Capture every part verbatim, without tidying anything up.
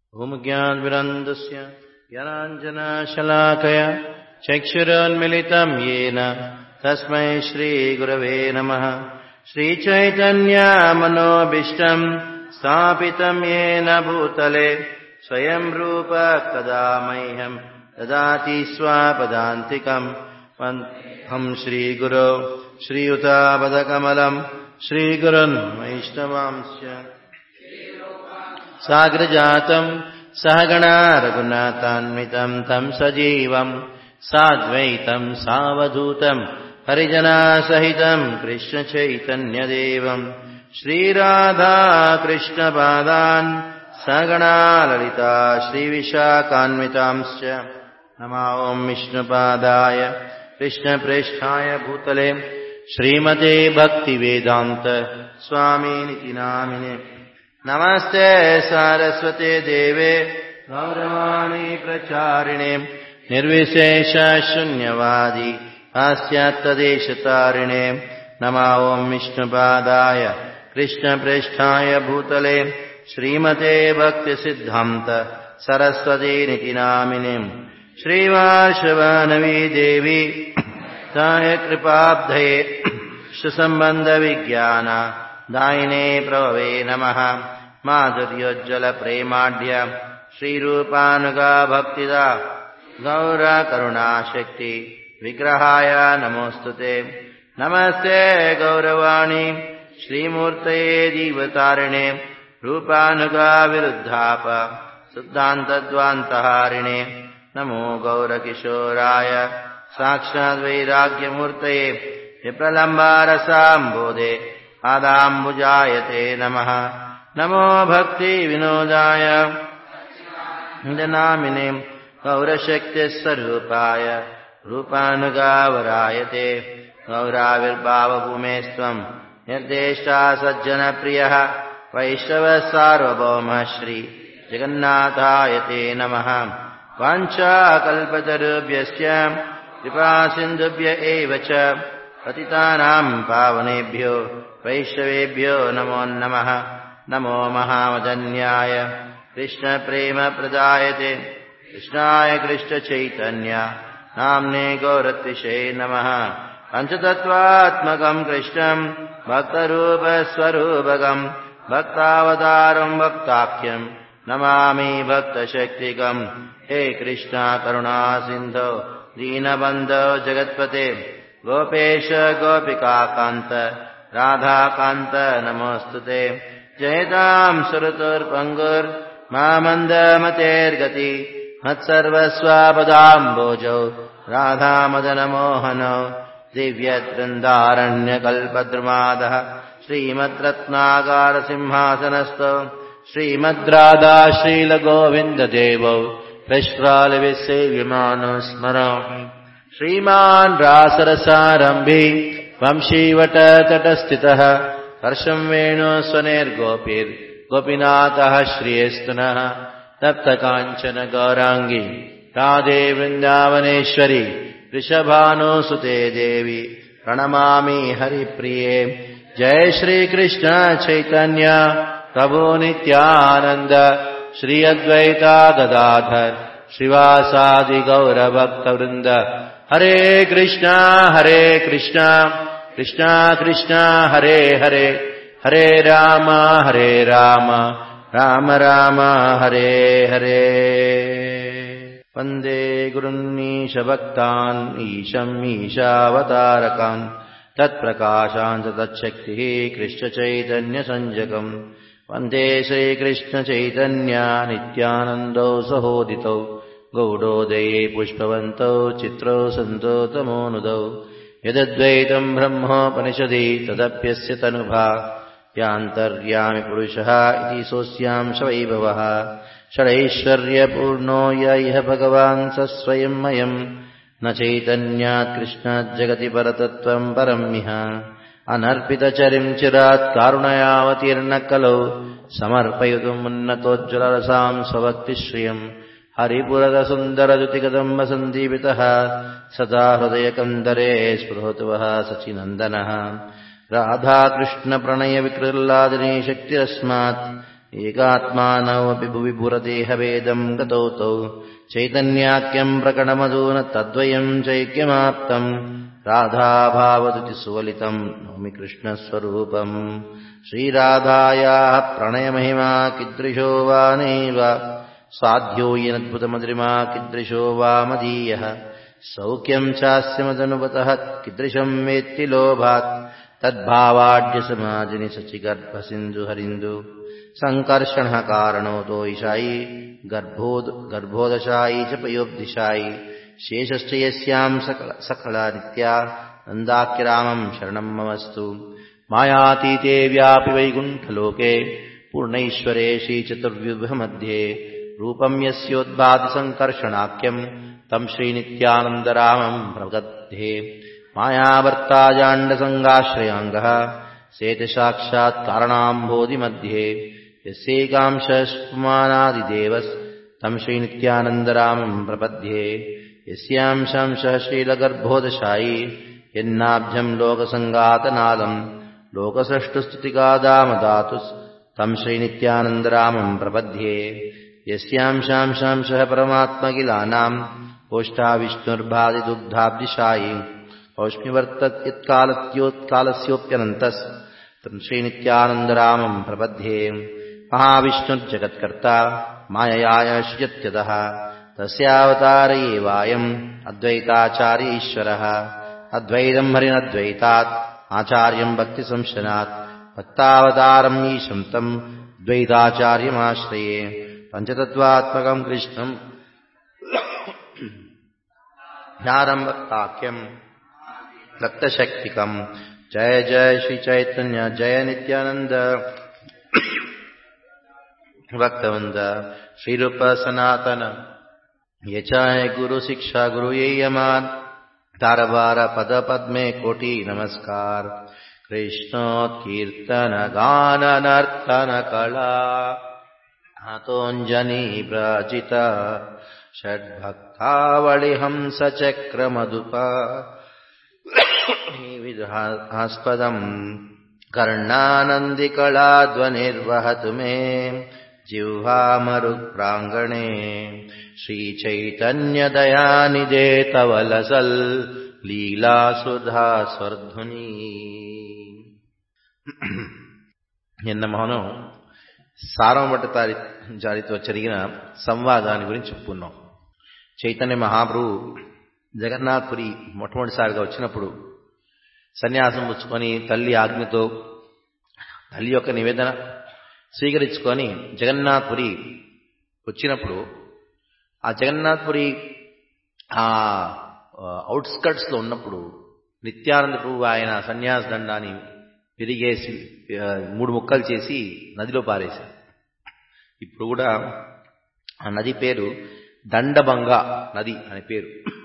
ओम ज्ञानविरन्दस्य ज्ञानाञ्जनशलाकया चक्षुरोन्मिलितं येन तस्मै श्रीगुरवे नमः। श्रीचैतन्यमनोभीष्टं स्थापितं येन भूतले स्वयं रूप कदा मह्यं ददाति स्वपदान्तिकं। वन्दे श्रीगुरो श्रीयुतापदकमलं श्रीगुरुन् वैष्णवांश्च साग्रजातं सहगणा रघुनाथान्वितं तं सजीवं साद्वैतं सावधूतं हरिजनासहितं कृष्णचैतन्यदेवं श्रीराधा कृष्णपादान् सहगणा ललिता श्रीविशाखान्वितांश्च नमो ॐ विष्णुपादाय कृष्णप्रेष्ठाय भूतले श्रीमते भक्तिवेदान्त स्वामिनिति नामिने। नमस्ते सारस्वते देवे गौरवाणी प्रचारिणे निर्विशेष शून्यवादी पाश्चात्यदेशतारिणे। नमो ॐ विष्णुपादाय कृष्णप्रेष्ठाय भूतले श्रीमते भक्तिसिद्धान्त सरस्वतीनिति नामिने। श्रीवासवानवी देवी ताय कृपाब्धये सुसम्बन्धविज्ञान दायिने प्रभवे नमः। माधुर्योज्ज्वल प्रेमाढ्य श्रीरूपानुगा भक्तिदा गौर करुणाशक्ति विग्रहाय नमोस्तुते। नमस्ते गौरवाणी श्रीमूर्तये जीवतारिणे रूपानुगा विरुद्धाप सिद्धान्तद्वान्तहारिणे। नमो गौरकिशोराय साक्षाद्वैराग्यमूर्तये विप्रलम्बारसाम्बोधे पादाम्बुजायते नमः। नमो भक्तिविनोदाय नामिने गौरशक्तिस्वरूपाय रूपानुगावरायते। गौराविर्भावभूमेस्त्वं निर्देष्टा सज्जनप्रियः वैष्णवसार्वभौमः श्री जगन्नाथायते नमः। वाञ्छाकल्पतरुभ्यश्च कृपासिन्धुभ्य एव च पतितानां पावनेभ्यो वैष्णवेभ्यो नमो नमः। नमो महावदन्याय कृष्णप्रेमप्रदायते कृष्णाय कृष्णचैतन्य नाम्ने गौरत्विषे नमः। पञ्चतत्त्वात्मकं कृष्णं भक्तरूपस्वरूपकं भक्तावतारं भक्ताख्यं नमामि भक्तशक्तिकं। हे कृष्णा करुणा सिन्धो दीनबन्धो जगत्पते गोपेश गोपिकान्त राधाकान्त नमोऽस्तुते। जयतां सुरतुर्पङ्गुर्मामन्दमतेर्गति मत्सर्वस्वापदाम्बोजौ राधामदनमोहनौ दिव्यवृन्दारण्यकल्पद्रुमादः श्रीमद्रत्नागारसिंहासनस्थौ श्रीमद्राधा श्रीलगोविन्ददेवौ प्रश्रालविसेव्यमानो स्मरामि। श्रीमान् रासरसारम्भी वंशीवटतटस्थितः हर्षं वेणुस्वनेर्गोपीर्गोपीनाथः श्रियस्तुनः। तप्तकाञ्चन गौराङ्गी राधे वृन्दावनेश्वरी वृषभानुसुते देवी प्रणमामि हरिप्रिये। जय श्रीकृष्ण चैतन्य प्रभु नित्यानन्द श्री अद्वैता गदाधर श्रीवासादि गौरभक्तवृन्द। हरे कृष्णा हरे कृष्णा कृष्णा कृष्णा हरे हरे हरे राम हरे राम राम राम हरे हरे। वन्दे गुरुन्नीशभक्तान् ईशम् ईशावतारकान् तत्प्रकाशान् तत्शक्तिः कृष्णचैतन्यसञ्जकम्। वन्दे श्रीकृष्णचैतन्य नित्यानन्दौ सहोदितौ गौडोदये पुष्पवन्तौ चित्रौ सन्तो तमोनुदौ। यदद्वैतम् ब्रह्मोपनिषदि तदप्यस्य तनुभा यान्तर्यामि पुरुषः इति सोऽस्यांशवैभवः। षडैश्वर्यपूर्णो य इह भगवान् स स्वयंमयम् न चैतन्यात् कृष्णात् जगति परतत्त्वम् परमिह। अनर्पितचरिम् चिरात् कारुणयावतीर्णः कलौ समर्पयितुम् उन्नतोज्ज्वलरसां स्वभक्तिश्रियम्। हरिपुरदसुन्दरद्युतिकदम्ब सन्दीपितः सदा हृदयकन्दरे स्पृहतु वः सचिनन्दनः। राधाकृष्णप्रणयविकृल्लादिनी शक्तिरस्मात् ఏకాత్మానమపి భువి భురదేహవేదం గతౌ తౌ చైతన్యాఖ్యం ప్రకటమధూన తద్వయం చైక్యమాప్తం రాధాభావదుతి సువలితం నౌమి కృష్ణస్వరూపం శ్రీరాధాయాః ప్రణయమహిమా కీదృశో వా నైవ సాధ్యో యనద్భుతమద్రిమా కీదృశో వా మదీయః సౌఖ్యం చాస్య మదనుపతః కీదృశం వేత్తి లోభాత్ తద్భావాఢ్యసమాజిని శచిగర్భసింధు హరిందు సంకర్షణః కారణోతో ఈశాయి గర్భోద్ గర్భోదశాయి చ పయోబ్దిశాయి శేషశ్చ యస్యాం సకల సకల నిత్యా నందాఖ్యరామం శరణం మమస్తు మాయాతీతే వ్యాపి వైకుంఠలోకే పూర్ణైశ్వరే శ్రీచతుర్వ్యూహమధ్యే రూపం యస్యోద్భాతి సంకర్షణాఖ్యం తం శ్రీనిత్యానందరామం ప్రపద్యే మాయావర్తాజాండసంగాశ్రయాంగః సేతసాక్షాత్ కారణాంబోధిమధ్యే యస్యైకాంశస్పుమానాదిదేవస్ తం శ్రీనిత్యానందరామం ప్రపద్యే యస్యాంశంశః శ్రీలగర్భోదశాయి యన్నాభ్యం లోకసంగాతనాదం లోకసృష్టుస్థితిగాదామదాతుస్ తం శ్రీనిత్యానందరామం ప్రపద్యే యస్యాంశాంశాంశః పరమాత్మకిలానాం ఓష్టావిష్ణుర్భాదిదుగ్ధాబ్దిశాయి ఔష్మివర్తత్కాలస్యోత్కాలస్యోప్యనంతస్ తం శ్రీనిత్యానందరామం ప్రపద్యే మహావిష్ణుర్జగత్కర్తా మాయయా సృజత్యతః తస్యావతార ఏవాయం అద్వైతాచార్య ఈశ్వరః అద్వైతం హరినద్వైతాత్ ఆచార్యం భక్తి సంశనాత్ భక్తావతారం ఈశం తం ద్వైతాచార్యమాశ్రయే పంచతత్వాత్మకం కృష్ణం జ్ఞానం భక్తాఖ్యం భక్తశక్తికం జయ జయ శ్రీ చైతన్య జయ నిత్యానంద భక్తవృంద శ్రీరూప సనాతన యచాయ గురు శిక్షా గురు యమాన్ तारवार पद पद्मे कोटि नमस्कार कृष्णोत्कीर्तन गान नर्तन कला हातोंजनी व्रजित षड्भक्तावळि हंस चक्र मधुप विधास्पदं कर्णानंदि कला ध्वनिर्वहतु मे जिह्वामरुप्रांगणे श्री चैतन्य दयानिधे तव लसल लीला सुधा स्वर्धुनी నిన్న మనం సారవమట్టతారి జారితో జరిగిన సంవాదాన్ని గురించి చెప్పుకున్నాం. చైతన్య మహాప్రభు జగన్నాథపురి మొట్టమొదటిసారిగా వచ్చినప్పుడు సన్యాసం పుచ్చుకొని తల్లి ఆజ్ఞతో తల్లి యొక్క నివేదన స్వీకరించుకొని జగన్నాథపురి వచ్చినప్పుడు ఆ జగన్నాథపురి ఆ అవుట్స్కట్స్లో ఉన్నప్పుడు నిత్యానంద ప్రభు ఆయన సన్యాస దండాన్ని విరిగేసి మూడు ముక్కలు చేసి నదిలో పారేశారు. ఇప్పుడు కూడా ఆ నది పేరు దండబంగ నది అనే పేరు.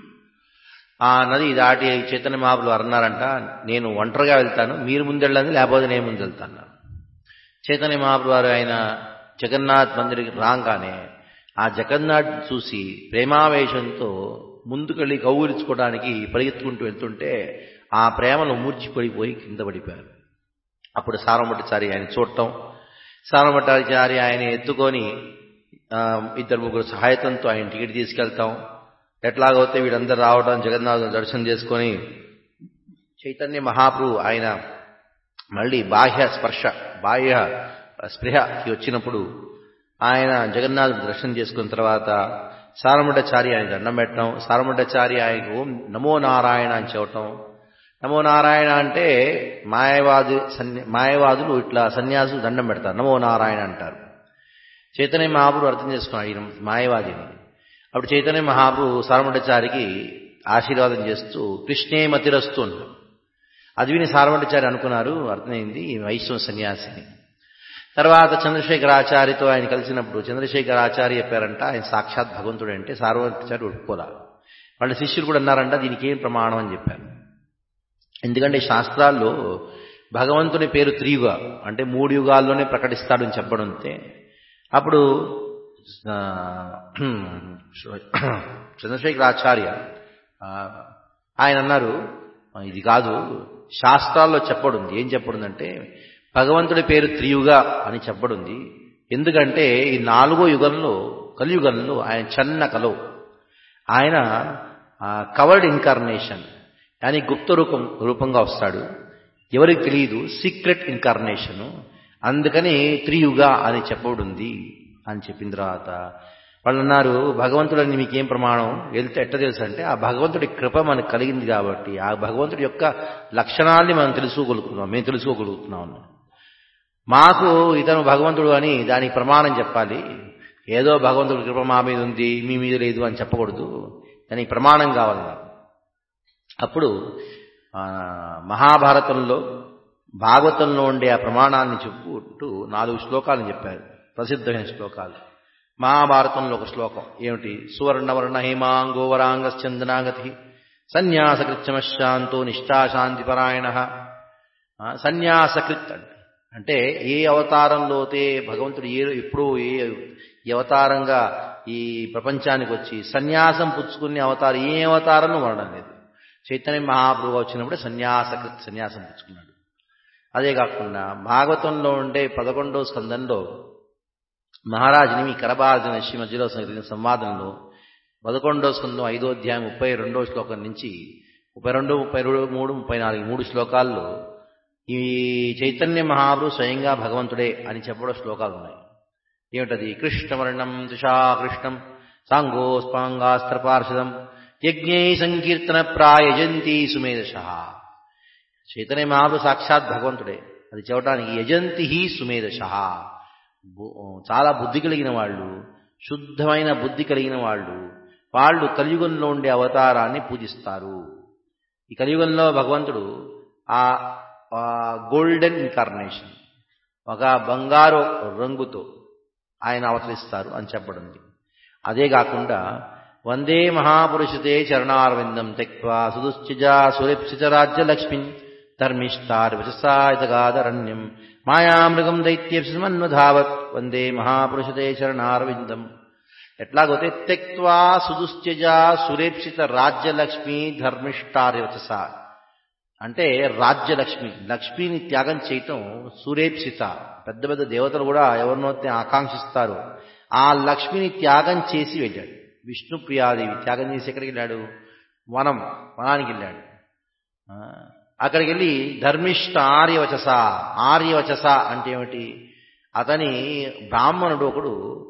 ఆ నది దాటి చైతన్య మహాప్రభు అన్నారంట, నేను ఒంటరిగా వెళ్తాను, మీరు ముందెళ్ళండి, లేకపోతే నేను ముందు వెళ్తాను. చైతన్య మహాప్రభు వారు ఆయన జగన్నాథ్ మందిరికి రాగానే ఆ జగన్నాథ్ చూసి ప్రేమావేశంతో ముందుకెళ్ళి కౌగిలించుకోవడానికి పరిగెత్తుకుంటూ వెళ్తుంటే ఆ ప్రేమలో మూర్చిపడిపోయి కింద పడిపోయారు. అప్పుడు సారవమట్టచారి ఆయన చూడటం, సారవమట్టచారి ఆయన ఎత్తుకొని ఇద్దరు ముగ్గురు సహాయతంతో ఆయన టికెట్ తీసుకెళ్తాం, ఎట్లాగైతే వీళ్ళందరూ రావడం జగన్నాథుని దర్శనం చేసుకొని చైతన్య మహాప్రభు ఆయన మళ్ళీ బాహ్య స్పర్శ బాహ్య స్పృహకి వచ్చినప్పుడు ఆయన జగన్నాథుని దర్శనం చేసుకున్న తర్వాత సారవమట్టచారి ఆయన దండం పెట్టడం, సారవమట్టచారి ఆయన ఓం నమో నారాయణ అని చెప్పటం. నమో నారాయణ అంటే మాయవాది మాయవాదులు ఇట్లా సన్యాసులు దండం పెడతారు, నమో నారాయణ అంటారు. చైతన్య మహాప్రభు అర్థం చేసుకున్నాడు ఈయన మాయవాదిని. అప్పుడు చైతన్య మహాప్రభు సారవమట్టచారికి ఆశీర్వాదం చేస్తూ కృష్ణే మతిరస్తు అన్నారు. అది విని సారవమట్టచారి అనుకున్నారు, అర్థమైంది వైష్ణవ సన్యాసిని. తర్వాత చంద్రశేఖరాచార్యతో ఆయన కలిసినప్పుడు చంద్రశేఖరాచార్య చెప్పారంట ఆయన సాక్షాత్ భగవంతుడు అంటే సారవమట్టచారి ఒప్పుకోరా. వాళ్ళ శిష్యులు కూడా అన్నారంట దీనికి ఏం ప్రమాణం అని చెప్పారు. ఎందుకంటే శాస్త్రాల్లో భగవంతుని పేరు త్రియుగ అంటే మూడు యుగాల్లోనే ప్రకటిస్తాడని చెప్పడంతే అప్పుడు చంద్రశేఖరాచార్య ఆయన అన్నారు ఇది కాదు, శాస్త్రాల్లో చెప్పడుంది. ఏం చెప్పడుందంటే భగవంతుడి పేరు త్రియుగ అని చెప్పడుంది, ఎందుకంటే ఈ నాలుగో యుగంలో కలియుగంలో ఆయన చిన్న కలో ఆయన కవర్డ్ ఇన్కార్నేషన్ అని గుప్త రూపం రూపంగా వస్తాడు. ఎవరికి తెలియదు, సీక్రెట్ ఇన్కార్నేషను. అందుకని త్రియుగ అని చెప్పబడింది అని చెప్పిన తర్వాత వాళ్ళు అన్నారు, భగవంతుడని మీకేం ప్రమాణం? వెళ్తే ఎట్ట తెలుసు అంటే ఆ భగవంతుడి కృప మనకు కలిగింది కాబట్టి ఆ భగవంతుడి యొక్క లక్షణాల్ని మనం తెలుసుకోగలుగుతున్నాం, మేము తెలుసుకోగలుగుతున్నాం. మాకు ఇతను భగవంతుడు అని దానికి ప్రమాణం చెప్పాలి. ఏదో భగవంతుడి కృప మా మీద ఉంది, మీ మీద లేదు అని చెప్పకూడదు, దానికి ప్రమాణం కావాలి. అప్పుడు మహాభారతంలో భాగవతంలో ఉండే ఆ ప్రమాణాన్ని చెప్పుకుంటూ నాలుగు శ్లోకాలను చెప్పారు, ప్రసిద్ధమైన శ్లోకాలు. మహాభారతంలో ఒక శ్లోకం ఏమిటి? సువర్ణవర్ణ హేమాంగో వరాంగశ్చందనాగతి సన్యాసకృత్యమశాంతో నిష్ఠాశాంతిపరాయణ. సన్యాసకృత్ అంటే ఏ అవతారంలోతే భగవంతుడు ఏ ఎప్పుడూ ఏ అవతారంగా ఈ ప్రపంచానికి వచ్చి సన్యాసం పుచ్చుకునే అవతారం ఏ అవతారంలో వర్ణం లేదు. చైతన్య మహాప్రభువు వచ్చినప్పుడు సన్యాసకృత్ సన్యాసం పుచ్చుకున్నాడు. అదే కాకుండా భాగవతంలో ఉండే పదకొండవ స్కందంలో మహారాజుని మీ కరబార్జున శ్రీ మధ్యలో జరిగిన సంవాదంలో పదకొండవ స్కందం ఐదో అధ్యాయం ముప్పై రెండవ శ్లోకం నుంచి ముప్పై రెండు ముప్పై మూడు ముప్పై నాలుగు మూడు శ్లోకాల్లో ఈ చైతన్య మహాప్రభు స్వయంగా భగవంతుడే అని చెప్పడం శ్లోకాలు ఉన్నాయి. ఏమిటది? కృష్ణవర్ణం తుషాకృష్ణం సాంగోస్పాంగాస్త్రపార్షదం యజ్ఞై సంకీర్తన ప్రాయజంతి సుమేధశ. చైతన్య మహాప్రభు సాక్షాత్ భగవంతుడే, అది చెప్పడానికి యజంతి సుమేధశ. చాలా బుద్ధి కలిగిన వాళ్ళు, శుద్ధమైన బుద్ధి కలిగిన వాళ్ళు, వాళ్ళు కలియుగంలో ఉండే అవతారాన్ని పూజిస్తారు. ఈ కలియుగంలో భగవంతుడు ఆ గోల్డెన్ ఇన్కార్నేషన్, ఒక బంగారు రంగుతో ఆయన అవతరిస్తారు అని చెప్పబడింది. అదే కాకుండా వందే మహాపురుషతే చరణారవిందం త్యక్వా సుదుశ్చిజా సురేప్సిత రాజ్యలక్ష్మిన్ ధర్మిష్టార్వచసాయతగాదరణ్యం మాయామృగం దైత్యమన్వధావత్ వందే మహాపురుషతే చరణారవిందం. ఎట్లాగోతే త్యక్వా సుదుశ్చిజా సురేప్సిత రాజ్యలక్ష్మి ధర్మిష్టార్వచస అంటే రాజ్యలక్ష్మి, లక్ష్మిని త్యాగం చేయటం. సురేప్సిత పెద్ద పెద్ద దేవతలు కూడా ఎవరినైతే ఆకాంక్షిస్తారు ఆ లక్ష్మిని త్యాగం చేసి వెళ్ళాడు. విష్ణుప్రియాదేవి త్యాగం చేసి ఎక్కడికి వెళ్ళాడు? వనం వనానికి వెళ్ళాడు. అక్కడికి వెళ్ళి ధర్మిష్ట ఆర్యవచస. ఆర్యవచస అంటే ఏమిటి? అతని బ్రాహ్మణుడు ఒకడు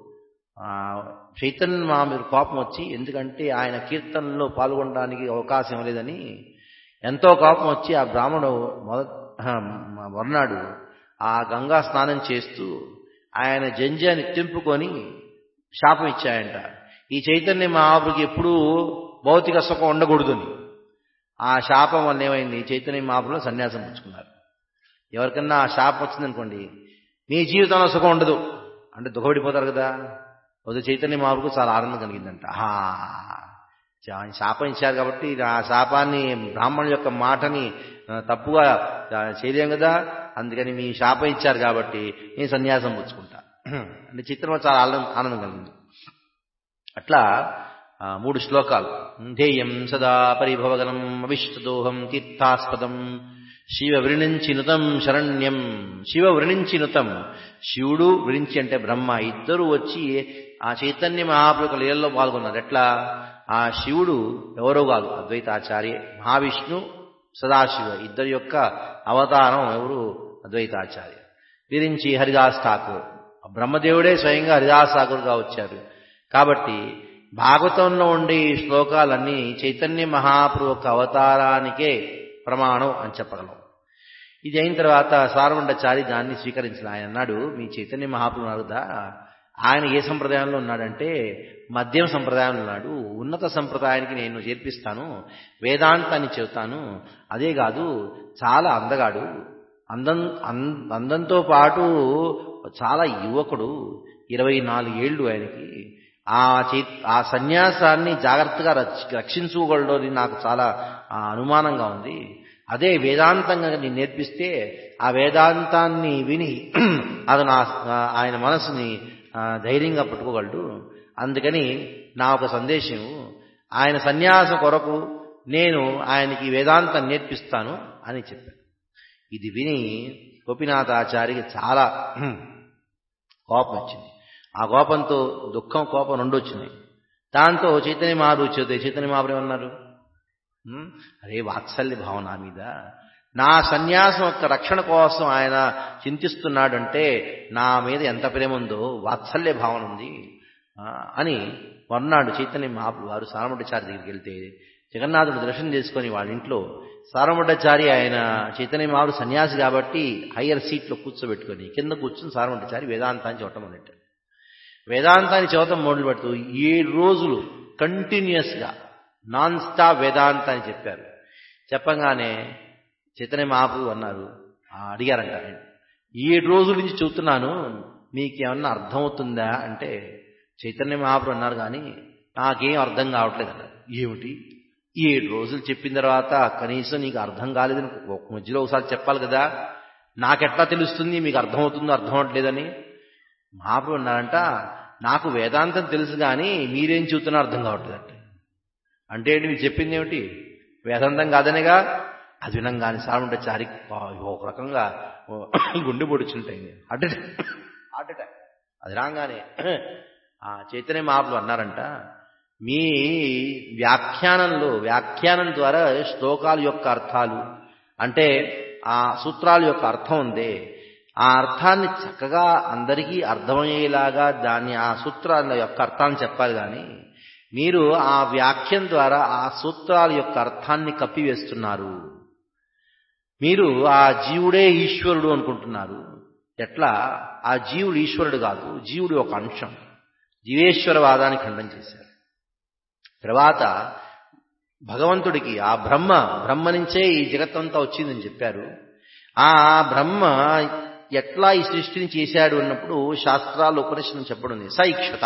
చైతన్య మహాప్రభు కోపం వచ్చి, ఎందుకంటే ఆయన కీర్తనలో పాల్గొనడానికి అవకాశం లేదని ఎంతో కోపం వచ్చి ఆ బ్రాహ్మణుడు మొదట వర్ణాడు ఆ గంగా స్నానం చేస్తూ ఆయన జంజాన్ని తెంపుకొని శాపం ఇచ్చాయంట. ఈ చైతన్య మహాప్రభుకి ఎప్పుడూ భౌతిక సుఖం ఉండకూడదని. ఆ శాపం వల్ల ఏమైంది? చైతన్య మహాప్రభులు సన్యాసం పుచ్చుకున్నారు. ఎవరికన్నా ఆ శాపం వచ్చిందనుకోండి, మీ జీవితంలో సుఖం ఉండదు అంటే దుఃఖపడిపోతారు కదా. ఒక చైతన్య మహాప్రభుకు చాలా ఆనందం కలిగిందంట. ఆయన శాపం ఇచ్చారు కాబట్టి ఆ శాపాన్ని బ్రాహ్మణుల యొక్క మాటని తప్పుగా చేయలేం కదా, అందుకని మీ శాపం ఇచ్చారు కాబట్టి నేను సన్యాసం పుచ్చుకుంటా అంటే చిత్రంలో చాలా ఆనందం కలిగింది. అట్లా మూడు శ్లోకాలు. ధ్యేయం సదా పరిభవగనం అవిష్టదోహం తీర్థాస్పదం శివ వృణించినుతం శరణ్యం. శివ వృణించినుతం, శివుడు వృణించి అంటే బ్రహ్మ, ఇద్దరు వచ్చి ఆ చైతన్య మహాప్రభు లీలలో పాల్గొన్నారు. ఎట్లా? ఆ శివుడు ఎవరో కాదు, అద్వైతాచార్య. మహావిష్ణు సదాశివ ఇద్దరి యొక్క అవతారం ఎవరు? అద్వైతాచార్య. వీరించి హరిదాస్ ఠాకూర్, బ్రహ్మదేవుడే స్వయంగా హరిదాస్ ఠాకూర్గా వచ్చారు. కాబట్టి భాగవతంలో ఉండే ఈ శ్లోకాలన్నీ చైతన్య మహాప్రభు యొక్క అవతారానికే ప్రమాణం అని చెప్పగలం. ఇది అయిన తర్వాత సారమండాచారి దాన్ని స్వీకరించిన ఆయన అన్నాడు, మీ చైతన్య మహాప్రభు అడుగుదా, ఆయన ఏ సంప్రదాయంలో ఉన్నాడంటే మధ్యమ సంప్రదాయంలో ఉన్నాడు. ఉన్నత సంప్రదాయానికి నేను చేర్పిస్తాను, వేదాంతాన్ని చెబుతాను. అదే కాదు, చాలా అందగాడు, అందం అందంతో పాటు చాలా యువకుడు, ఇరవై నాలుగు ఏళ్ళు ఆయనకి. ఆ చై ఆ సన్యాసాన్ని జాగ్రత్తగా రక్షించుకోగలడని నాకు చాలా అనుమానంగా ఉంది. అదే వేదాంతంగా నేను నేర్పిస్తే ఆ వేదాంతాన్ని విని అతను ఆయన మనసుని ధైర్యంగా పట్టుకోగలడు. అందుకని నా ఒక సందేశం, ఆయన సన్యాసం కొరకు నేను ఆయనకి వేదాంతం నేర్పిస్తాను అని చెప్పాను. ఇది విని గోపీనాథాచార్యకి చాలా కోపం వచ్చింది. ఆ కోపంతో దుఃఖం కోపం రెండు వచ్చినాయి. దాంతో చైతన్య మహాప్రభు వచ్చేది. చైతన్య మహాప్రభు అన్నారు, అరే వాత్సల్య భావం నా మీద, నా సన్యాసం యొక్క రక్షణ కోసం ఆయన చింతిస్తున్నాడంటే నా మీద ఎంత ప్రేమ ఉందో, వాత్సల్య భావన ఉంది అని అన్నాడు చైతన్య మహాప్రభు వారు. సారమఠాచారి దగ్గరికి వెళ్తే జగన్నాథుడు దర్శనం చేసుకుని వాళ్ళ ఇంట్లో సారమఠాచారి ఆయన చైతన్య మహాప్రభు సన్యాసి కాబట్టి హయ్యర్ సీట్లో కూర్చోబెట్టుకొని కింద కూర్చుని సారమఠాచారి వేదాంతాన్ని చెప్పడం మొదలెట్టారు. వేదాంతాన్ని చదవటం మొదలు పెడుతూ ఏడు రోజులు కంటిన్యూస్గా నాన్ స్టాప్ వేదాంతాన్ని చెప్పారు. చెప్పంగానే చైతన్య మహాప్రభు అన్నారు, అడిగారంట, ఏడు రోజుల నుంచి చెబుతున్నాను మీకేమన్నా అర్థమవుతుందా అంటే చైతన్య మహాప్రభు అన్నారు, కానీ నాకేం అర్థం కావట్లేదు అన్నారు. ఏమిటి, ఏడు రోజులు చెప్పిన తర్వాత కనీసం నీకు అర్థం కాలేదని మధ్యలో ఒకసారి చెప్పాలి కదా, నాకెట్లా తెలుస్తుంది మీకు అర్థమవుతుందో అర్థం అవట్లేదని. మహాప్రభు అన్నారంట, నాకు వేదాంతం తెలుసు కానీ మీరేం చెబుతున్నా అర్థం కావట్లేదంట. అంటే ఏంటి మీరు చెప్పింది ఏమిటి, వేదాంతం కాదనేగా. అది వినంగానే సారమఠాచారి ఒక రకంగా గుండె పొడుచుంటాయి, హార్ట్ అటాక్ హార్ట్ అటాక్ అది రాగానే ఆ చైతన్య మహాప్రభు అన్నారంట, మీ వ్యాఖ్యానంలో వ్యాఖ్యానం ద్వారా శ్లోకాల యొక్క అర్థాలు అంటే ఆ సూత్రాల యొక్క అర్థం ఉందే, ఆ అర్థాన్ని చక్కగా అందరికీ అర్థమయ్యేలాగా దాన్ని ఆ సూత్రాల యొక్క అర్థాన్ని చెప్పాలి, కానీ మీరు ఆ వ్యాఖ్యం ద్వారా ఆ సూత్రాల యొక్క అర్థాన్ని కప్పివేస్తున్నారు. మీరు ఆ జీవుడే ఈశ్వరుడు అనుకుంటున్నారు. ఎట్లా, ఆ జీవుడు ఈశ్వరుడు కాదు, జీవుడు ఒక అంశం. జీవేశ్వరవాదాన్ని ఖండం చేశారు. తర్వాత భగవంతుడికి ఆ బ్రహ్మ బ్రహ్మ నుంచే ఈ జగత్తంతా వచ్చిందని చెప్పారు. ఆ బ్రహ్మ ఎట్లా ఈ సృష్టిని చేశాడు అన్నప్పుడు శాస్త్రాలు ఉపనిషత్తులు చెప్పడం సైక్షత,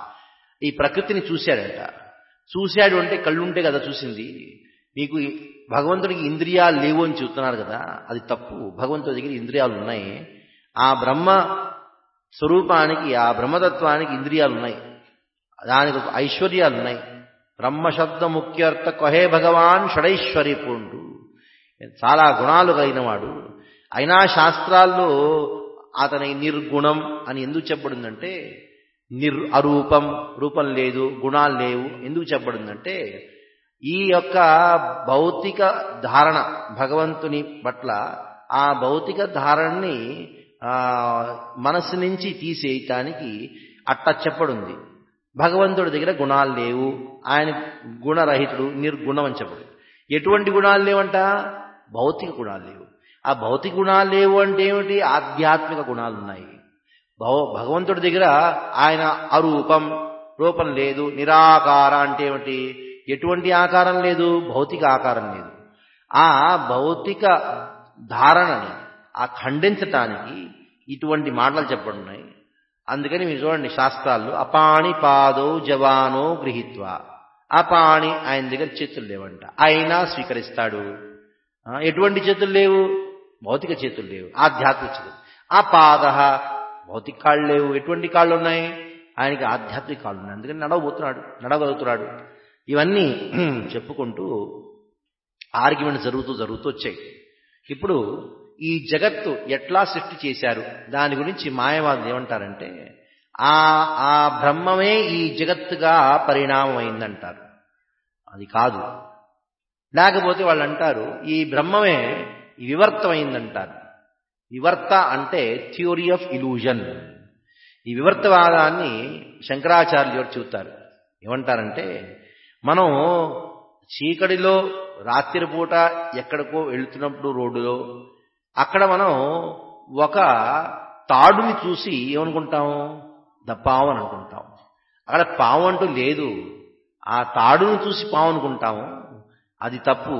ఈ ప్రకృతిని చూశాడట. చూశాడు అంటే కళ్ళుంటే కదా చూసింది. మీకు భగవంతుడికి ఇంద్రియాలు లేవు అని చెబుతున్నారు కదా, అది తప్పు. భగవంతుడి దగ్గర ఇంద్రియాలు ఉన్నాయి. ఆ బ్రహ్మ స్వరూపానికి ఆ బ్రహ్మతత్వానికి ఇంద్రియాలు ఉన్నాయి, దానికి ఐశ్వర్యాలు ఉన్నాయి. బ్రహ్మశబ్ద ముఖ్యార్థ కొహే భగవాన్ షడైశ్వర్య పూండు, చాలా గుణాలు కలిగిన వాడు. అయినా శాస్త్రాల్లో అతని నిర్గుణం అని ఎందుకు చెప్పబడిందంటే, నిర్ అరూపం, రూపం లేదు, గుణాలు లేవు ఎందుకు చెప్పబడిందంటే, ఈ యొక్క భౌతిక ధారణ భగవంతుని పట్ల ఆ భౌతిక ధారణని ఆ మనస్సు నుంచి తీసేయటానికి అట్లా చెప్పడుంది. భగవంతుడి దగ్గర గుణాలు లేవు, ఆయన గుణరహితుడు, నిర్గుణం అని చెప్పడు. ఎటువంటి గుణాలు లేవంట, భౌతిక గుణాలు లేవు. ఆ భౌతిక గుణాలు లేవు అంటే ఏమిటి, ఆధ్యాత్మిక గుణాలు ఉన్నాయి. భగ భగవంతుడి దగ్గర ఆయన అరూపం, రూపం లేదు. నిరాకార అంటే ఏమిటి, ఎటువంటి ఆకారం లేదు, భౌతిక ఆకారం లేదు. ఆ భౌతిక ధారణని ఆ ఖండించటానికి ఇటువంటి మాటలు చెప్పబడున్నాయి. అందుకని మీరు చూడండి శాస్త్రాల్లో అపాణి పాదో జవానో గృహీత్వ, అపాణి ఆయన దగ్గర చేతులు లేవంట, అయినా స్వీకరిస్తాడు. ఎటువంటి చేతులు లేవు, భౌతిక చేతులు లేవు, ఆధ్యాత్మిక చేతులు. ఆ పాద భౌతిక కాళ్ళు లేవు, ఎటువంటి కాళ్ళు ఉన్నాయి, ఆయనకి ఆధ్యాత్మిక కాళ్ళు ఉన్నాయి. అందుకని నడవబోతున్నాడు, నడవగలుగుతున్నాడు. ఇవన్నీ చెప్పుకుంటూ ఆర్గ్యుమెంట్ జరుగుతూ జరుగుతూ వచ్చాయి. ఇప్పుడు ఈ జగత్తు ఎట్లా సృష్టి చేశారు దాని గురించి మాయవాదులు ఏమంటారంటే, ఆ ఆ బ్రహ్మమే ఈ జగత్తుగా పరిణామం అయిందంటారు. అది కాదు. లేకపోతే వాళ్ళు అంటారు ఈ బ్రహ్మమే వివర్తమైందంటారు. వివర్త అంటే థియరీ ఆఫ్ ఇల్యూజన్. ఈ వివర్తవాదాన్ని శంకరాచార్యులు ఎవరు చెబుతారు. ఏమంటారంటే, మనం చీకటిలో రాత్రిపూట ఎక్కడికో వెళుతున్నప్పుడు రోడ్డులో అక్కడ మనం ఒక తాడుని చూసి ఏమనుకుంటాము, పాము అని అనుకుంటాం. అక్కడ పాము అంటూ లేదు, ఆ తాడును చూసి పాము అనుకుంటాము, అది తప్పు.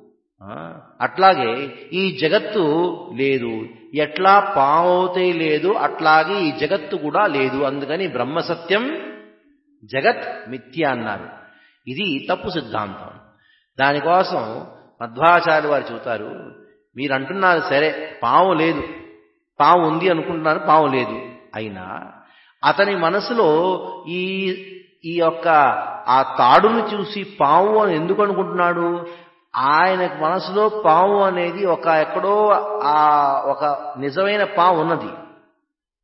అట్లాగే ఈ జగత్తు లేదు, ఎట్లా పాము అవుతే లేదు అట్లాగే ఈ జగత్తు కూడా లేదు. అందుకని బ్రహ్మసత్యం జగత్ మిథ్య అన్నారు. ఇది తప్పు సిద్ధాంతం. దానికోసం మధ్వాచార్యులు వారు చెబుతారు, మీరు అంటున్నారు సరే పాము లేదు, పాము ఉంది అనుకుంటున్నారు, పాము లేదు. అయినా అతని మనసులో ఈ ఈ యొక్క ఆ తాడును చూసి పాము అని ఎందుకు అనుకుంటున్నాడు, ఆయన మనసులో పాము అనేది ఒక ఎక్కడో ఆ ఒక నిజమైన పాము ఉన్నది.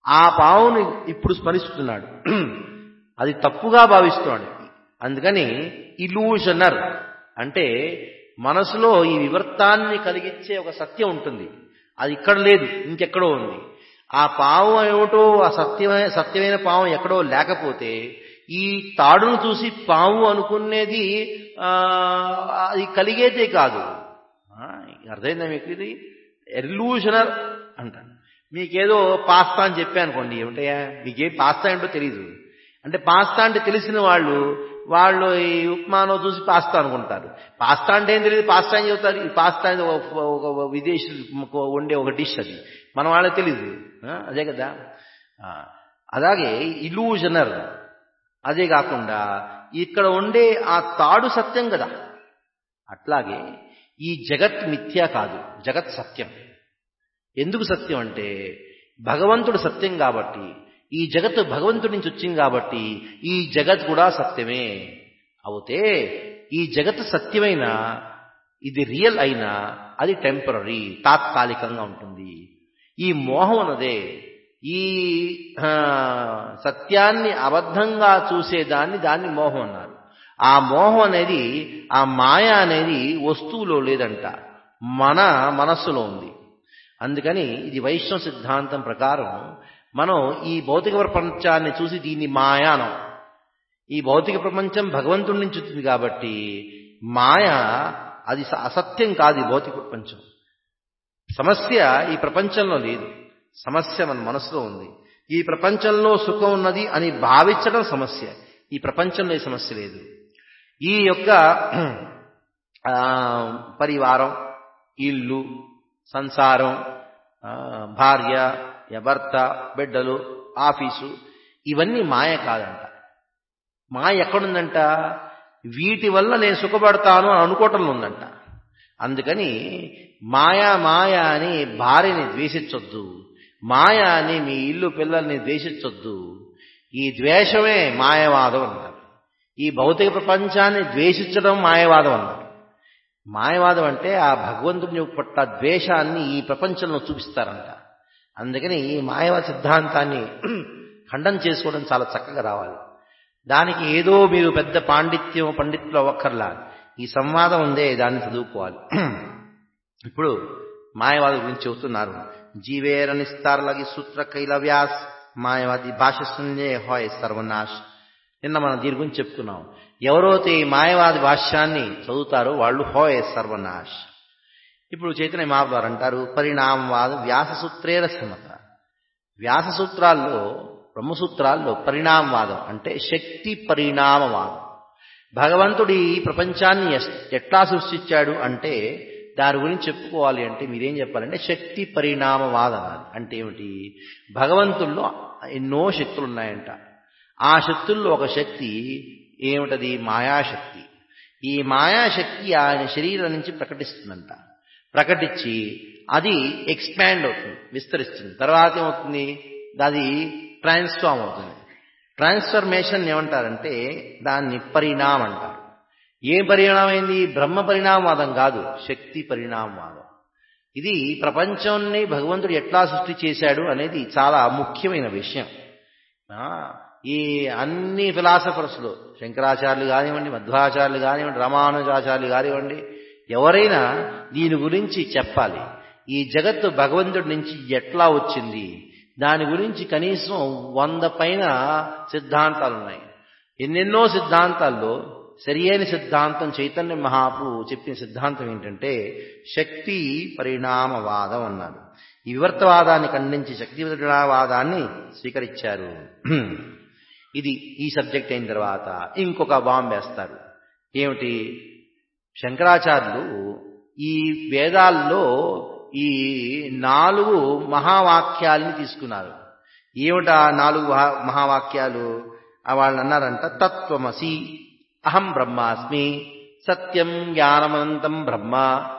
ఆ పావుని ఇప్పుడు స్మరిస్తున్నాడు. అది తప్పుగా భావిస్తున్నాడు. అందుకని ఇలూషనర్ అంటే మనసులో ఈ వివర్తాన్ని కలిగించే ఒక సత్యం ఉంటుంది. అది ఇక్కడ లేదు, ఇంకెక్కడో ఉంది. ఆ పాము ఏమిటో, ఆ సత్యమైన సత్యమైన పాము ఎక్కడో లేకపోతే ఈ తాడును చూసి పాము అనుకునేది అది కలిగేదే కాదు. అర్థమైందా మీకు? ఇది ఎల్యూషనర్ అంటారు. మీకేదో పాస్తా అని చెప్పా అనుకోండి, ఏమిటయ్యా మీకే పాస్తా ఏంటో తెలియదు అంటే, పాస్తా అంటే తెలిసిన వాళ్ళు వాళ్ళు ఈ ఉప్మానో చూసి పాస్తా అనుకుంటారు. పాస్తా అంటే ఏం తెలియదు, పాస్తా అని చెబుతారు. ఈ పాస్తా అనేది ఒక విదేశీ వండే ఒక డిష్, అది మన వాళ్ళకి తెలీదు. అదే కదా. అలాగే ఇలూజనర్. అదే కాకుండా ఇక్కడ ఉండే ఆ తాడు సత్యం కదా. అట్లాగే ఈ జగత్ మిథ్యా కాదు, జగత్ సత్యం. ఎందుకు సత్యం అంటే భగవంతుడు సత్యం కాబట్టి, ఈ జగత్తు భగవంతుడి నుంచి వచ్చింది కాబట్టి ఈ జగత్ కూడా సత్యమే అవుతే, ఈ జగత్ సత్యమైన ఇది రియల్ అయినా అది టెంపరరీ, తాత్కాలికంగా ఉంటుంది. ఈ మోహం అన్నదే ఈ సత్యాన్ని అబద్ధంగా చూసేదాన్ని దాన్ని మోహం అన్నారు. ఆ మోహం అనేది, ఆ మాయ అనేది వస్తువులో లేదంట, మన మనస్సులో ఉంది. అందుకని ఇది వైష్ణవ సిద్ధాంతం ప్రకారం మనం ఈ భౌతిక ప్రపంచాన్ని చూసి దీన్ని మాయానం. ఈ భౌతిక ప్రపంచం భగవంతుడి నుంచి వచ్చింది కాబట్టి మాయ అది అసత్యం కాదు. ఈ భౌతిక ప్రపంచం సమస్య ఈ ప్రపంచంలో లేదు, సమస్య మన మనసులో ఉంది. ఈ ప్రపంచంలో సుఖం ఉన్నది అని భావించడం సమస్య, ఈ ప్రపంచంలో ఈ సమస్య లేదు. ఈ యొక్క పరివారం, ఇల్లు, సంసారం, భార్య, భర్త, బిడ్డలు, ఆఫీసు, ఇవన్నీ మాయ కాదంట. మాయ ఎక్కడుందంట? వీటి వల్ల నేను సుఖపడతాను అని అనుకోవటంలో ఉందంట. అందుకని మాయా మాయ అని భార్యని ద్వేషించొద్దు, మాయ అని మీ ఇల్లు పిల్లల్ని ద్వేషించొద్దు. ఈ ద్వేషమే మాయవాదం అన్నారు. ఈ భౌతిక ప్రపంచాన్ని ద్వేషించడం మాయవాదం అన్నారు. మాయవాదం అంటే ఆ భగవంతుని పట్ల ద్వేషాన్ని ఈ ప్రపంచంలో చూపిస్తారంట. అందుకని ఈ మాయవాద సిద్ధాంతాన్ని ఖండన చేసుకోవడం చాలా చక్కగా రావాలి. దానికి ఏదో మీరు పెద్ద పాండిత్యం పండితులు అవ్వక్కర్లా, ఈ సంవాదం ఉందే దాన్ని చదువుకోవాలి. ఇప్పుడు మాయవాది గురించి చెబుతున్నారు. జీవేర నిస్తారలగి సూత్ర కైలవ్యాస్ మాయవాది భాష శూన్యే హాయ్ సర్వనాశ్. నిన్న మనం దీని గురించి చెప్పుకున్నాం. ఎవరైతే ఈ మాయవాది భాష్యాన్ని చదువుతారో వాళ్ళు హోయ్ సర్వనాశ్. ఇప్పుడు చైతన్య మహాప్రభు అంటారు, పరిణామవాద వ్యాససూత్రేర సమత. వ్యాససూత్రాల్లో, బ్రహ్మసూత్రాల్లో పరిణామవాదం అంటే శక్తి పరిణామవాదం. భగవంతుడు ఈ ప్రపంచాన్ని ఎట్లా సృష్టించాడు అంటే దాని గురించి చెప్పుకోవాలి అంటే మీరేం చెప్పాలంటే శక్తి పరిణామవాదం. అంటే ఏమిటి? భగవంతుల్లో ఎన్నో శక్తులు ఉన్నాయంట. ఆ శక్తుల్లో ఒక శక్తి ఏమిటది? మాయాశక్తి. ఈ మాయాశక్తి ఆయన శరీరం నుంచి ప్రకటిస్తుందంట. ప్రకటించి అది ఎక్స్పాండ్ అవుతుంది, విస్తరిస్తుంది. తర్వాత ఏమవుతుంది? అది ట్రాన్స్ఫార్మ్ అవుతుంది. ట్రాన్స్ఫర్మేషన్ ఏమంటారంటే దాన్ని పరిణామం అంటారు. ఏం పరిణామైంది? బ్రహ్మ పరిణామవాదం కాదు, శక్తి పరిణామవాదం. ఇది ప్రపంచాన్ని భగవంతుడు ఎట్లా సృష్టి చేశాడు అనేది చాలా ముఖ్యమైన విషయం. ఈ అన్ని ఫిలాసఫర్స్లో శంకరాచార్యులు కానివ్వండి, మధ్వాచార్యులు కానివ్వండి, రామానుజాచార్యులు కానివ్వండి, ఎవరైనా దీని గురించి చెప్పాలి. ఈ జగత్తు భగవంతుడి నుంచి ఎట్లా వచ్చింది దాని గురించి కనీసం వంద పైన సిద్ధాంతాలు ఉన్నాయి. ఎన్నెన్నో సిద్ధాంతాల్లో సరి అయిన సిద్ధాంతం చైతన్య మహాప్రభు చెప్పిన సిద్ధాంతం ఏంటంటే శక్తి పరిణామవాదం అన్నారు. ఈ వివర్తవాదాన్ని ఖండించి శక్తి పరిణామవాదాన్ని స్వీకరించారు. ఇది ఈ సబ్జెక్ట్ అయిన తర్వాత ఇంకొక బాంబు వేస్తారు. ఏమిటి? శంకరాచార్యులు ఈ వేదాల్లో ఈ నాలుగు మహావాక్యాలని తీసుకున్నారు. ఏమిటా నాలుగు మహావాక్యాలు? వాళ్ళు అన్నారంట, తత్వమసి, అహం బ్రహ్మాస్మి, సత్యం జ్ఞానమంతం బ్రహ్మ,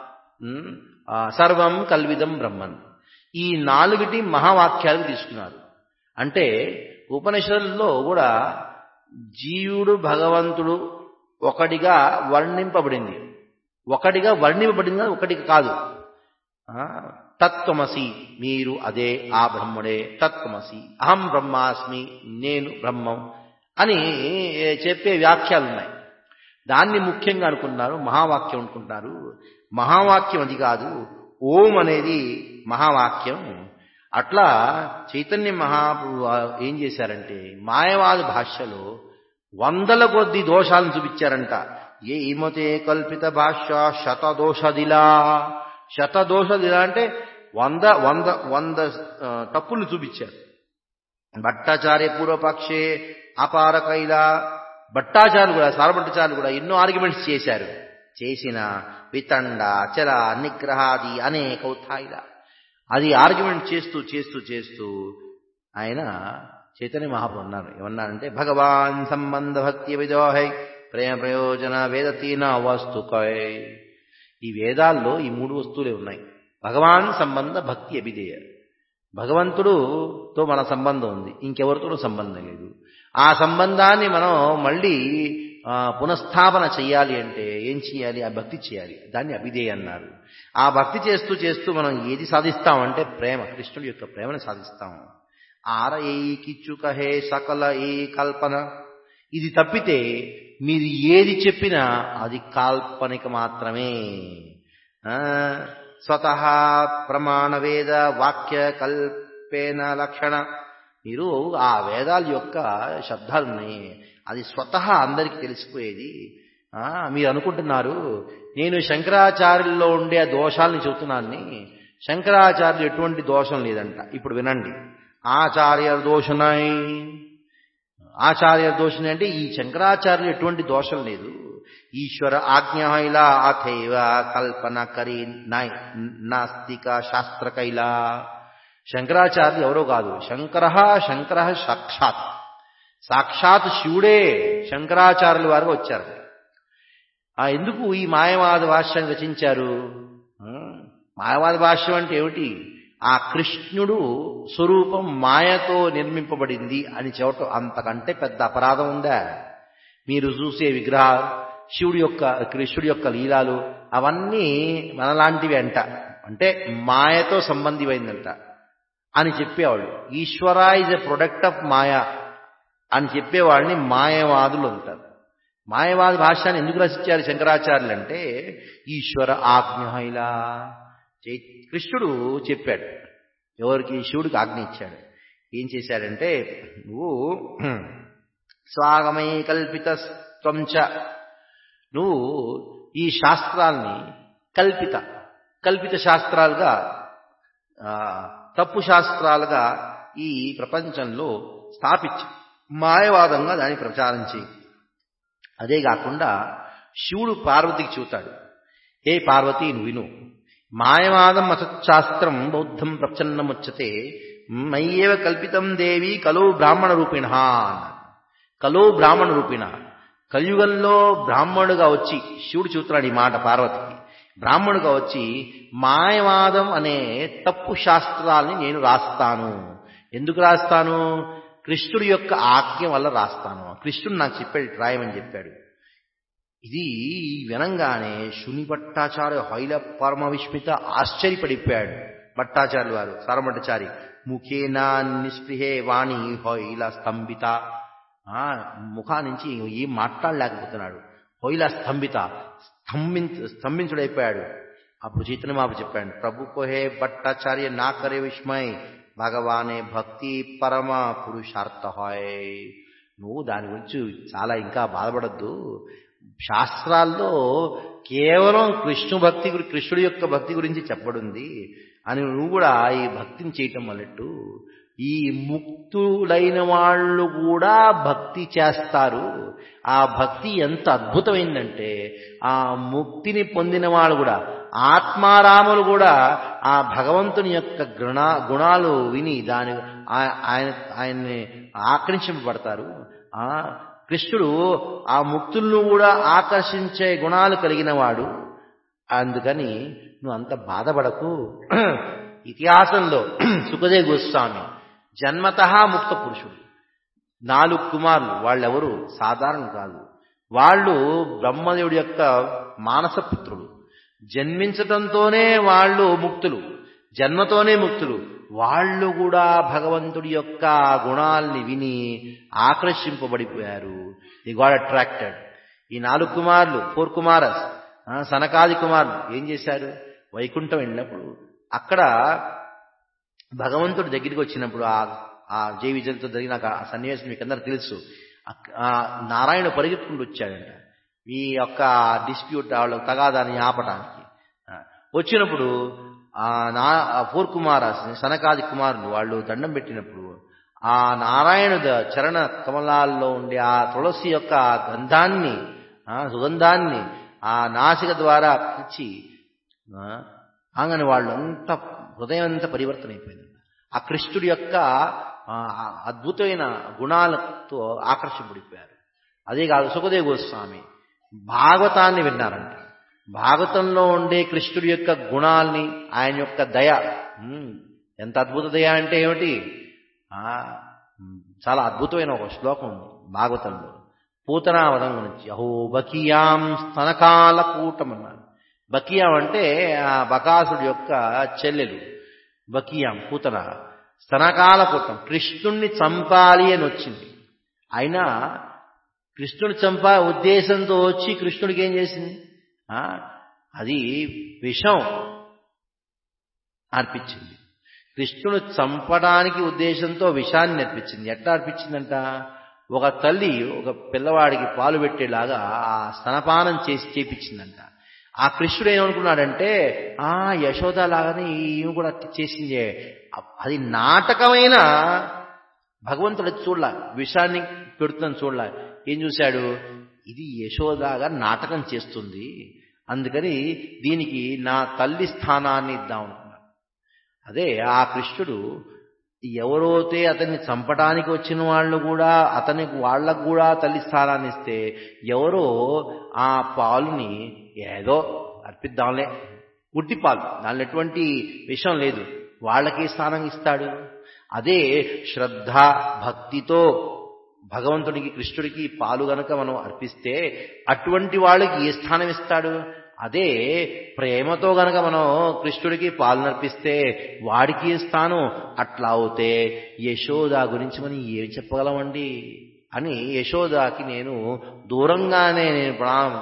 సర్వం కల్విదం బ్రహ్మన్. ఈ నాలుగిటి మహావాక్యాలు తీసుకున్నారు. అంటే ఉపనిషత్తుల్లో కూడా జీవుడు భగవంతుడు ఒకటిగా వర్ణింపబడింది. ఒకటిగా వర్ణింపబడింది, ఒకటిగా కాదు. తత్వమసి మీరు అదే ఆ బ్రహ్ముడే, తత్వమసి అహం బ్రహ్మాస్మి నేను బ్రహ్మం అని చెప్పే వ్యాఖ్యలు ఉన్నాయి. దాన్ని ముఖ్యంగా అనుకున్నారు, మహావాక్యం అనుకుంటున్నారు. మహావాక్యం అది కాదు, ఓం అనేది మహావాక్యం. అట్లా చైతన్య మహాప్రభు ఏం చేశారంటే మాయవాద భాష్యలో వందల కొద్ది దోషాలను చూపించారంట. ఏ ఈమతే కల్పిత భాష్య శతదోషదిలా, శతదోషదిలా అంటే వంద వంద వంద తప్పులు చూపించారు. భట్టాచార్య పూర్వపక్షే అపారకైలా, భట్టాచార్యులు కూడా సారభట్టాచార్యులు కూడా ఎన్నో ఆర్గ్యుమెంట్స్ చేశారు. చేసిన వితండ చల నిగ్రహాది అనేక ఉత్థాయిలా అది ఆర్గ్యుమెంట్ చేస్తూ చేస్తూ చేస్తూ ఆయన చైతన్య మహాప్రభు ఉన్నారు. ఏమన్నారంటే భగవాన్ సంబంధ భక్తి విదోహై ప్రేమ ప్రయోజన వేదతీన వస్తుకై. ఈ వేదాల్లో ఈ మూడు వస్తువులే ఉన్నాయి. భగవాన్ సంబంధ భక్తి అభిధేయ, భగవంతుడుతో మన సంబంధం ఉంది, ఇంకెవరితోనూ సంబంధం లేదు. ఆ సంబంధాన్ని మనం మళ్ళీ పునఃస్థాపన చెయ్యాలి అంటే ఏం చేయాలి? ఆ భక్తి చేయాలి. దాన్ని అభిధేయ అన్నారు. ఆ భక్తి చేస్తూ చేస్తూ మనం ఏది సాధిస్తామంటే ప్రేమ, కృష్ణుడి యొక్క ప్రేమను సాధిస్తాం. ఆర ఏ కిచ్చుకహే సకల ఏ కల్పన, ఇది తప్పితే మీరు ఏది చెప్పినా అది కాల్పనిక మాత్రమే. స్వతః ప్రమాణ వేద వాక్య కల్పేన లక్షణ, మీరు ఆ వేదాల యొక్క శబ్దాలున్నాయి, అది స్వతహా అందరికీ తెలిసిపోయేది. మీరు అనుకుంటున్నారు నేను శంకరాచార్యుల్లో ఉండే ఆ దోషాలని చెబుతున్నాన్ని, శంకరాచార్యులు ఎటువంటి దోషం లేదంట. ఇప్పుడు వినండి. ఆచార్య దోషనై, ఆచార్య దోషణి అంటే ఈ శంకరాచార్యులు ఎటువంటి దోషం లేదు. ఈశ్వర ఆజ్ఞ ఇలా అథైవ కల్పన కరీ నాస్తిక శాస్త్ర కైలా. శంకరాచార్యులు ఎవరో కాదు, శంకర శంకర సాక్షాత్ సాక్షాత్ శివుడే శంకరాచార్యుల వారుగా వచ్చారు. ఎందుకు ఈ మాయవాద భాష్యం రచించారు? మాయవాద భాష్యం అంటే ఏమిటి? ఆ కృష్ణుడు స్వరూపం మాయతో నిర్మింపబడింది అని చెప్పటం అంతకంటే పెద్ద అపరాధం ఉందా? మీరు చూసే విగ్రహాలు, శివుడి యొక్క కృష్ణుడి యొక్క లీలాలు అవన్నీ మనలాంటివి అంట, అంటే మాయతో సంబంధిమైందంట అని చెప్పేవాళ్ళు. Ishwara is a product of maya అని చెప్పేవాళ్ళని మాయవాదులు అంటారు. మాయవాద భాష్యాన్ని ఎందుకు రచించారు శంకరాచార్యులు అంటే ఈశ్వర ఆజ్ఞ ఇలా, కృష్ణుడు చెప్పాడు, ఎవరికి? శివుడికి ఆజ్ఞ ఇచ్చాడు. ఏం చేశాడంటే నువ్వు స్వాగమై కల్పిత త్వంచ, నువ్వు ఈ శాస్త్రాల్ని కల్పిత కల్పిత శాస్త్రాలుగా, తప్పు శాస్త్రాలుగా ఈ ప్రపంచంలో స్థాపించి మాయవాదంగా దాన్ని ప్రచారం చేయి. అదే కాకుండా శివుడు పార్వతికి చెబుతాడు, ఏ పార్వతి నువ్వు విను, మాయవాదం అసత్శాస్త్రం బౌద్ధం ప్రచన్నముచ్యతే మయ్యేవ కల్పితం దేవి కలో బ్రాహ్మణ రూపిణ అన్నాడు. కలో బ్రాహ్మణ రూపిణ, కలియుగంలో బ్రాహ్మణుడుగా వచ్చి శివుడు చెబుతున్నాడు ఈ మాట పార్వతికి. బ్రాహ్మణుడుగా వచ్చి మాయవాదం అనే తప్పు శాస్త్రాల్ని నేను రాస్తాను. ఎందుకు రాస్తాను? కృష్ణుడి యొక్క ఆజ్ఞ వల్ల రాస్తాను. కృష్ణుడు నాకు చెప్పాడు రాయమని చెప్పాడు. ఇది వినంగానే శుని భట్టాచార్య హైల పరమ విస్మిత ఆశ్చర్యపడిపోయాడు. భట్టాచార్యులు వారు సారభట్టాచారి ముఖేనా నిస్పృహే వాణి హైల స్తంభిత, ముఖా నుంచి ఏం మాట్లాడలేకపోతున్నాడు. హైల స్తంభిత, స్తంభి స్తంభించుడైపోయాడు. అప్పుడు చైతన్య మహాప్రభు చెప్పాడు, ప్రభు కోహే భట్టాచార్య నా కరే విస్మయ్ భగవానే భక్తి పరమ పురుషార్థ హాయ్. నువ్వు దాని గురించి చాలా ఇంకా బాధపడద్దు. శాస్త్రాల్లో కేవలం కృష్ణు భక్తి కృష్ణుడి యొక్క భక్తి గురించి చెప్పబడింది అని నువ్వు కూడా ఈ భక్తిని చేయటం అన్నట్టు ఈ ముక్తులైన వాళ్ళు కూడా భక్తి చేస్తారు. ఆ భక్తి ఎంత అద్భుతమైందంటే ఆ ముక్తిని పొందిన వాళ్ళు కూడా ఆత్మారాములు కూడా ఆ భగవంతుని యొక్క గుణ గుణాలు విని దాని ఆయన ఆయన్ని ఆకర్షింపబడతారు. ఆ కృష్ణుడు ఆ ముక్తులను కూడా ఆకర్షించే గుణాలు కలిగిన వాడు. అందుకని నువ్వు అంత బాధపడకు. ఇతిహాసంలో సుఖదేవ్ గోస్వామి జన్మతః ముక్త పురుషుడు, నాలుగు కుమారులు, వాళ్ళెవరు సాధారణ కాదు. వాళ్ళు బ్రహ్మదేవుడి యొక్క మానసపుత్రులు. జన్మించటంతోనే వాళ్ళు ముక్తులు. జన్మతోనే ముక్తులు, వాళ్ళు కూడా భగవంతుడి యొక్క గుణాల్ని విని ఆకర్షింపబడిపోయారు. The got attracted. ఈ నాలుగు కుమారులు, ఫోర్ కుమారస్, సనకాది కుమారులు ఏం చేశారు? వైకుంఠం వెళ్ళినప్పుడు అక్కడ భగవంతుడి దగ్గరికి వచ్చినప్పుడు ఆ ఆ జై విజయంతో జరిగిన ఆ సన్నివేశం మీకు అందరూ తెలుసు. నారాయణ పరిగెత్తుకుంటూ వచ్చాడంట ఈ యొక్క డిస్ప్యూట్ వాళ్ళ తగాదాన్ని ఆపడానికి. వచ్చినప్పుడు ఆ నా ఫోర్ కుమారాస్ సనకాది కుమారులు వాళ్ళు దండం పెట్టినప్పుడు ఆ నారాయణ చరణ కమలాల్లో ఉండే ఆ తులసి యొక్క గంధాన్ని, సుగంధాన్ని ఆ నాసిక ద్వారా ఇచ్చి ఆంగని వాళ్ళు అంత హృదయం అంతా పరివర్తన అయిపోయింది. ఆ కృష్ణుడి యొక్క అద్భుతమైన గుణాలతో ఆకర్షింపడిపోయారు. అదే కాదు, సుఖదేవ గోస్వామి భాగవతాన్ని విన్నారంట. భాగవతంలో ఉండే కృష్ణుడి యొక్క గుణాల్ని, ఆయన యొక్క దయ, ఎంత అద్భుత దయ అంటే ఏమిటి, చాలా అద్భుతమైన ఒక శ్లోకం ఉంది భాగవతంలో పూతనావధం గురించి. అహో బకియాం స్తనకాల కూటం అన్నారు. బకియాం అంటే ఆ బకాసుడి యొక్క చెల్లెలు బకియాం పూతన. స్తనకాల కూటం కృష్ణుణ్ణి చంపాలి అని వచ్చింది. అయినా కృష్ణుని చంపా ఉద్దేశంతో వచ్చి కృష్ణుడికి ఏం చేసింది? అది విషం అర్పించింది. కృష్ణుడు చంపడానికి ఉద్దేశంతో విషాన్ని అర్పించింది. ఎట్లా అర్పించిందంట? ఒక తల్లి ఒక పిల్లవాడికి పాలు పెట్టేలాగా ఆ స్తనపానం చేసి చేపించిందంట. ఆ కృష్ణుడు ఏమనుకున్నాడంటే ఆ యశోద లాగానే ఈమె కూడా చేసిందే. అది నాటకమైన భగవంతుడు చూడలా, విషాన్ని పెడుతుందని చూడలా. ఏం చూశాడు? ఇది యశోదాగా నాటకం చేస్తుంది, అందుకని దీనికి నా తల్లి స్థానాన్ని ఇద్దాం అనుకున్నాడు. అదే ఆ కృష్ణుడు ఎవరైతే అతన్ని చంపడానికి వచ్చిన వాళ్ళు కూడా అతనికి వాళ్లకు కూడా తల్లి స్థానాన్ని ఇస్తే ఎవరో ఆ పాలుని ఏదో అర్పిద్దాంలే, ఉట్టి పాలు, దానిలో ఎటువంటి విషయం లేదు, వాళ్ళకి స్థానం ఇస్తాడు. అదే శ్రద్ధ భక్తితో భగవంతుడికి కృష్ణుడికి పాలు గనక మనం అర్పిస్తే అటువంటి వాళ్ళకి ఏ స్థానం ఇస్తాడు? అదే ప్రేమతో గనక మనం కృష్ణుడికి పాలు నర్పిస్తే వాడికి స్థానం. అట్లా అవుతే యశోద గురించి మనం ఏం చెప్పగలమండి అని యశోదాకి నేను దూరంగానే నేను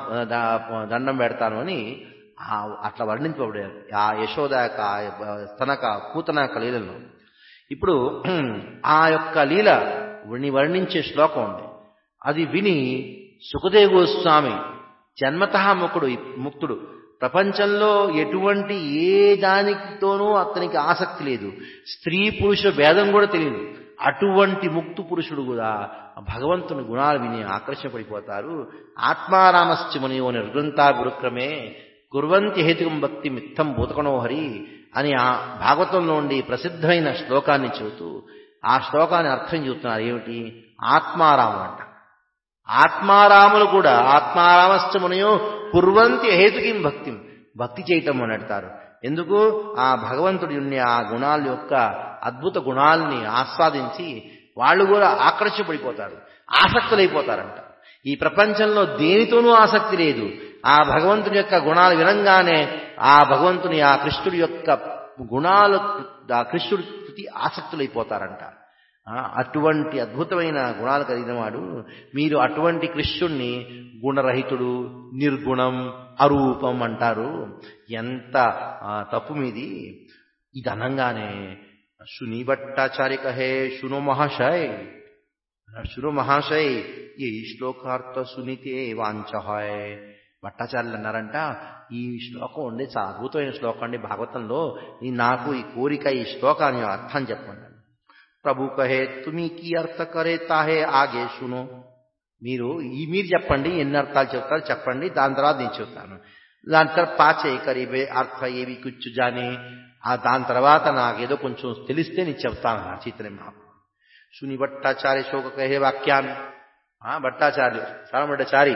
దండం పెడతాను అని అట్లా వర్ణింపబడారు ఆ యశోద తనక పూతనక లీలలో. ఇప్పుడు ఆ యొక్క లీల వర్ణించే శ్లోకం ఉంది. అది విని సుఖదేవ గోస్వామి జన్మతః ముకుడు ముక్తుడు, ప్రపంచంలో ఎటువంటి ఏ దానితోనూ అతనికి ఆసక్తి లేదు, స్త్రీ పురుష భేదం కూడా తెలియదు. అటువంటి ముక్తు పురుషుడు కూడా భగవంతుని గుణాలు విని ఆకర్షింపడిపోతారు. ఆత్మారామశ్చ మునియో నిర్గృంతా గురుక్రమే కుర్వంతి హేతుకం భక్తి మిత్తం భూతకణో హరి అని ఆ భాగవతంలో ఉండి ప్రసిద్ధమైన శ్లోకాన్ని చెబుతూ ఆ శ్లోకాన్ని అర్థం చెబుతున్నారు. ఏమిటి? ఆత్మారాములు అంట. ఆత్మారాములు కూడా ఆత్మారామశ్చ మునియో కుర్వంతి హేతుకిం భక్తి, భక్తి చేయటం అని అంటారు. ఎందుకు? ఆ భగవంతుడి ఉన్న ఆ గుణాల యొక్క అద్భుత గుణాలని ఆస్వాదించి వాళ్ళు కూడా ఆకర్షింపడిపోతారు, ఆసక్తులైపోతారంట. ఈ ప్రపంచంలో దేనితోనూ ఆసక్తి లేదు, ఆ భగవంతుని యొక్క గుణాలు వినంగానే ఆ భగవంతుని ఆ కృష్ణుడి యొక్క గుణాలు ఆ కృష్ణుడి కృతి ఆసక్తులైపోతారంట. అటువంటి అద్భుతమైన గుణాలు కలిగిన వాడు. మీరు అటువంటి కృష్ణుణ్ణి గుణరహితుడు, నిర్గుణం, అరూపం అంటారు. ఎంత తప్పు మీది. ఇది అనగానే సునీ భట్టాచార్య కహే శునో మహాశయ, శునో మహాశయ ఈ శ్లోకార్థ సునీతే వాంఛ హాయ్. భట్టాచార్యులు అన్నారంట, ఈ శ్లోకం ఉండే చాలా అద్భుతమైన శ్లోకం అండి భాగవతంలో, నాకు ఈ కోరిక, ఈ శ్లోకాన్ని అర్థం చెప్పండి. ప్రభు కహే తుమి కీ అర్థ కరే తాహే ఆగే సునో. మీరు ఈ మీరు చెప్పండి, ఎన్ని అర్థాలు చెప్తారు చెప్పండి, దాని తర్వాత నేను చెప్తాను. దాని తర్వాత పాచే కరీబే అర్థ ఏవి కుచ్చు జానే, ఆ దాని తర్వాత నాకేదో కొంచెం తెలిస్తే నేను చెప్తాను నా చైతన్య మహాప్రభు. సుని భట్టాచార్య శోక కహే వాక్యాన్ని భట్టాచార్యులు సారభట్టాచారి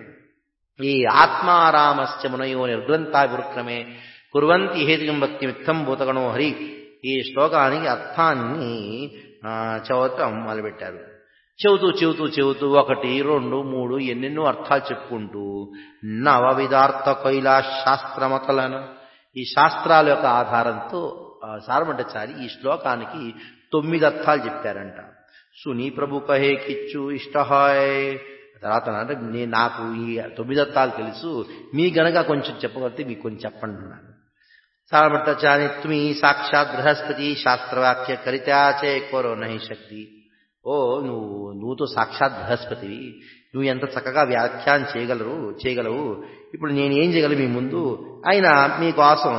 ఈ ఆత్మారామశ్చ మునయో నిర్గ్రంథా గురుక్రమే కుర్వంతి హేతుకం భక్తి మిత్తం భూతగణో హరి. ఈ శ్లోకానికి అర్థాన్ని చదవటం మొదలుపెట్టారు. చెబుతూ చెబుతూ చెబుతూ ఒకటి రెండు మూడు ఎన్నెన్నో అర్థాలు చెప్పుకుంటూ నవవిధార్థ కైలాస శాస్త్రమతలను ఈ శాస్త్రాల యొక్క ఆధారంతో సారభట్టాచారి ఈ శ్లోకానికి తొమ్మిది అర్థాలు చెప్పారంట. సునీ ప్రభు కహే కిచ్చు ఇష్టహాయ్. తర్వాత అంటే నేను నాకు ఈ తొమ్మిది అర్థాలు తెలుసు, మీ గనక కొంచెం చెప్పగలిగితే మీకు కొంచెం చెప్పండి అన్నాను. సారభట్టాచారి తుమి సాక్షాత్ బృహస్పతి శాస్త్రవాక్య కరితాచే కోరో నహి శక్తి. ఓ నువ్వు నువ్వుతో సాక్షాత్ బృహస్పతివి, నువ్వు ఎంత చక్కగా వ్యాఖ్యానం చేయగలరు చేయగలవు ఇప్పుడు నేను ఏం చేయగలను మీ ముందు. అయినా మీకోసం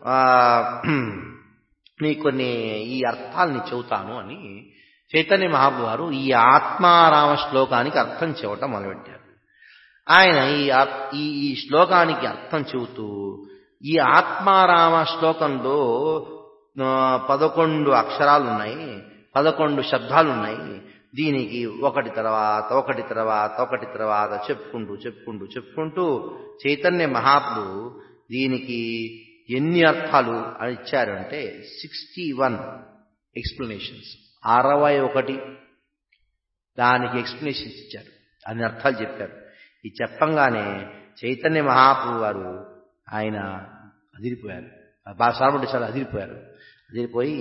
నీ కొన్ని ఈ అర్థాలని చెబుతాను అని చైతన్య మహాప్రభు వారు ఈ ఆత్మారామ శ్లోకానికి అర్థం చెబుటం మొదలుపెట్టారు. ఆయన ఈ ఈ శ్లోకానికి అర్థం చెబుతూ ఈ ఆత్మారామ శ్లోకంలో పదకొండు అక్షరాలు ఉన్నాయి, పదకొండు శబ్దాలు ఉన్నాయి. దీనికి ఒకటి తర్వాత ఒకటి తర్వాత ఒకటి తర్వాత చెప్పుకుంటూ చెప్పుకుంటూ చెప్పుకుంటూ చైతన్య మహాప్రభు దీనికి ఎన్ని అర్థాలు అని ఇచ్చారు అంటే సిక్స్టీ వన్ ఎక్స్ప్లెనేషన్స్, అరవై ఒకటి దానికి ఎక్స్ప్లెనేషన్స్ ఇచ్చారు, అన్ని అర్థాలు చెప్పారు. ఈ చెప్పంగానే చైతన్య మహాప్రభు గారు ఆయన అదిరిపోయారు, బాగా సారభట్టాచారి అదిరిపోయారు. అదిరిపోయి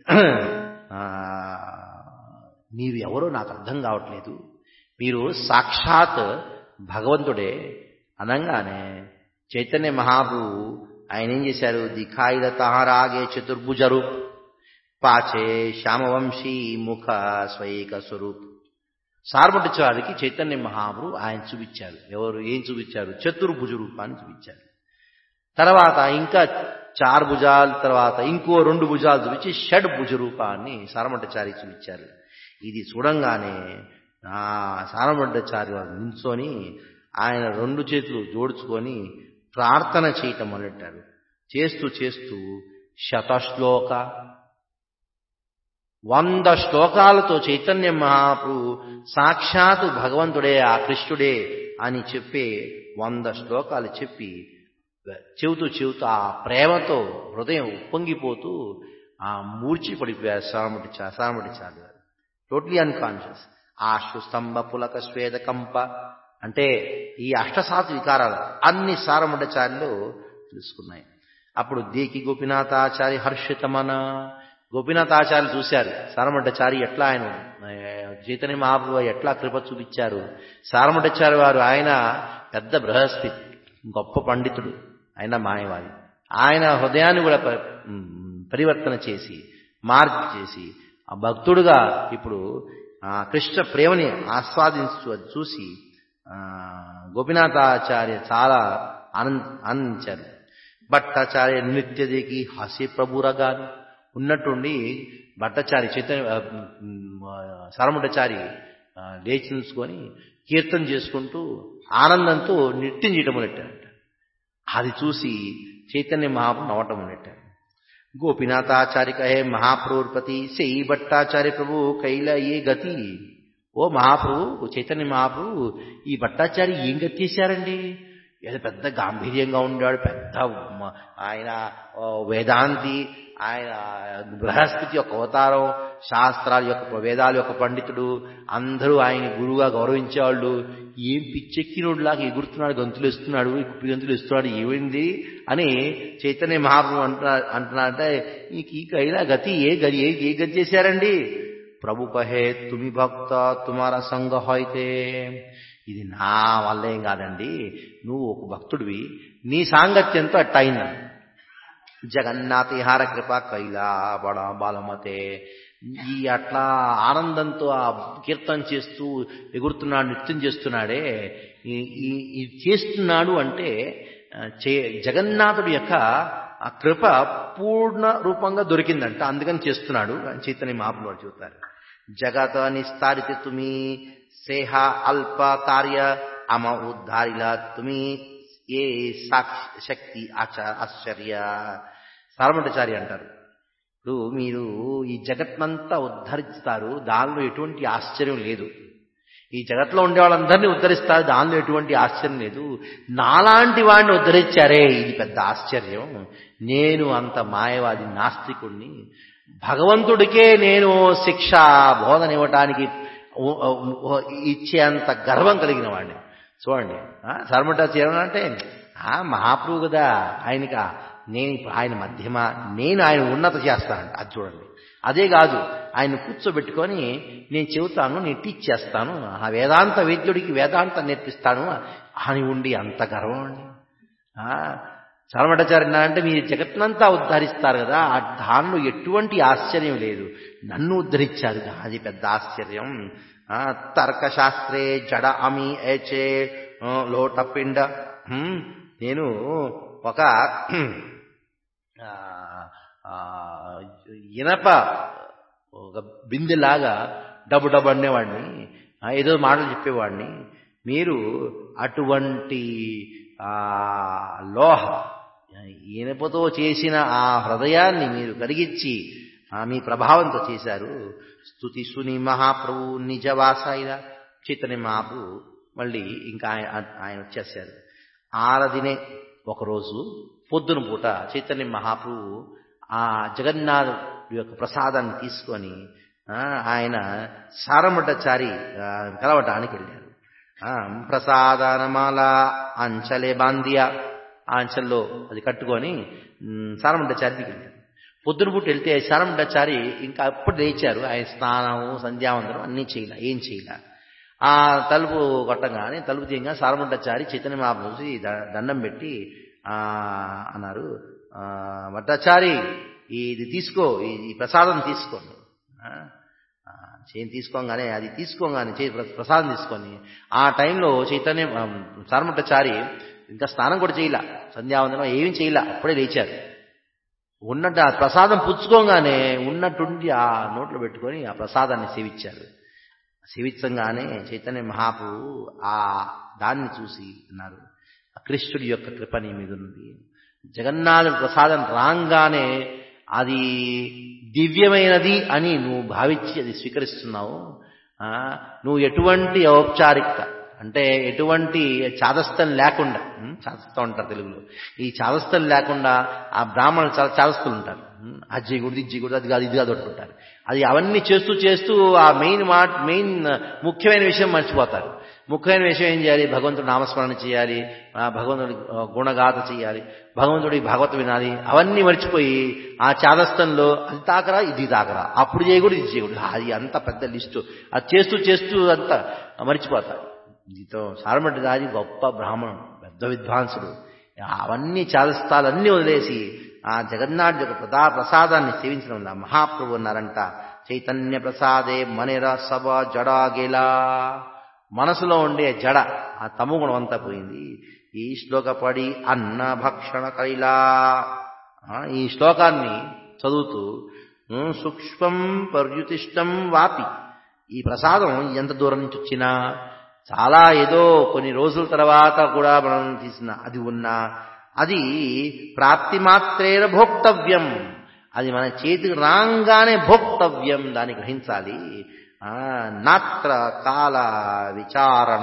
మీరు ఎవరో నాకు అర్థం కావట్లేదు, మీరు సాక్షాత్ భగవంతుడే అనగానే చైతన్య మహాప్రభు ఆయన ఏం చేశారు, దిఖాయిల తారాగే చతుర్భుజ రూప్ పాచే శ్యామవంశీ ముఖ స్వైక స్వరూప్. సారభట్టాచారికి చైతన్య మహాప్రభు ఆయన చూపించారు. ఎవరు ఏం చూపించారు, చతుర్భుజ రూపాన్ని చూపించారు. తర్వాత ఇంకా చార్ భుజాల తర్వాత ఇంకో రెండు భుజాలు చూపించి షడ్ భుజ రూపాన్ని సారభట్టాచారి చూపించారు. ఇది చూడంగానే ఆ సారభట్టాచారి వారు నించొని ఆయన రెండు చేతులు జోడించుకొని ప్రార్థన చేయటం మొదలెట్టారు. చేస్తూ చేస్తూ శతశ్లోక వంద శ్లోకాలతో చైతన్య మహాప్రభు సాక్షాత్ భగవంతుడే ఆ కృష్ణుడే అని చెప్పి వంద శ్లోకాలు చెప్పి చెబుతూ చెబుతూ ఆ ప్రేమతో హృదయం ఉప్పొంగిపోతూ ఆ మూర్చి పడిపోయారు సారభట్టాచారి సారభట్టాచారి గారు. Totally unconscious. ఆశు స్తంభ పులక స్వేద కంప అంటే ఈ అష్టసాత్ వికారాలు అన్ని సారభట్టాచారిలో తెలుసుకున్నాయి. అప్పుడు దేకి గోపినాథాచారి హర్షితమన. గోపినాథాచార్యులు చూశారు సారభట్టాచారి ఎట్లా ఆయన చైతన్య మహాప్రభు ఎట్లా కృప చూపించారు. సారభట్టాచారి వారు ఆయన పెద్ద బృహస్పతి, గొప్ప పండితుడు, ఆయన మాయవాది. ఆయన హృదయాన్ని కూడా పరివర్తన చేసి మార్పు చేసి ఆ భక్తుడుగా ఇప్పుడు ఆ కృష్ణ ప్రేమని ఆస్వాదించు అది చూసి గోపినాథాచార్య చాలా ఆనంద ఆనందించారు. భట్టాచార్య నృత్యదికి హాస్య ప్రభురగాను ఉన్నట్టుండి భట్టాచారి చైతన్య సారభట్టాచారి లేచి నిల్చుకొని కీర్తన చేసుకుంటూ ఆనందంతో నృత్యం చేయటం మొదలెట్టారంట. అది చూసి చైతన్య మహాప్రభు నవ్వటం మొదలెట్టారు. గోపినాథాచార్య కహే మహాప్రభుపతి సై భట్టాచార్య ప్రభు కైల ఏ గతి. ఓ మహాప్రభు చైతన్య మహాప్రభు ఈ భట్టాచారి ఏం గతి చేశారండి, ఏదో పెద్ద గాంభీర్యంగా ఉండాడు, పెద్ద ఆయన వేదాంతి, ఆయన బృహస్పతి యొక్క అవతారం, శాస్త్రాల యొక్క వేదాల యొక్క పండితుడు, అందరూ ఆయన గురువుగా గౌరవించేవాళ్ళు. ఏం పిచ్చెక్కినోడులాగా ఎగురుతున్నాడు, గంతులు ఇస్తున్నాడు, కుప్పి గంతులు ఇస్తున్నాడు, ఏమైంది అని చైతన్య మహాప్రభు అంటున్నా అంటున్నారంటే ఈ కైలా గతి ఏ గది ఏ ఏ గతి చేశారండి. ప్రభు కహే తుమి భక్త తుమారా సంగ హైతే. ఇది నా వల్ల ఏం కాదండి, నువ్వు ఒక భక్తుడివి, నీ సాంగత్యంతో అట్ట అయిందని. జగన్నాథిహార కృప కైలా బడా బాలమతే. ఈ అట్లా ఆనందంతో ఆ కీర్తన చేస్తూ ఎగురుతున్నాడు, నృత్యం చేస్తున్నాడే, ఈ చేస్తున్నాడు అంటే జగన్నాథుడి యొక్క ఆ కృప పూర్ణ రూపంగా దొరికిందంట, అందుకని చేస్తున్నాడు అని చైతన్య మహాప్రభు చెబుతారు. జగత నిస్తారిత తుమి సేహ అల్ప కార్య అమ ఉద్ధారిలా తుమి ఏ సాక్షి శక్తి ఆశ్చర్య. సారభట్టాచారి అంటారు, ఇప్పుడు మీరు ఈ జగత్నంతా ఉద్ధరిస్తారు, దానిలో ఎటువంటి ఆశ్చర్యం లేదు. ఈ జగత్లో ఉండే వాళ్ళందరినీ ఉద్ధరిస్తారు, దానిలో ఎటువంటి ఆశ్చర్యం లేదు. నాలాంటి వాడిని ఉద్ధరించారే, ఇది పెద్ద ఆశ్చర్యం. నేను అంత మాయవాది నాస్తికుణ్ణి, భగవంతుడికే నేను శిక్ష బోధన ఇవ్వటానికి ఇచ్చేంత గర్వం కలిగిన వాడిని. చూడండి సారభట్టాచారి అంటే ఆ మహాప్రభు కదా, ఆయనకి నేను ఇప్పుడు ఆయన మధ్యమ, నేను ఆయన ఉన్నత చేస్తానంట. అది చూడండి. అదే కాదు, ఆయన కూర్చోబెట్టుకొని నేను చెబుతాను, నేను టీచ్ చేస్తాను, ఆ వేదాంత వేద్యుడికి వేదాంతం నేర్పిస్తాను అని ఉండి అంత గర్వం అండి. చాలమటాచార్య అంటే మీరు జగత్నంతా ఉద్ధరిస్తారు కదా, ఆ దానిలో ఎటువంటి ఆశ్చర్యం లేదు. నన్ను ఉద్ధరించారు, అది పెద్ద ఆశ్చర్యం. తర్కశాస్త్రే జడ అమి ఏచే లోటపిండ. నేను ఒక ఇనప ఒక బిందెలాగా డబ్బు డబ్బు అనేవాడిని, ఏదో మాటలు చెప్పేవాడిని. మీరు అటువంటి ఆ లోహ ఇనుపతో చేసిన ఆ హృదయాన్ని మీరు కరిగించి మీ ప్రభావంతో చేశారు. స్తుతి సుని మహాప్రభు నిజవాసాయిల చైతన్య మహాప్రభు మళ్ళీ ఇంకా ఆయన వచ్చేసారు. ఆరదినే ఒకరోజు పొద్దున పూట చైతన్య మహాప్రభు ఆ జగన్నాథుడి యొక్క ప్రసాదాన్ని తీసుకొని ఆయన సారంభటాచారి కలవటానికి వెళ్ళారు. ప్రసాదానమాల అంచలే బాందియా, ఆ అంచల్లో అది కట్టుకొని సారంభటాచారికి వెళ్ళారు. పొద్దున పూట వెళ్తే సారంభటాచారి ఇంకా అప్పుడు లేచారు. ఆయన స్నానం సంధ్యావందనం అన్నీ చేయలే, ఏం చేయలే. ఆ తలుపు కొట్టగానే తలుపు తీయంగా సారంభటాచారి చైతన్య మహాప్రభు చూసి దండం పెట్టి ఆ అన్నారు, భట్టాచారి ఇది తీసుకో, ఈ ప్రసాదం తీసుకోండి. చేయి తీసుకోగానే అది తీసుకోగానే చేయి ప్రసాదం తీసుకొని ఆ టైంలో చైతన్య సారంభటాచారి ఇంకా స్నానం కూడా చేయలే, సంధ్యావందనం ఏమీ చేయలే, అప్పుడే లేచారు. ఉన్నట్టు ఆ ప్రసాదం పుచ్చుకోగానే ఉన్నట్టుండి ఆ నోట్లో పెట్టుకొని ఆ ప్రసాదాన్ని సేవించారు. సేవించగానే చైతన్య మహాప్రభు ఆ దాన్ని చూసి అన్నారు, కృష్ణుడి యొక్క కృప నీ మీద ఉంది. జగన్నాథుడి ప్రసాదం రాగానే అది దివ్యమైనది అని నువ్వు భావించి అది స్వీకరిస్తున్నావు. నువ్వు ఎటువంటి ఔపచారికత అంటే ఎటువంటి చాదస్తం లేకుండా, చాదస్తం అంటారు తెలుగులో, ఈ చాదస్తం లేకుండా ఆ బ్రాహ్మణులు చాలా చాదస్తులు ఉంటారు. అది చేయకూడదు, ఇది చేయకూడదు, అది కాదు ఇది కాదు అంటుంటారు. అది అవన్నీ చేస్తూ చేస్తూ ఆ మెయిన్ మాట మెయిన్ ముఖ్యమైన విషయం మర్చిపోతారు. ముఖ్యమైన విషయం ఏం చేయాలి? భగవంతుడి నామస్మరణ చేయాలి, భగవంతుడి గుణగాథ చేయాలి, భగవంతుడి భాగవత వినాలి. అవన్నీ మర్చిపోయి ఆ చాదస్తంలో అది తాకరా ఇది తాకరా, అప్పుడు చేయకూడదు ఇది చేయకూడదు, అది అంత పెద్ద లిస్టు. అది చేస్తూ చేస్తూ అంతా మర్చిపోతారు. దీంతో సారంభటాచారి గొప్ప బ్రాహ్మణుడు, పెద్ద విద్వాంసుడు. అవన్నీ చాదస్తాలన్నీ వదిలేసి ఆ జగన్నాథ్ యొక్క ప్రదా ప్రసాదాన్ని సేవించడం వల్ల మహాప్రభు అన్నారంట, చైతన్య ప్రసాదే మనిర సభ జడాగేలా. మనసులో ఉండే జడ ఆ తమో గుణం అంతా పోయింది. ఈ శ్లోక పడి అన్న భక్షణ కైలా, ఈ శ్లోకాన్ని చదువుతూ సూక్ష్మం పర్యుతిష్టం వాపి, ఈ ప్రసాదం ఎంత దూరం నుంచి వచ్చినా, చాలా ఏదో కొన్ని రోజుల తర్వాత కూడా మనం తీసిన అది ఉన్నా, అది ప్రాప్తి మాత్రేన భోక్తవ్యం, అది మన చేతికి రాగానే భోక్తవ్యం, దాన్ని గ్రహించాలి. నాత్ర కాల విచారణ,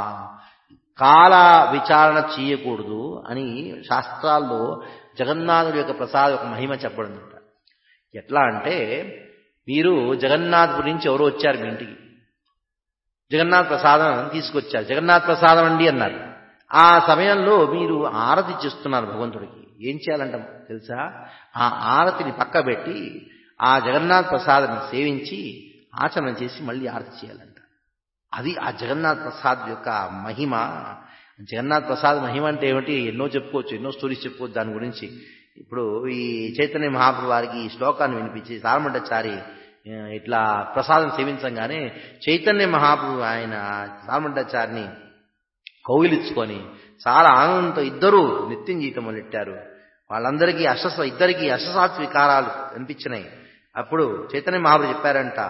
కాల విచారణ చేయకూడదు అని శాస్త్రాల్లో జగన్నాథుడి యొక్క ప్రసాద ఒక మహిమ చెప్పడం. ఎట్లా అంటే, మీరు జగన్నాథ్ గురించి ఎవరో వచ్చారు మీ ఇంటికి, జగన్నాథ్ ప్రసాదం తీసుకొచ్చారు, జగన్నాథ్ ప్రసాదం అండి అన్నారు. ఆ సమయంలో మీరు ఆరతి చేస్తున్నారు భగవంతుడికి. ఏం చేయాలంట తెలుసా? ఆ ఆరతిని పక్క పెట్టి ఆ జగన్నాథ్ ప్రసాదాన్ని సేవించి ఆచరణ చేసి మళ్ళీ ఆరతి చేయాలంట. అది ఆ జగన్నాథ్ ప్రసాద్ యొక్క మహిమ. జగన్నాథ్ ప్రసాద్ మహిమ అంటే ఏమిటి? ఎన్నో చెప్పుకోవచ్చు, ఎన్నో స్టోరీస్ చెప్పుకోవచ్చు దాని గురించి. ఇప్పుడు ఈ చైతన్య మహాప్రభు వారికి ఈ శ్లోకాన్ని వినిపించి సారంభటాచారి ఇట్లా ప్రసాదం సేవించగానే చైతన్య మహాప్రభు ఆయన సారంభటాచారిని కౌగిలించుకొని చాలా ఆనందంతో ఇద్దరూ నిత్యం జీవితం మొదలెట్టారు. వాళ్ళందరికీ అశస ఇద్దరికీ అశసాత్ వికారాలు కనిపించినాయి. అప్పుడు చైతన్య మహాప్రభు చెప్పారంట,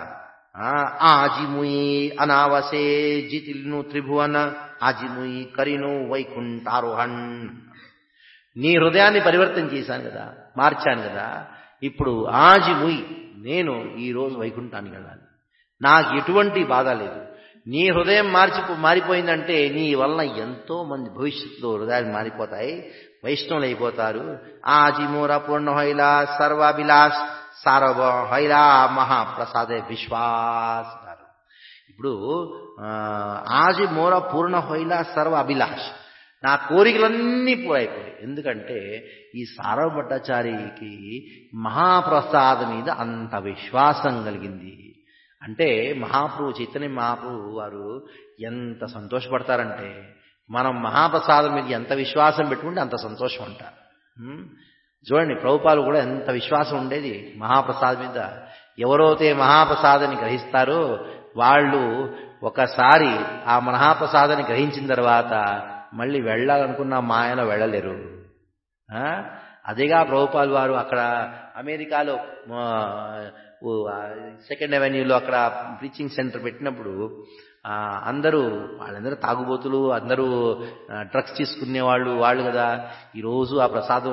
ఆజిముయి అనావసే జితిల్ను త్రిభువన ఆజిముయి కరిను వైకుంఠారోహణ్. నీ హృదయాన్ని పరివర్తన చేశాను కదా, మార్చాను కదా, ఇప్పుడు ఆజిముయి నేను ఈరోజు వైకుంఠానికి వెళ్ళాలి, నాకు ఎటువంటి బాధ లేదు. నీ హృదయం మార్చి మారిపోయిందంటే నీ వలన ఎంతో మంది భవిష్యత్తులో హృదయాలు మారిపోతాయి, వైష్ణవులు అయిపోతారు. ఆజిమూర పూర్ణ హైలా సర్వాభిలాష్ సారవ హైలా మహాప్రసాదే విశ్వాస్. ఇప్పుడు ఆజి మోర పూర్ణ హైలా సర్వ అభిలాష్, నా కోరికలన్నీ పూరైపోయాయి. ఎందుకంటే ఈ సారవ భట్టాచారికి మహాప్రసాదం మీద అంత విశ్వాసం కలిగింది. అంటే మహాప్రభు చైతన్య మహాప్రభు వారు ఎంత సంతోషపడతారంటే మనం మహాప్రసాదం మీద ఎంత విశ్వాసం పెట్టుకుంటే అంత సంతోషం అంటారు. చూడండి ప్రభుపాలు కూడా ఎంత విశ్వాసం ఉండేది మహాప్రసాదం మీద. ఎవరైతే మహాప్రసాదాన్ని గ్రహిస్తారో వాళ్ళు ఒకసారి ఆ మహాప్రసాదాన్ని గ్రహించిన తర్వాత మళ్ళీ వెళ్ళాలనుకున్న మాయలో వెళ్ళలేరు. అదేగా ప్రభుపాల్ వారు అక్కడ అమెరికాలో సెకండ్ అవెన్యూలో అక్కడ ప్రీచింగ్ సెంటర్ పెట్టినప్పుడు అందరూ వాళ్ళందరూ తాగుబోతులు, అందరూ డ్రగ్స్ తీసుకునేవాళ్ళు వాళ్ళు కదా. ఈరోజు ఆ ప్రసాదం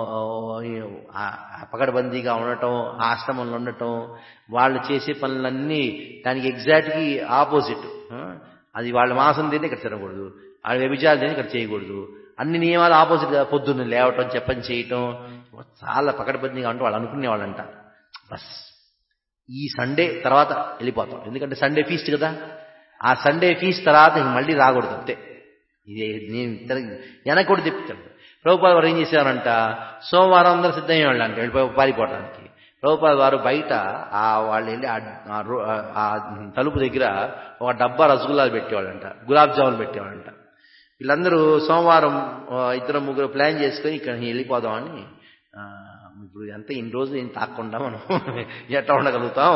పకడ్బందీగా ఉండటం, ఆశ్రమంలో ఉండటం, వాళ్ళు చేసే పనులన్నీ దానికి ఎగ్జాక్ట్లీ ఆపోజిట్. అది వాళ్ళ మాసం తిని ఇక్కడ తినకూడదు, వాళ్ళ వ్యభిచారం తిని ఇక్కడ చేయకూడదు, అన్ని నియమాలు ఆపోజిట్ కదా. పొద్దున్న లేవటం, చెప్పని చేయటం, చాలా పకడ్బందీగా ఉంటే వాళ్ళు అనుకునేవాళ్ళంట. బస్ ఈ సండే తర్వాత వెళ్ళిపోతాం, ఎందుకంటే సండే ఫీస్ట్ కదా. ఆ సండే ఫీస్ట్ తర్వాత మళ్ళీ రాకూడదు అంతే. ఇది నేను వెనక కూడా చెప్తాడు. ప్రభుపాద వారు ఏం చేసేవారంట, సోమవారం అందరూ సిద్ధమయ్యే వాళ్ళు అంటే వెళ్ళిపోయి పారిపోవడానికి. ప్రభుపాద వారు బయట ఆ వాళ్ళు వెళ్ళి ఆ తలుపు దగ్గర ఒక డబ్బా రసగుల్లాలు పెట్టేవాళ్ళంట, గులాబ్ జాములు పెట్టేవాళ్ళంట. వీళ్ళందరూ సోమవారం ఇద్దరు ముగ్గురు ప్లాన్ చేసుకొని ఇక్కడ వెళ్ళిపోదామని. ఇప్పుడు ఎంత ఇన్ని రోజులు ఏం తాకుండా మనం ఎట్లా ఉండగలుగుతాం,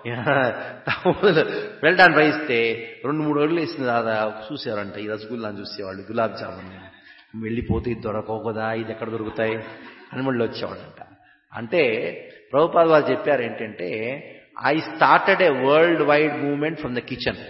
వెళ్ళడానికి ప్రయత్నిస్తే రెండు మూడు రోజులు వేసిన దాదా చూసేవారంట ఈ రసగుల్లాని చూసేవాళ్ళు, గులాబ్ జామున్. వెళ్ళిపోతే ఇది దొరకదా, ఇది ఎక్కడ దొరుకుతాయి అని మళ్ళీ వచ్చేవాళ్ళంట. అంటే ప్రభుపాద వారు చెప్పారు ఏంటంటే, I started a world wide movement from the kitchen.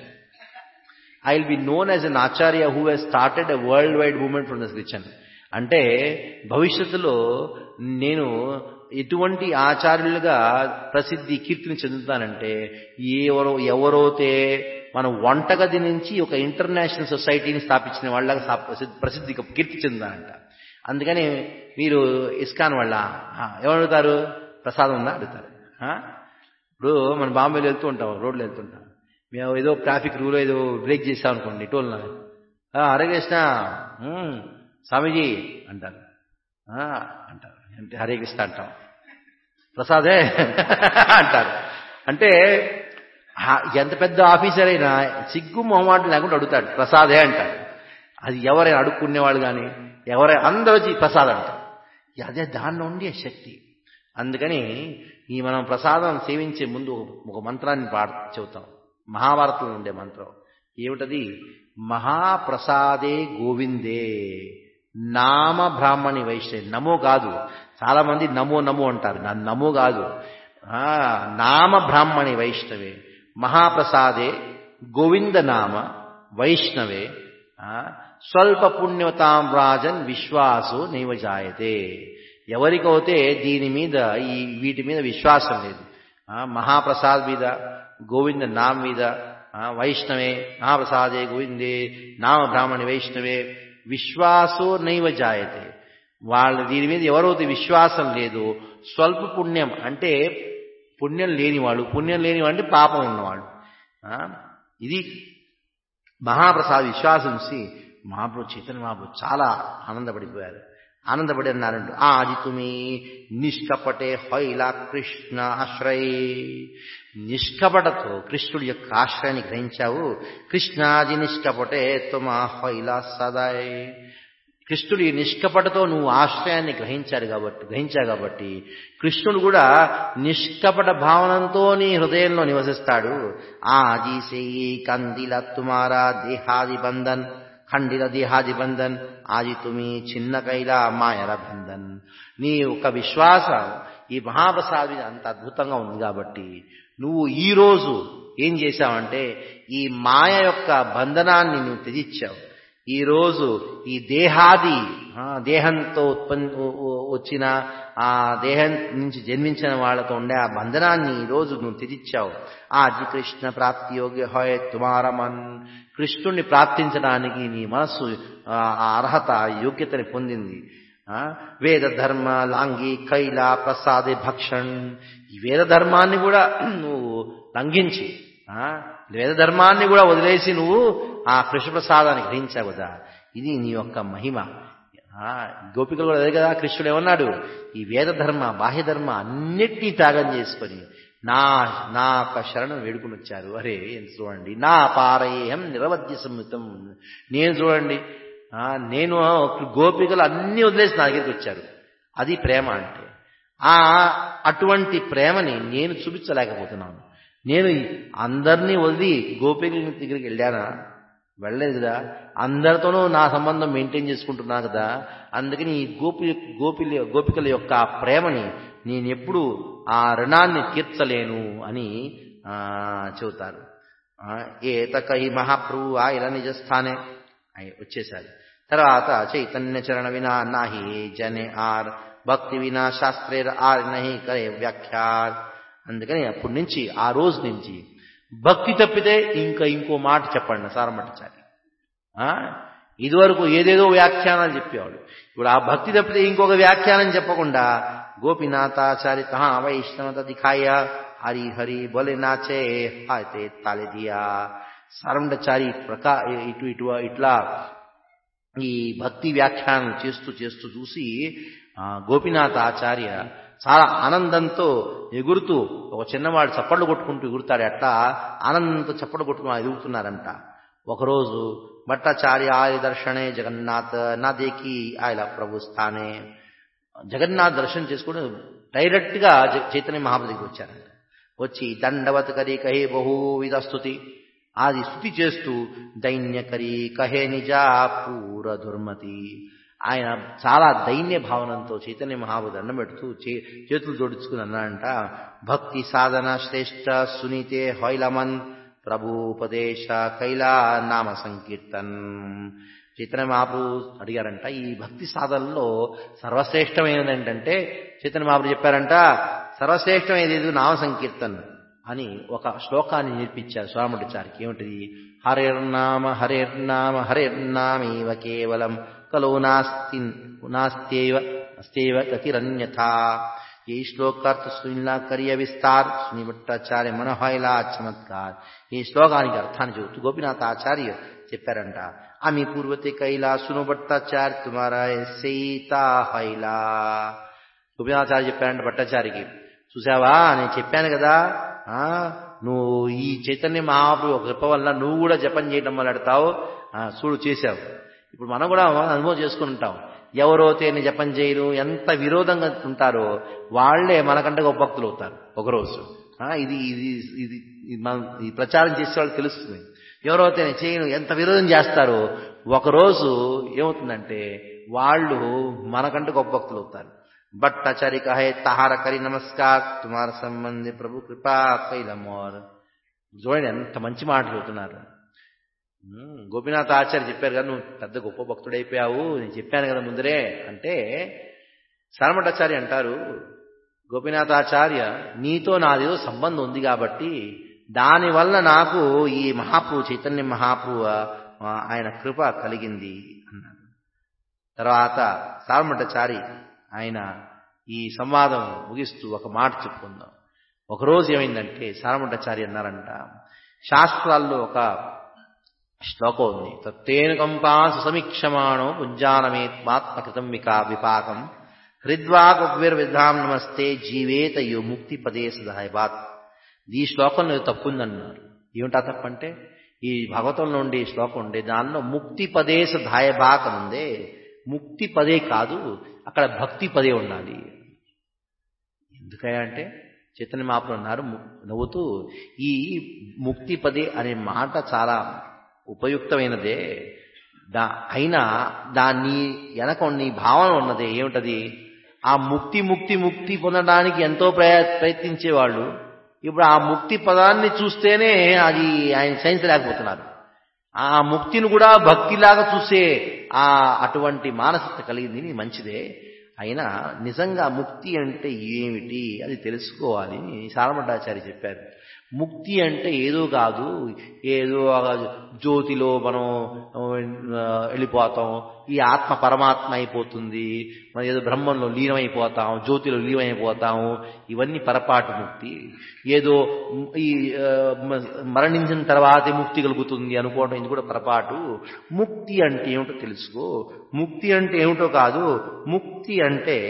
I will be known as an acharya who has started a world wide movement from the kitchen. అంటే భవిష్యత్తులో నేను ఎటువంటి ఆచార్యులుగా ప్రసిద్ధి కీర్తిని చెందుతానంటే, ఎవరో ఎవరైతే మన వంటగది నుంచి ఒక ఇంటర్నేషనల్ సొసైటీని స్థాపించిన వాళ్ళగా ప్రసిద్ధి కీర్తి చెందుతానంట. అందుకని మీరు ఇస్కాన్ వాళ్ళ ఏమడుగుతారు, ప్రసాదం ఉందా అడుగుతారు. ఇప్పుడు మన బాంబేలో వెళ్తూ ఉంటాం, రోడ్లు వెళ్తుంటాం, మేము ఏదో ట్రాఫిక్ రూల్ ఏదో బ్రేక్ చేసాం అనుకోండి, టోల్ హరే కృష్ణ స్వామీజీ అంటారు అంటారు అంటే హరే కృష్ణ అంటాం, ప్రసాదే అంటారు. అంటే ఎంత పెద్ద ఆఫీసర్ అయినా సిగ్గు మొహమాటం లేకుండా అడుగుతాడు, ప్రసాదే అంటాడు. అది ఎవరైనా అడుక్కునేవాళ్ళు కానీ ఎవరైనా అందరూ వచ్చి ప్రసాదం అంటారు. అదే దానిలో ఉండే శక్తి. అందుకని ఈ మనం ప్రసాదం సేవించే ముందు ఒక మంత్రాన్ని పాడు చెబుతాం, మహాభారతంలో ఉండే మంత్రం. ఏమిటది? మహాప్రసాదే గోవిందే నామ బ్రాహ్మణి వైష్ణవి. నమో కాదు, చాలా మంది నమో నమో అంటారు, నా నమో కాదు, నామ బ్రాహ్మణి వైష్ణవే మహాప్రసాదే గోవింద నామ వైష్ణవే స్వల్ప పుణ్యతాం రాజన్ విశ్వాసో నైవ జాయతే. ఎవరికైతే దీని మీద ఈ వీటి మీద విశ్వాసం లేదు, మహాప్రసాద్ మీద, గోవింద నామ మీద, వైష్ణవే మహాప్రసాదే గోవిందే నామ బ్రాహ్మణి వైష్ణవే విశ్వాసో నైవ జాయతే, వాళ్ళ దీని మీద ఎవరైతే విశ్వాసం లేదు, స్వల్ప పుణ్యం అంటే పుణ్యం లేనివాడు, పుణ్యం లేనివాడు అంటే పాపం ఉన్నవాడు. ఇది మహాప్రసాద్ విశ్వాసం చూసి మహాప్రభు చైతన్య మహాప్రభు చాలా ఆనందపడిపోయారు. ఆనందపడి అన్నారంటూ, ఆది తుమి నిష్కపటే హైలా కృష్ణ ఆశ్రయే. నిష్కపటతో కృష్ణుడి యొక్క ఆశ్రయాన్ని గ్రహించావు. కృష్ణాది నిష్కపటే తుమా హైలా సదాయ్. కృష్ణుడి నిష్కపటతో నువ్వు ఆశ్రయాన్ని గ్రహించారు కాబట్టి గ్రహించావు కాబట్టి కృష్ణుడు కూడా నిష్కపట భావనంతో నీ హృదయంలో నివసిస్తాడు. ఆజీసే కందిల తుమారా దేహాది బంధన్ ఖండిత దేహాది బంధన్ ఆది తుమి చిన్న కైలా మాయల బంధన్. నీ యొక్క విశ్వాసం ఈ మహాప్రసాద్ అంత అద్భుతంగా ఉంది కాబట్టి నువ్వు ఈరోజు ఏం చేశావంటే ఈ మాయ యొక్క బంధనాన్ని నువ్వు త్యజించావు. ఈరోజు ఈ దేహాది దేహంతో ఉత్పన్న వచ్చిన ఆ దేహం నుంచి జన్మించిన వాళ్ళతో ఉండే ఆ బంధనాన్ని ఈరోజు నువ్వు త్యజించావు. ఆది కృష్ణ ప్రాప్తి యోగ్య హోయ్ తుమారమన్. కృష్ణుణ్ణి ప్రార్థించడానికి నీ మనస్సు ఆ అర్హత యోగ్యతని పొందింది. వేద ధర్మ లాంగి కైలా ప్రసాదే భక్షణ్. ఈ వేద ధర్మాన్ని కూడా నువ్వు లంఘించి వేద ధర్మాన్ని కూడా వదిలేసి నువ్వు ఆ కృష్ణ ప్రసాదాన్ని గ్రహించావు కదా, ఇది నీ యొక్క మహిమ. గోపికలు కూడా అదే కదా, కృష్ణుడు ఏమన్నాడు, ఈ వేద ధర్మ బాహ్య ధర్మ అన్నిటినీ త్యాగం చేసుకొని నా నా యొక్క శరణం వేడుకుని వచ్చారు. అరే చూడండి, నా పారయేహం నిరవధ్య సంయుతం, నేను చూడండి నేను గోపికలు అన్ని వదిలేసి నా దగ్గరికి వచ్చారు. అది ప్రేమ అంటే. ఆ అటువంటి ప్రేమని నేను చూపించలేకపోతున్నాను. నేను అందరినీ వదిలి గోపికల దగ్గరికి వెళ్ళానా? వెళ్ళలేదు కదా. అందరితోనూ నా సంబంధం మెయింటైన్ చేసుకుంటున్నా కదా. అందుకని ఈ గోపి గోపి గోపికల యొక్క ప్రేమని నేను ఎప్పుడు ఆ రుణాన్ని తీర్చలేను అని ఆ చెబుతారు. ఏతకై మహాప్రభు ఆయన నిజస్థానే వచ్చేసారు. తర్వాత చైతన్య చరణ వినా నాహి జనే ఆర్ భక్తి వినా శాస్త్రే ఆర్ నహి కరే వ్యాఖ్యార్. అందుకని అప్పటి నుంచి ఆ రోజు నుంచి భక్తి తప్పితే ఇంకా ఇంకో మాట చెప్పండి సారమఠాచారి. ఇదివరకు ఏదేదో వ్యాఖ్యానాలు చెప్పేవాడు, ఇప్పుడు ఆ భక్తి తప్పితే ఇంకొక వ్యాఖ్యానం చెప్పకుండా గోపీనాథాచారి తహా వైష్ణవత దిఖాయ హరి హరి బోలే నాచే హాతే తాలే దియా. సారమఠాచారి ప్రకా ఇటు ఇటు ఇట్లా ఈ భక్తి వ్యాఖ్యానం చేస్తూ చేస్తూ చూసి గోపీనాథ ఆచార్య చాలా ఆనందంతో ఎగురుతూ, ఒక చిన్నవాడు చప్పట్లు కొట్టుకుంటూ ఎగురుతాడు, అట్లా ఆనందంతో చప్పట్లు కొట్టుకుని ఎగురుతున్నారంట. ఒకరోజు భట్టాచార్య ఆయ దర్శనే జగన్నాథ్ నా దేకి ఆయన ప్రభు స్థానే. జగన్నాథ్ దర్శనం చేసుకుని డైరెక్ట్ గా చైతన్య మహాప్రభుకి వచ్చారంట. వచ్చి దండవత్ కరి కహే బహువిధ స్తుతి, అది స్తుతి చేస్తూ దైన్యకరి కహే నిజా పూర దుర్మతి. ఆయన చాలా దైన్య భావనంతో చైతన్య మహాప్రభు దండం పెడుతూ చేతులు జోడించుకుని అన్నాడంట, భక్తి సాధన శ్రేష్ఠ సునీతే హైలమన్ ప్రభుపదేశ కైలా నామ సంకీర్తన్. చైతన్య మహాప్రభు అడిగారంట, ఈ భక్తి సాధనలో సర్వశ్రేష్టమైనది ఏంటంటే, చైతన్య మహాప్రభు చెప్పారంట, సర్వశ్రేష్టమైనది నామ సంకీర్తన్ అని ఒక శ్లోకాన్ని నేర్పించారు స్వామిచారికి. ఏమిటిది? హరేర్నామ హరేర్నామ హరేర్నామేవ కేవలం కలో నాస్తి నాస్త్యేవ అస్త్యేవ గతిరన్యథా. ఈ శ్లోకార్థ సునిలా కరియ విస్తార్ సుని భట్టాచార్య మనోహైలా చమత్కార్. ఈ శ్లోకానికి అర్థాన్ని చెబుతూ గోపీనాథ ఆచార్య చెప్పారంట, ఆమె పూర్వతే కైలా సును భట్టాచార్య తుమారా సీతా హైలా. గోపీనాథాచార్య చెప్పారంట భట్టాచారికి, చూసావా నేను చెప్పాను కదా, నువ్వు ఈ చైతన్య మహాప్రభు ఒక కృప వల్ల నువ్వు కూడా జపం చేయడం వల్ల అడతావు, చూడు చేశావు. ఇప్పుడు మనం కూడా అనుభవం చేసుకుని ఉంటాం, ఎవరో తేని జపం చేయరు, ఎంత విరోధంగా ఉంటారో వాళ్లే మనకంటే గొప్ప భక్తులు అవుతారు ఒకరోజు. ఇది ఇది ఇది మనం ఈ ప్రచారం చేసే వాళ్ళు తెలుస్తుంది. ఎవరో తేని చేయను ఎంత విరోధం చేస్తారో ఒకరోజు ఏమవుతుందంటే వాళ్ళు మనకంటే గొప్ప భక్తులు అవుతారు. భట్టాచారి కహే తహార కరి నమస్కార్ తుమార సంబంధి ప్రభు కృపా కైలమోర్. చూడండి ఎంత మంచి మాటలు చెబుతున్నారు. గోపీనాథ ఆచార్య చెప్పారు కదా, నువ్వు పెద్ద గొప్ప భక్తుడైపోయావు, నేను చెప్పాను కదా ముందరే అంటే. సారమఠాచార్య అంటారు, గోపీనాథాచార్య నీతో నాదేదో సంబంధం ఉంది కాబట్టి దానివల్ల నాకు ఈ మహాప్రభు చైతన్య మహాప్రభు ఆయన కృప కలిగింది అన్నాడు. తర్వాత సారమఠాచారి ఆయన ఈ సంవాదం ముగిస్తూ ఒక మాట చెప్పుకుందాం. ఒకరోజు ఏమైందంటే సారమఠాచారి అన్నారంట, శాస్త్రాల్లో ఒక శ్లోకం ఉంది, తత్తేను కంపాసు సమీక్షమాణో పుంజానమేత్మాత్మకృతం వికా విపాకం హృద్వాగ్విర్విధాం నమస్తే జీవేత యో ముక్తి పదే సదాయబాత్. ఈ శ్లోకంలో తప్పుందన్నారు. ఏమిటా తప్పంటే, ఈ భగవతంలో ఉండే శ్లోకం ఉండే దానిలో ముక్తి పదేశ ధాయబాకం ఉందే, ముక్తి పదే కాదు అక్కడ భక్తి పదే ఉండాలి. ఎందుకయ్యా అంటే చైతన్య మహాప్రభు అన్నారు నవ్వుతూ, ఈ ముక్తి పదే అనే మాట చాలా ఉపయుక్తమైనదే, దా అయినా దాన్ని వెనక నీ భావన ఉన్నదే. ఏమిటది? ఆ ముక్తి ముక్తి ముక్తి పొందడానికి ఎంతో ప్రయ ప్రయత్నించేవాళ్ళు ఇప్పుడు ఆ ముక్తి పదాన్ని చూస్తేనే అది ఆయన సహించలేకపోతున్నారు. ఆ ముక్తిని కూడా భక్తిలాగా చూసే ఆ అటువంటి మానసికత కలిగింది మంచిదే, అయినా నిజంగా ముక్తి అంటే ఏమిటి అది తెలుసుకోవాలి సారమఠాచార్య చెప్పారు. ముక్తి అంటే ఏదో కాదు, ఏదో జ్యోతిలో మనం వెళ్ళిపోతాం, ఈ ఆత్మ పరమాత్మ అయిపోతుంది, మనం ఏదో బ్రహ్మంలో లీనమైపోతాం, జ్యోతిలో లీనమైపోతాము, ఇవన్నీ పొరపాటు ముక్తి. ఏదో ఈ మరణించిన తర్వాతే ముక్తి కలుగుతుంది అనుకోవడం ఇది కూడా పొరపాటు. ముక్తి అంటే ఏమిటో తెలుసుకో. ముక్తి అంటే ఏమిటో కాదు, ముక్తి అంటే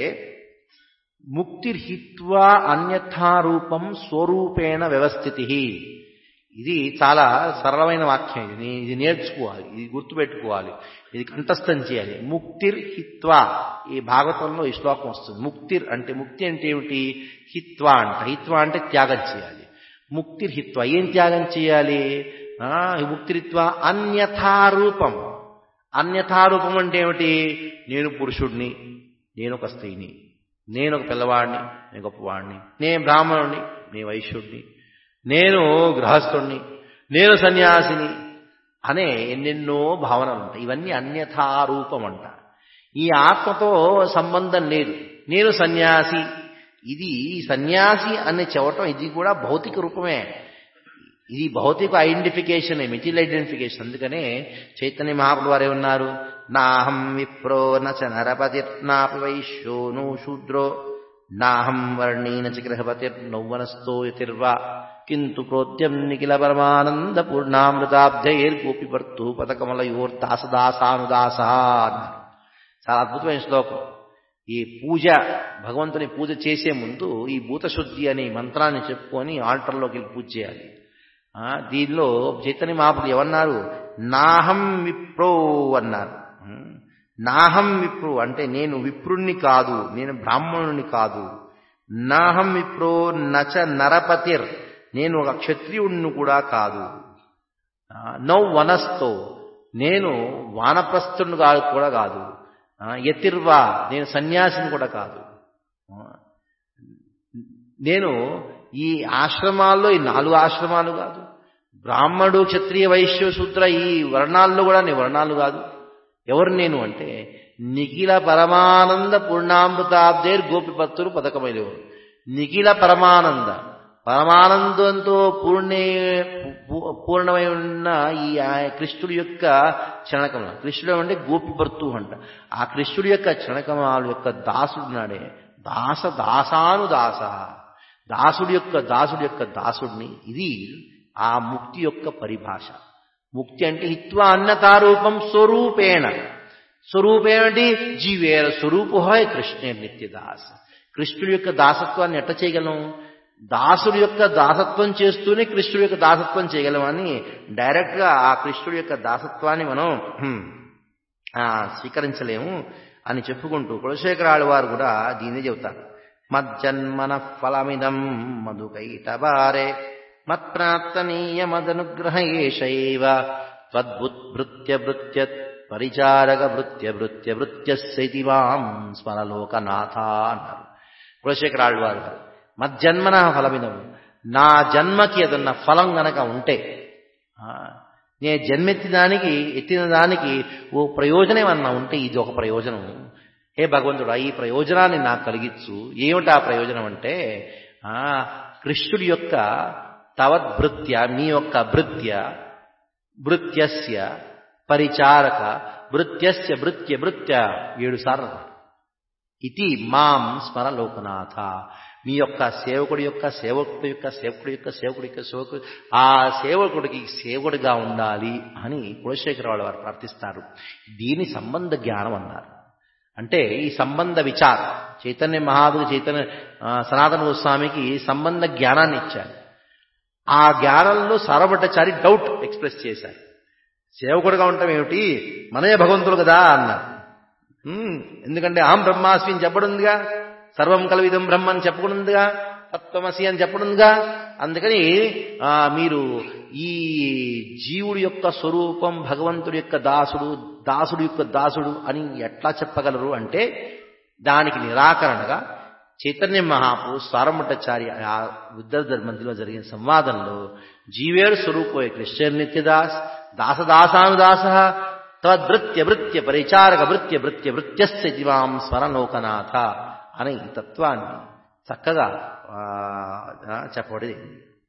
ముక్తిర్హిత్వా అన్యథారూపం స్వరూపేణ వ్యవస్థితి. ఇది చాలా సరళమైన వాక్యం. ఇది ఇది నేర్చుకోవాలి, ఇది గుర్తుపెట్టుకోవాలి, ఇది కంఠస్థం చేయాలి. ముక్తిర్హిత్వా, ఈ భాగవతంలో ఈ శ్లోకం వస్తుంది. ముక్తిర్ అంటే ముక్తి అంటే ఏమిటి? హిత్వా అంట. హిత్వా అంటే త్యాగం చేయాలి. ముక్తిర్హిత్వా, ఏం త్యాగం చేయాలి? ముక్తిరిత్వా అన్యథారూపం. అన్యథారూపం అంటే ఏమిటి? నేను పురుషుడిని, నేను ఒక స్త్రీని, నేను ఒక పిల్లవాడిని, నేను గొప్పవాడిని, నేను బ్రాహ్మణుడిని, నేను వైశ్యుడిని, నేను గృహస్థుడిని, నేను సన్యాసిని అనే ఎన్నెన్నో భావనలు ఉంటాయి. ఇవన్నీ అన్యథారూపం అంట. ఈ ఆత్మతో సంబంధం లేదు. నేను సన్యాసి, ఇది సన్యాసి అని చెప్పటం ఇది కూడా భౌతిక రూపమే. ఇది భౌతిక ఐడెంటిఫికేషన్, మెటీరియల్ ఐడెంటిఫికేషన్. అందుకనే చైతన్య మహాప్రభు వారు ఏమన్నారు? నాహం విప్రో నచ నరపతిర్నాపి వైశ్యో నో శూద్రో నాహం వర్ణీ నచ గృహపతిర్నౌవనస్థో యతిర్వా కింతు ప్రోద్యం నిఖిల పరమానంద పూర్ణామృతాబ్ధైర్గోపి భర్తు పదకమలయోర్దాసదాసానుదాస అన్నారు. చాలా అద్భుతమైన శ్లోకం. ఈ పూజ, భగవంతుని పూజ చేసే ముందు ఈ భూతశుద్ధి అనే మంత్రాన్ని చెప్పుకొని ఆల్టర్లోకి వెళ్ళి పూజ చేయాలి. దీనిలో చైతన్య మహాప్రభు ఏమన్నారు? నాహం విప్రో అన్నారు. నాహం విప్రో అంటే నేను విప్రుణ్ణి కాదు, నేను బ్రాహ్మణుని కాదు. నాహం విప్రో నచ నరపతిర్, నేను ఒక క్షత్రియుడిని కూడా కాదు. నౌ వనస్థో, నేను వానప్రస్థుని కూడా కాదు. యతిర్వా, నేను సన్యాసిని కూడా కాదు. నేను ఈ ఆశ్రమాల్లో, ఈ నాలుగు ఆశ్రమాలు కాదు. బ్రాహ్మణుడు, క్షత్రియ, వైశ్య, శూద్ర ఈ వర్ణాల్లో కూడా నేను వర్ణాలు కాదు. ఎవరు నేను అంటే నిఖిల పరమానంద పూర్ణామృతాబ్దేర్ గోపిపత్తులు పథకమైనవారు. నిఖిల పరమానంద, పరమానందంతో పూర్ణే పూర్ణమై ఉన్న ఈ కృష్ణుడి యొక్క చరణకమల. కృష్ణుడు అంటే గోపిభర్తు అంట. ఆ కృష్ణుడి యొక్క చరణకమాల యొక్క దాసుడు నాడే దాస దాసాను దాస, దాసుడి యొక్క దాసుడి యొక్క దాసుడిని. ఇది ఆ ముక్తి యొక్క పరిభాష. ముక్తి అంటే హిత్వా అన్యతారూపం స్వరూపేణ. స్వరూపేమిటి? జీవేర స్వరూపు హోయ్ కృష్ణే నిత్యదాస. కృష్ణుడి యొక్క దాసత్వాన్ని ఎట్ట చేయగలం? దాసుడి యొక్క దాసత్వం చేస్తూనే కృష్ణుడి యొక్క దాసత్వం చేయగలం అని డైరెక్ట్గా ఆ కృష్ణుడి యొక్క దాసత్వాన్ని మనం స్వీకరించలేము అని చెప్పుకుంటూ కులశేఖరాలు వారు కూడా దీన్ని చెబుతారు. మజ్జన్మన ఫలమిదం మధుకైటబారే మత్ప్రాప్తనీయ మదనుగ్రహ ఏషైవ త్వద్భృత్య భృత్య పరిచారక భృత్య భృత్య భృత్యస్యతి మాం స్మరలోకనాథ అన్నారు కులశేఖరాలు వారు. మజ్జన్మన ఫలమిదం, నా జన్మకి ఏదన్నా ఫలం గనక ఉంటే, నేను జన్మెత్తిన దానికి ఎత్తిన దానికి ఓ ప్రయోజనం ఏమన్నా ఉంటే ఇది ఒక ప్రయోజనం. హే భగవంతుడా, ఈ ప్రయోజనాన్ని నాకు కలిగించు. ఏమిటి ఆ ప్రయోజనం అంటే కృష్ణుడి యొక్క తవద్భృత్య, మీ యొక్క భృత్య, భృత్యస్య పరిచారక, భృత్యస్య భృత్య భృత్య ఏడు సార్లు ఇది మాం స్మర లోకనాథ. మీ యొక్క సేవకుడి యొక్క సేవకుడి యొక్క సేవకుడి యొక్క సేవకుడి యొక్క సేవకుడు, ఆ సేవకుడికి సేవకుడిగా ఉండాలి అని కులశేఖరరావు వారు ప్రార్థిస్తారు. దీని సంబంధ జ్ఞానం అన్నారు. అంటే ఈ సంబంధ విచారం చైతన్య మహాభు చైతన్య సనాతన గోస్వామికి సంబంధ జ్ఞానాన్ని ఇచ్చారు. ఆ జ్ఞానంలో సారభట్టాచారి డౌట్ ఎక్స్ప్రెస్ చేశారు. సేవకుడిగా ఉండటం ఏమిటి, మనమే భగవంతుడు కదా అన్నారు. ఎందుకంటే ఆం బ్రహ్మాస్మి అని చెప్పడుందిగా, సర్వం కల్విదం బ్రహ్మ అని చెప్పకుందిగా, తత్వమసి అని చెప్పడుందిగా. అందుకని మీరు ఈ జీవుడి యొక్క స్వరూపం భగవంతుడి యొక్క దాసుడు, దాసుడు యొక్క దాసుడు అని ఎట్లా చెప్పగలరు అంటే దానికి నిరాకరణగా చైతన్య మహాప్రభు సారభట్టాచార్య ఆ విద్యార్థుల మధ్యలో జరిగిన సంవాదంలో జీవేడు స్వరూపోయ కృష్ణ నిత్యదాస్ దాసదాసానుదాస తద్భృత్య భృత్య పరిచారక భృత్య భృత్య భృత్యస్య జీవాం స్మరలోకనాథ అనే ఈ తత్వాన్ని చక్కగా చెప్పబడింది.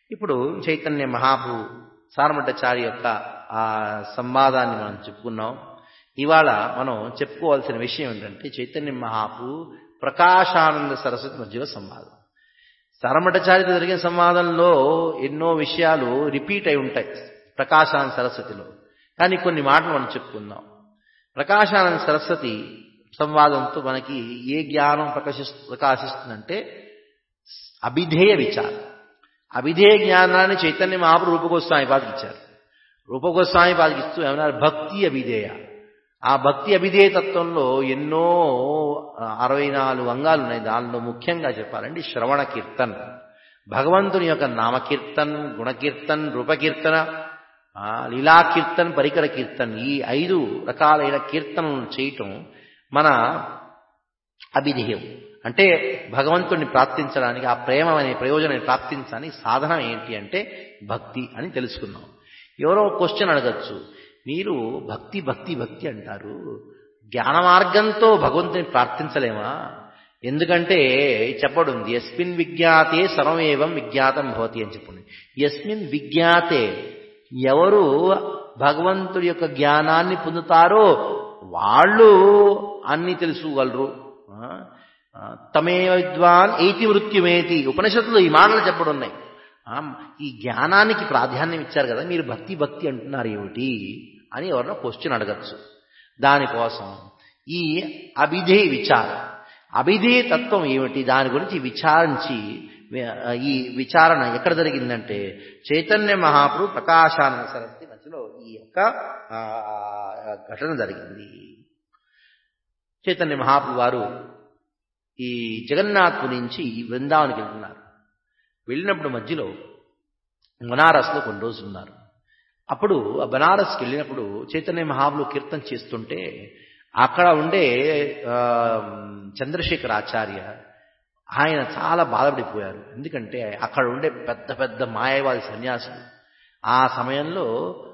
ఇప్పుడు చైతన్య మహాప్రభు సారమఠాచార్య యొక్క ఆ సంవాదాన్ని మనం చెప్పుకున్నాం. ఇవాళ మనం చెప్పుకోవాల్సిన విషయం ఏంటంటే చైతన్య మహాప్రభు ప్రకాశానంద సరస్వతి మధ్యలో సంవాదం. సారమఠాచార్యతో జరిగిన సంవాదంలో ఎన్నో విషయాలు రిపీట్ అయి ఉంటాయి ప్రకాశానంద సరస్వతిలో. కానీ కొన్ని మాటలు మనం చెప్పుకుందాం. ప్రకాశానంద సరస్వతి సంవాదంతో మనకి ఏ జ్ఞానం ప్రకాశి ప్రకాశిస్తుందంటే అభిధేయ విచారం. అభిధేయ జ్ఞానాన్ని చైతన్య మహాప్రభు రూపగోస్వామి పాదకి ఇచ్చారు. రూపగోస్వామి పాదకి ఇస్తూ ఏమన్నారు? భక్తి అభిధేయ. ఆ భక్తి అభిధేయ తత్వంలో ఎన్నో అరవై నాలుగు అంగాలు ఉన్నాయి. దానిలో ముఖ్యంగా చెప్పాలంటే శ్రవణ కీర్తన్, భగవంతుని యొక్క నామకీర్తన్, గుణకీర్తన్, రూపకీర్తన, లీలా కీర్తన్, పరికర కీర్తన్, ఈ ఐదు రకాలైన కీర్తనలు చేయటం మన అభిధేయం. అంటే భగవంతుడిని ప్రార్థించడానికి, ఆ ప్రేమ అనే ప్రయోజనాన్ని ప్రార్థించడానికి సాధన ఏంటి అంటే భక్తి అని తెలుసుకున్నాం. ఎవరో క్వశ్చన్ అడగచ్చు, మీరు భక్తి భక్తి భక్తి అంటారు, జ్ఞాన మార్గంతో భగవంతుని ప్రార్థించలేమా? ఎందుకంటే చెప్పడం యస్మిన్ విజ్ఞాతే సర్వమేవం విజ్ఞాతం భవతి అని చెప్పండి. యస్మిన్ విజ్ఞాతే, ఎవరు భగవంతుడి యొక్క జ్ఞానాన్ని పొందుతారో వాళ్ళు అన్ని తెలుసుకోగలరు. తమే విద్వాన్ ఏతి మృత్యుమేతి, ఉపనిషత్తులో ఈ మాటలు చెప్పడం ఉన్నాయి. ఈ జ్ఞానానికి ప్రాధాన్యం ఇచ్చారు కదా, మీరు భక్తి భక్తి అంటున్నారు ఏమిటి అని ఎవరన్నా క్వశ్చన్ అడగచ్చు. దానికోసం ఈ అభిధేయ విచారం, అభిధేయ తత్వం ఏమిటి దాని గురించి విచారించి, ఈ విచారణ ఎక్కడ జరిగిందంటే చైతన్య మహాప్రభు ప్రకాశానంద సరస్వతి మధ్యలో ఈ యొక్క ఘటన జరిగింది. చైతన్య మహాప్రభు వారు ఈ జగన్నాథ్పు నుంచి బృందావనికి వెళ్తున్నారు. వెళ్ళినప్పుడు మధ్యలో బనారస్లో కొన్ని రోజులు ఉన్నారు. అప్పుడు ఆ బనారస్కి వెళ్ళినప్పుడు చైతన్య మహాప్రభు కీర్తన చేస్తుంటే అక్కడ ఉండే చంద్రశేఖర్ ఆచార్య ఆయన చాలా బాధపడిపోయారు. ఎందుకంటే అక్కడ ఉండే పెద్ద పెద్ద మాయవాది సన్యాసులు. ఆ సమయంలో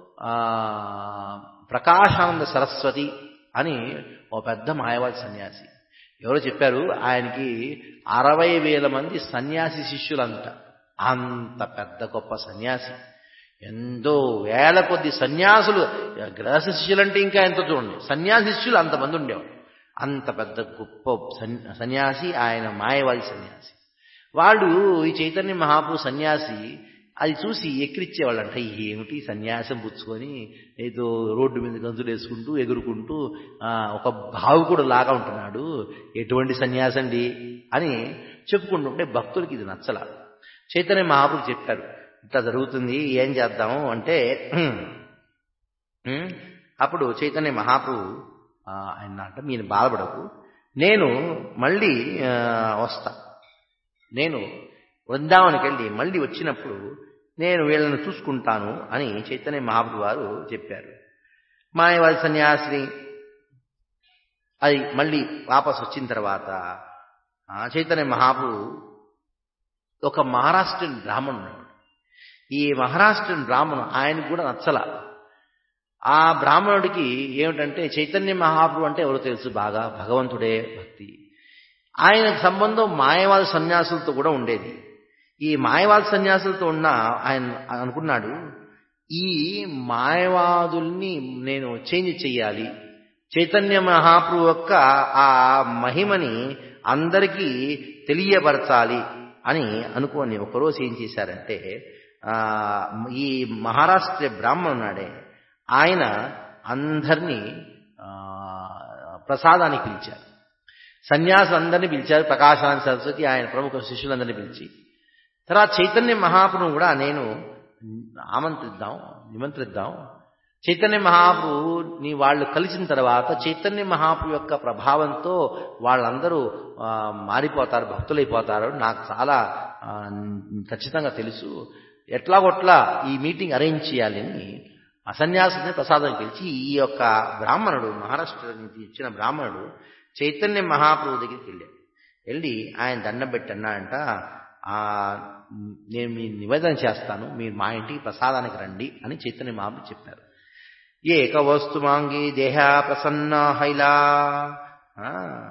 ప్రకాశానంద సరస్వతి అని ఓ పెద్ద మాయవాది సన్యాసి ఎవరో చెప్పారు, ఆయనకి అరవై వేల మంది సన్యాసి శిష్యులంట. అంత పెద్ద గొప్ప సన్యాసి, ఎంతో వేల కొద్ది సన్యాసులు, గ్రహస్థ శిష్యులంటే ఇంకా ఎంతో చూడండి, సన్యాసి శిష్యులు అంతమంది ఉండేవారు. అంత పెద్ద గొప్ప సన్యాసి ఆయన, మాయవాది సన్యాసి. వాళ్ళు ఈ చైతన్య మహాప్రభు సన్యాసి అది చూసి ఎక్కిరిచ్చేవాళ్ళంట. ఏమిటి సన్యాసం పుచ్చుకొని ఏదో రోడ్డు మీద గంతులు వేసుకుంటూ ఎగురుకుంటూ ఒక భావుకుడు లాగా ఉంటున్నాడు, ఎటువంటి సన్యాసండి అని చెప్పుకుంటుంటే భక్తులకి ఇది నచ్చల. చైతన్య మహాప్రభు చెప్పారు, ఇట్లా జరుగుతుంది, ఏం చేద్దాము అంటే అప్పుడు చైతన్య మహాప్రభు ఆయన అంట, మీరు బాధపడకు, నేను మళ్ళీ వస్తా, నేను వృందావనికి వెళ్ళి మళ్ళీ వచ్చినప్పుడు నేను వీళ్ళని చూసుకుంటాను అని చైతన్య మహాప్రభు వారు చెప్పారు. మాయవాది సన్యాసిని అది మళ్ళీ వాపస్ వచ్చిన తర్వాత చైతన్య మహాప్రభు ఒక మహారాష్ట్రన్ బ్రాహ్మణుడు. ఈ మహారాష్ట్రన్ బ్రాహ్మణు ఆయనకు కూడా నచ్చల. ఆ బ్రాహ్మణుడికి ఏమిటంటే చైతన్య మహాప్రభు అంటే ఎవరో తెలుసు, బాగా భగవంతుడే భక్తి. ఆయనకు సంబంధం మాయవాద సన్యాసులతో కూడా ఉండేది. ఈ మాయవాద సన్యాసులతో ఉన్న ఆయన అనుకున్నాడు, ఈ మాయవాదుల్ని నేను చేంజ్ చెయ్యాలి, చైతన్య మహాప్రభు యొక్క ఆ మహిమని అందరికీ తెలియపరచాలి అని అనుకోని ఒకరోజు ఏం చేశారంటే ఈ మహారాష్ట్ర బ్రాహ్మణునాడే ఆయన అందరినీ ప్రసాదానికి పిలిచారు. సన్యాసులందరినీ పిలిచారు. ప్రకాశానంద సరస్వతి ఆయన ప్రముఖ శిష్యులందరినీ పిలిచి తర్వాత చైతన్య మహాప్రభును కూడా నేను ఆమంత్రిద్దాం నిమంత్రిద్దాం. చైతన్య మహాప్రభుని వాళ్ళు కలిసిన తర్వాత చైతన్య మహాప్రభు యొక్క ప్రభావంతో వాళ్ళందరూ మారిపోతారు, భక్తులైపోతారు, నాకు చాలా ఖచ్చితంగా తెలుసు. ఎట్లాగొట్లా ఈ మీటింగ్ అరేంజ్ చేయాలని ఆ సన్యాసుని ప్రసాదం పిలిచి ఈ యొక్క బ్రాహ్మణుడు, మహారాష్ట్ర నుంచి ఇచ్చిన బ్రాహ్మణుడు చైతన్య మహాప్రభు దగ్గరికి వెళ్ళాడు. వెళ్ళి ఆయన దండం పెట్టి అన్నాడంట, నేను మీ నివేదన చేస్తాను, మీరు మా ఇంటికి ప్రసాదానికి రండి అని చైతన్య మహాప్రభు చెప్పారు. ఏక వస్తు మాంగి దేహ ప్రసన్న హైలా,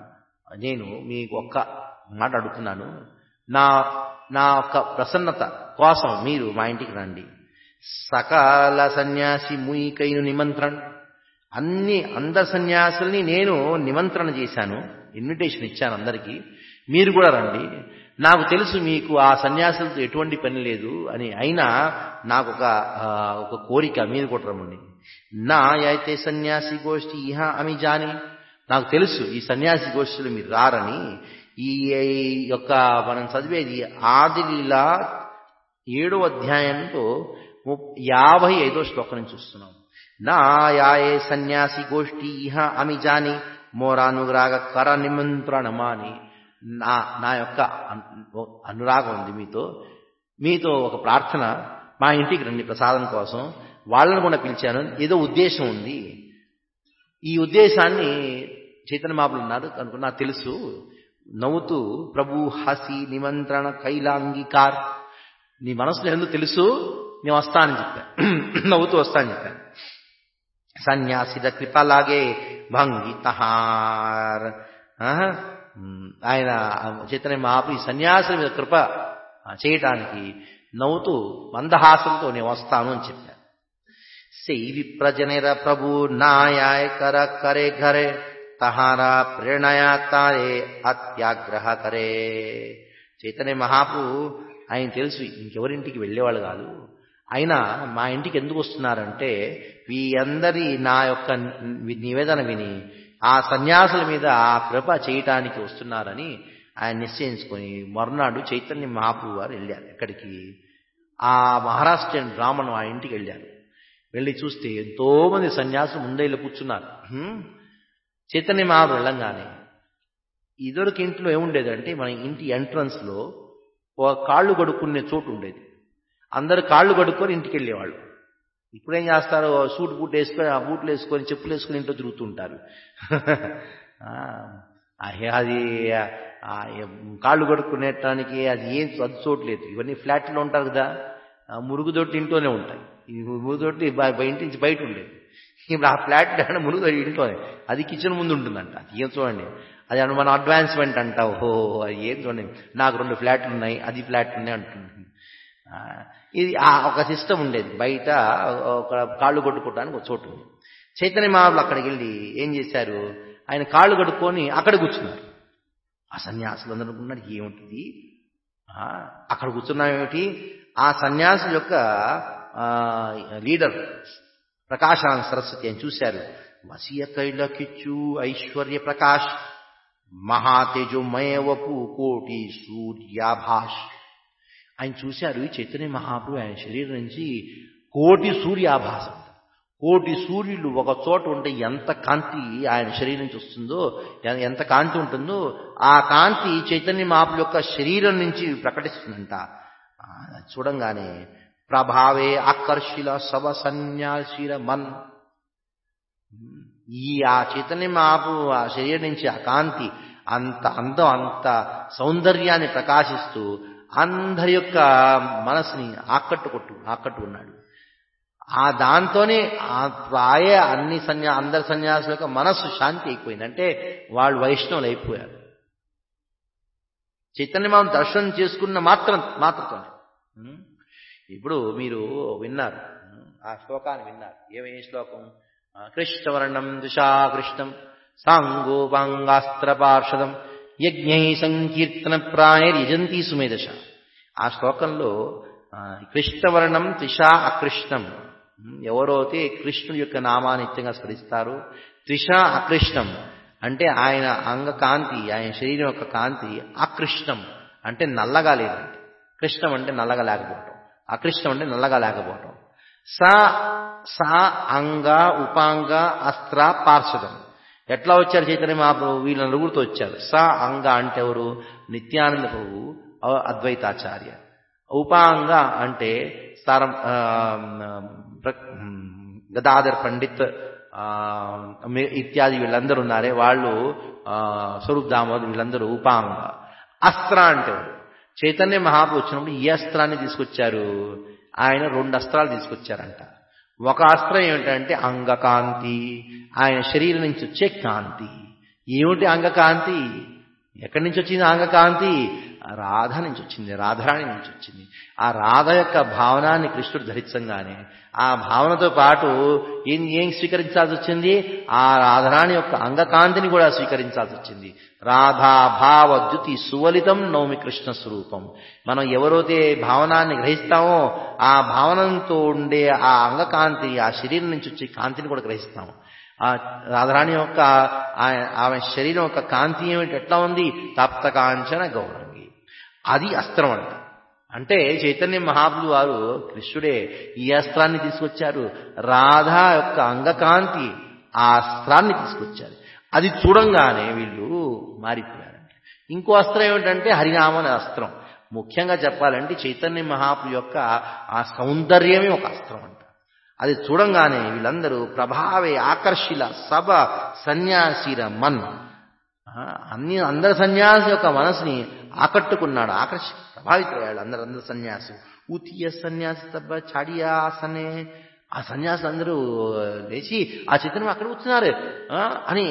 నేను మీకు ఒక్క మాట అడుగుతున్నాను, నా నా యొక్క ప్రసన్నత కోసం మీరు మా ఇంటికి రండి. సకల సన్యాసి ముయికైను నిమంత్రణ, అన్ని అందరి సన్యాసుల్ని నేను నిమంత్రణ చేశాను, ఇన్విటేషన్ ఇచ్చాను అందరికీ, మీరు కూడా రండి. నాకు తెలుసు మీకు ఆ సన్యాసులతో ఎటువంటి పని లేదు అని, అయినా నాకు ఒక ఒక కోరిక, మీరు కూడా రమ్మండి. నా అయితే సన్యాసి గోష్ఠి ఇహ అమి జాని, నాకు తెలుసు ఈ సన్యాసి గోష్ఠులు మీరు రారని. ఈ యొక్క మనం చదివేది ఆదిలీల ఏడో అధ్యాయంతో యాభై ఐదో శ్లోకం నుంచి చూస్తున్నాం. నా యాయే సన్యాసి గోష్ఠి ఇహ అమి జాని మోరానురాగ కర నిమంత్రణమాని, నా నా యొక్క అనురాగం ఉంది మీతో, మీతో ఒక ప్రార్థన, మా ఇంటికి రండి ప్రసాదం కోసం. వాళ్ళను కూడా పిలిచాను, ఏదో ఉద్దేశం ఉంది. ఈ ఉద్దేశాన్ని చైతన్య మహాప్రభులు ఉన్నారు కనుక నాకు తెలుసు. నవ్వుతూ ప్రభు హసి నిమంత్రణ కైలాంగికార్, నీ మనసులో ఎందుకు తెలుసు, నేను వస్తానని చెప్పాను, నవ్వుతూ వస్తానని చెప్పాను. సన్యాసిద కృపలాగే భంగి తహార్, ఆయన చైతన్య మహాప్రభు ఈ సన్యాసుల మీద కృప చేయటానికి నవ్వుతూ మందహాసంతో నేను వస్తాను అని చెప్పాను. సెయి విప్రజనేర ప్రభు నాయాయ కర కరే ఘరే తహారా ప్రేరణయా తారే అత్యాగ్రహ కరే. చైతన్య మహాప్రభు ఆయన తెలుసు ఇంకెవరింటికి వెళ్ళేవాళ్ళు కాదు, అయినా మా ఇంటికి ఎందుకు వస్తున్నారంటే ఈ అందరి నా యొక్క నివేదన విని ఆ సన్యాసుల మీద ఆ కృప చేయటానికి వస్తున్నారని ఆయన నిశ్చయించుకొని మరునాడు చైతన్య మహాప్రభు వారు వెళ్ళారు. ఎక్కడికి? ఆ మహారాష్ట్రన్ బ్రాహ్మణు ఆ ఇంటికి వెళ్ళారు. వెళ్ళి చూస్తే ఎంతో మంది సన్యాసులు ముందే వెళ్ళి కూర్చున్నారు. చైతన్య మహాప్రభు వెళ్ళంగానే ఇదివరకు ఇంట్లో ఏముండేదంటే మన ఇంటి ఎంట్రన్స్ లో ఒక కాళ్ళు కడుక్కునే చోటు ఉండేది, అందరు కాళ్ళు కడుక్కొని ఇంటికి వెళ్ళేవాళ్ళు. ఇప్పుడేం చేస్తారు, సూట్ బూట్ వేసుకొని ఆ బూట్లు వేసుకొని చెప్పులు వేసుకొని ఇంట్లో తిరుగుతుంటారు. అది కాళ్ళు కడుక్కునేటానికి అది ఏం అది చోట్లేదు. ఇవన్నీ ఫ్లాట్లో ఉంటారు కదా, మురుగుదొట్టి ఇంట్లోనే ఉంటాయి. ఈ మురుగుదొట్టి ఇంటి నుంచి బయట ఉండేది. ఇప్పుడు ఆ ఫ్లాట్ మురుగుదొట్టి ఇంట్లోనే, అది కిచెన్ ముందు ఉంటుందంట. అది ఏం చూడండి, అది మన అడ్వాన్స్మెంట్ అంట. ఓహో అది ఏం చూడండి, నాకు రెండు ఫ్లాట్లు ఉన్నాయి, అది ఫ్లాట్లు ఉన్నాయి అంటుంది. ఇది ఒక సిస్టమ్ ఉండేది. బయట ఒక కాళ్ళు కొట్టుకోవడానికి ఒక చోటు ఉంది. చైతన్య మహాప్రభులు అక్కడికి వెళ్ళి ఏం చేశారు, ఆయన కాళ్ళు కడుక్కొని అక్కడ కూర్చున్నారు. ఆ సన్యాసులు అందరూ అనుకున్నారు ఏమిటిది, అక్కడ కూర్చున్నామేమిటి. ఆ సన్యాసుల యొక్క లీడర్ ప్రకాశానంద సరస్వతి అని చూశారు. వసియ కైలకిచ్చు ఐశ్వర్య ప్రకాష్ మహాతేజోమయ వపు కోటి సూర్యాభాష్. ఆయన చూశారు ఈ చైతన్య మహాప్రభు ఆయన శరీరం నుంచి కోటి సూర్యాభాసం, కోటి సూర్యులు ఒక చోట ఉంటే ఎంత కాంతి ఆయన శరీరం నుంచి వస్తుందో, ఎంత కాంతి ఉంటుందో ఆ కాంతి చైతన్య మహాప్రభు యొక్క శరీరం నుంచి ప్రకటిస్తుందంట. చూడంగానే ప్రభావే ఆకర్షిల సవ సన్యాసిర మన్, ఈ ఆ చైతన్య మహాప్రభు ఆ శరీరం నుంచి ఆ కాంతి అంత అందం అంత సౌందర్యాన్ని ప్రకాశిస్తూ అందరి యొక్క మనసుని ఆకట్టుకొట్టు ఆకట్టుకున్నాడు. ఆ దాంతోనే ఆ ప్రాయ అన్ని సన్యా అందరి సన్యాసుల యొక్క మనస్సు శాంతి అయిపోయింది. అంటే వాళ్ళు వైష్ణవులు అయిపోయారు. చైతన్యమాం దర్శనం చేసుకున్న మాత్రం మాత్రతోనే. ఇప్పుడు మీరు విన్నారు ఆ శ్లోకాన్ని విన్నారు. ఏమేమి శ్లోకం? కృష్ణవర్ణం దిశాకృష్ణం సాంగోపాంగాస్త్ర పార్షదం యజ్ఞై సంకీర్తన ప్రాయర్యజంతి సుమేధశ. ఆ శ్లోకంలో కృష్ణవర్ణం త్రిషా అకృష్ణం, ఎవరైతే కృష్ణుడి యొక్క నామాన్ని నిత్యంగా స్మరిస్తారో, త్రిషా అకృష్ణం అంటే ఆయన అంగకాంతి, ఆయన శరీరం యొక్క కాంతి అకృష్ణం అంటే నల్లగా లేదండి. కృష్ణం అంటే నల్లగా లేకపోవటం, అకృష్ణం అంటే నల్లగా లేకపోవటం. సా సా అంగ ఉపాంగ అస్త్ర పార్షదం. ఎట్లా వచ్చారు చైతన్య మహాప్రభు? వీళ్ళ నలుగురితో వచ్చారు. సా అంగ అంటే ఎవరు? నిత్యానంద ప్రభు అద్వైతాచార్య. ఉపాంగ అంటే సారం గదాధర్ పండిత్ ఇత్యాది వీళ్ళందరూ ఉన్నారే వాళ్ళు, స్వరూప్ దామోదర్ వీళ్ళందరూ ఉపాంగ. అస్త్ర అంటే చైతన్య మహాప్రభు వచ్చినప్పుడు ఈ అస్త్రాన్ని తీసుకొచ్చారు. ఆయన రెండు అస్త్రాలు తీసుకొచ్చారంట. ఒక అస్త్రం ఏమిటంటే అంగకాంతి, ఆయన శరీరం నుంచి వచ్చే కాంతి. ఏమిటి అంగకాంతి? ఎక్కడి నుంచి వచ్చింది అంగకాంతి? రాధ నుంచి వచ్చింది, రాధారాణి నుంచి వచ్చింది. ఆ రాధ యొక్క భావనాన్ని కృష్ణుడు ధరించంగానే ఆ భావనతో పాటు ఏం ఏం స్వీకరించాల్సి వచ్చింది? ఆ రాధారాణి యొక్క అంగకాంతిని కూడా స్వీకరించాల్సి వచ్చింది. రాధా భావ ద్యుతి సువలితం నౌమి కృష్ణ స్వరూపం. మనం ఎవరైతే భావనాన్ని గ్రహిస్తామో ఆ భావనంతో ఉండే ఆ అంగకాంతి, ఆ శరీరం నుంచి వచ్చే కాంతిని కూడా గ్రహిస్తాము. ఆ రాధారాణి యొక్క ఆమె శరీరం యొక్క కాంతి ఏమిటి, ఎట్లా ఉంది? తప్త కాంచన గౌరంగి. అది అస్త్రం అంట. అంటే చైతన్య మహాప్రభు వారు కృష్ణుడే ఈ అస్త్రాన్ని తీసుకొచ్చారు. రాధా యొక్క అంగకాంతి ఆ అస్త్రాన్ని తీసుకొచ్చారు. అది చూడంగానే వీళ్ళు మారిపోయారంట. ఇంకో అస్త్రం ఏమిటంటే హరినామ అనే అస్త్రం. ముఖ్యంగా చెప్పాలంటే చైతన్య మహాప్రభు యొక్క ఆ సౌందర్యమే ఒక అస్త్రం అంట. అది చూడంగానే వీళ్ళందరూ ప్రభావే ఆకర్షిల సభ సన్యాసిర మన్, అన్ని అందరి సన్యాసి యొక్క మనసుని ఆకట్టుకున్నాడు, ఆకర్షి ప్రభావితయ్యాడు. అందరు అందరు సన్యాసి ఊతీయ సన్యాసి తబ్బ చాడియాసనే, ఆ సన్యాసులు అందరూ లేచి ఆ చైతన్యం అక్కడ కూర్చున్నారు అని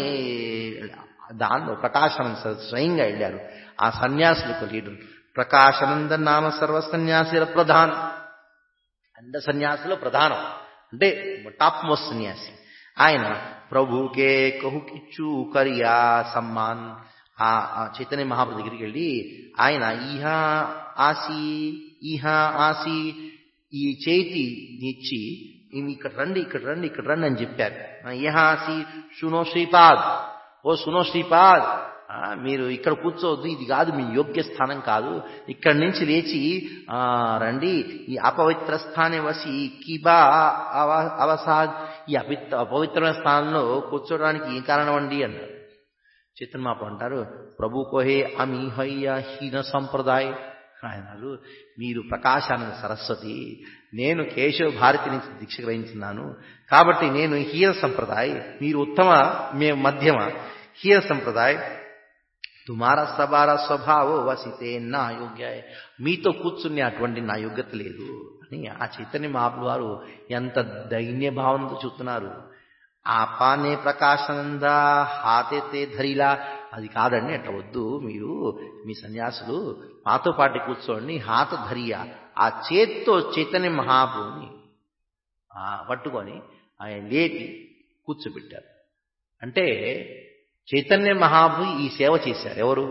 దానిలో ప్రకాశానంద స్వయంగా వెళ్ళారు. ఆ సన్యాసులకు లీడర్ ప్రకాశానంద నామ సర్వ సన్యాసిల ప్రధాన్, అందరు సన్యాసులో ప్రధానం అంటే టాప్ మోస్ట్ సన్యాసి ఆయన. ప్రభుకే కహుకిచ్చు కరియా సమ్మాన్, ఆ చైతన్య మహాప్రభు దగ్గరికి వెళ్ళి ఆయన ఈహా ఆసి ఈహా ఆసి ఈ చేతి ఇచ్చి ఇక్కడ రండి ఇక్కడ రండి ఇక్కడ రండి అని చెప్పారు. ఈహా ఆసి సునో శ్రీపాద్, ఓ సునో శ్రీపాద్, మీరు ఇక్కడ కూర్చోవద్దు, ఇది కాదు మీ యోగ్య స్థానం కాదు, ఇక్కడి నుంచి లేచి ఆ రండి, ఈ అపవిత్ర స్థానే వసి కిబా అవసాద్, ఈ అపిత్ర అపవిత్రమైన స్థానంలో కూర్చోడానికి ఏం కారణం అండి అన్నారు. చైతన్య మహాప్రభు అంటారు, ప్రభు కోహే అమీహయ్య హీన సంప్రదాయ. ఆయన మీరు ప్రకాశానంద సరస్వతి, నేను కేశవ భారతి నుంచి దీక్ష గ్రహించున్నాను కాబట్టి నేను హీన సంప్రదాయ, మీరు ఉత్తమ మేము మధ్యమ, హీన సంప్రదాయ. తుమారా సబారా స్వభావో వసితే నా యోగ్య, మీతో కూర్చునే అటువంటి నా యోగ్యత లేదు అని ఆ చైతన్య మహాప్రభు వారు ఎంత దైన్య భావనతో చూస్తున్నారు. ఆపానే ప్రకాశానంద హాతే ధరిలా, అది కాదండి అట్లా వద్దు, మీరు మీ సన్యాసులు మాతో పాటు కూర్చోండి. హాత ధరియా, ఆ చేత్తో చైతన్య మహాప్రభుని పట్టుకొని ఆయన లేపి కూర్చోబెట్టారు. అంటే చైతన్య మహాప్రభు ఈ సేవ చేశారు. ఎవరు?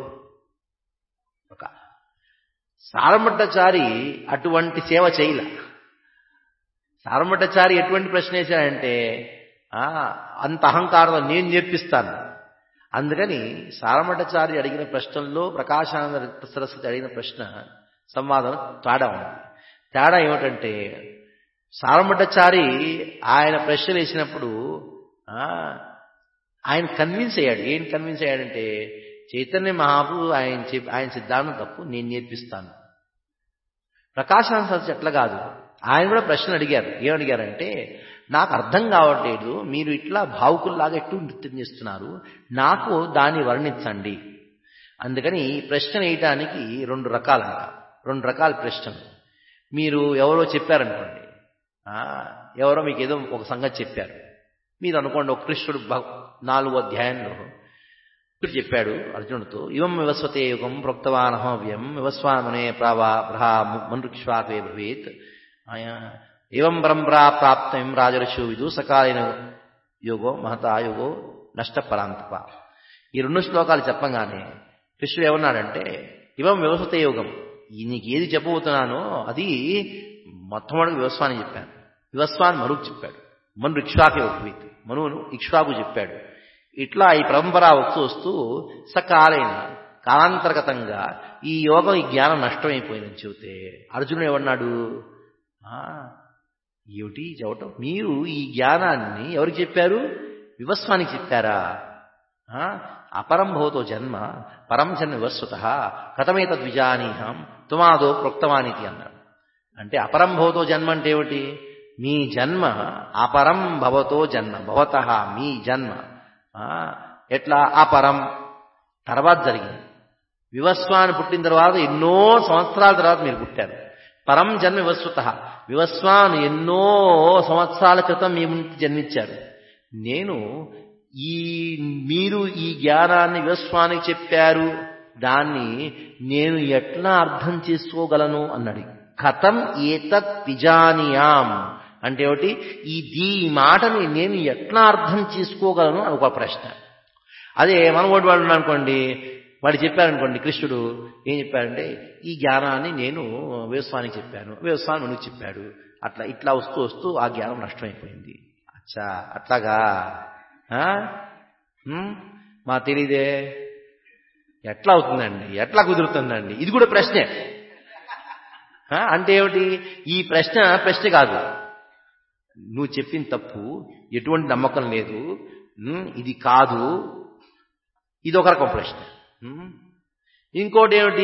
ఒక సారంభట్టాచారి అటువంటి సేవ చేయలే. సారంభట్టాచారి ఎటువంటి ప్రశ్న వేశారంటే, అంత అహంకారంతో నేను నేర్పిస్తాను. అందుకని సారంభట్టాచారి అడిగిన ప్రశ్నల్లో ప్రకాశానంద సరస్వతి అడిగిన ప్రశ్న సంవాదం తేడా ఉంది. తేడా ఏమిటంటే, సారంభట్టాచారి ఆయన ప్రశ్నలు వేసినప్పుడు ఆయన కన్విన్స్ అయ్యాడు. ఏం కన్విన్స్ అయ్యాడంటే, చైతన్య మహాప్రభు ఆయన ఆయన సిద్ధాంతం తప్పు, నేను నేర్పిస్తాను. ప్రకాశానంద సరస్వతి అట్లా కాదు, ఆయన కూడా ప్రశ్న అడిగారు. ఏమడిగారంటే, నాకు అర్థం కావట్లేదు, మీరు ఇట్లా భావుకుల్లాగా ఎట్టు నృత్యం చేస్తున్నారు, నాకు దాన్ని వర్ణించండి. అందుకని ఈ ప్రశ్న వేయటానికి రెండు రకాలంట, రెండు రకాల ప్రశ్నలు. మీరు ఎవరో చెప్పారనుకోండి, ఎవరో మీకు ఏదో ఒక సంగతి చెప్పారు, మీరు అనుకోండి ఒక కృష్ణుడు నాలుగో అధ్యాయంలో కృష్ణుడు చెప్పాడు అర్జునుడితో, ఇవం వివస్వతే యుగం ప్రోక్తవానహవ్యం వివస్వామనే ప్రావా బ్రహా మనుక్షాకే భవేత్ ఏవం బ్రహ్మరా ప్రాప్తం రాజర్షు విదు సకాలీన యోగో మహతా యోగో నష్టపరాంతప. ఈ రెండు శ్లోకాలు చెప్పగానే కృష్ణుడు ఏమన్నాడంటే, ఇవం వివస్వతే యోగం, నీకు ఏది చెప్పబోతున్నానో అది మొట్టమొదటి వివస్వాన్ని చెప్పాను, వివస్వాన్ని మనుకు చెప్పాడు, మను ఇక్ష్వాకే భవేత్, మనువును ఇక్ష్వాకు చెప్పాడు. ఇట్లా ఈ పరంపర వస్తూ వస్తూ సకాలైన కాలాంతర్గతంగా ఈ యోగం ఈ జ్ఞానం నష్టమైపోయిందని చెబితే అర్జునుడు ఏమన్నాడు, ఏమిటి చెప్పటం, మీరు ఈ జ్ఞానాన్ని ఎవరికి చెప్పారు? వివస్వానికి చెప్పారా? అపరం భవతో జన్మ పరం జన్మ వివస్వత కథమేతద్విజానీహం తుమాదో ప్రోక్తవానికి అన్నాడు. అంటే అపరం భవతో జన్మ అంటే ఏమిటి? మీ జన్మ అపరం భవతో జన్మ, భవత మీ జన్మ ఎట్లా అపరం తర్వాత జరిగింది. వివస్వాన్ని పుట్టిన తర్వాత ఎన్నో సంవత్సరాల తర్వాత మీరు పుట్టారు. పరం జన్మ వివస్వత, వివస్వాన్ ఎన్నో సంవత్సరాల క్రితం మీ ముందు జన్మించారు. నేను ఈ మీరు ఈ జ్ఞానాన్ని వివస్వానికి చెప్పారు దాన్ని నేను ఎట్లా అర్థం చేసుకోగలను అన్నాడు. కథం ఏతత్ విజానియాం అంటే ఏమిటి, ఈ దీ మాటని నేను ఎట్లా అర్థం చేసుకోగలను అని ఒక ప్రశ్న. అదే మనోడు వాడు అనుకోండి, వాడు చెప్పారనుకోండి, కృష్ణుడు ఏం చెప్పాడంటే ఈ జ్ఞానాన్ని నేను వ్యవసాయానికి చెప్పాను, వ్యవసాయం మనకు చెప్పాడు, అట్లా ఇట్లా వస్తూ వస్తూ ఆ జ్ఞానం నష్టమైపోయింది. అచ్చా అట్లాగా మా తెలీదే, ఎట్లా అవుతుందండి, ఎట్లా కుదురుతుందండి, ఇది కూడా ప్రశ్నే. అంటే ఏమిటి, ఈ ప్రశ్న ప్రశ్న కాదు, నువ్వు చెప్పిన తప్పు, ఎటువంటి నమ్మకం లేదు, ఇది కాదు, ఇది ఒక రకం ప్రశ్న. ఇంకోటి ఏమిటి,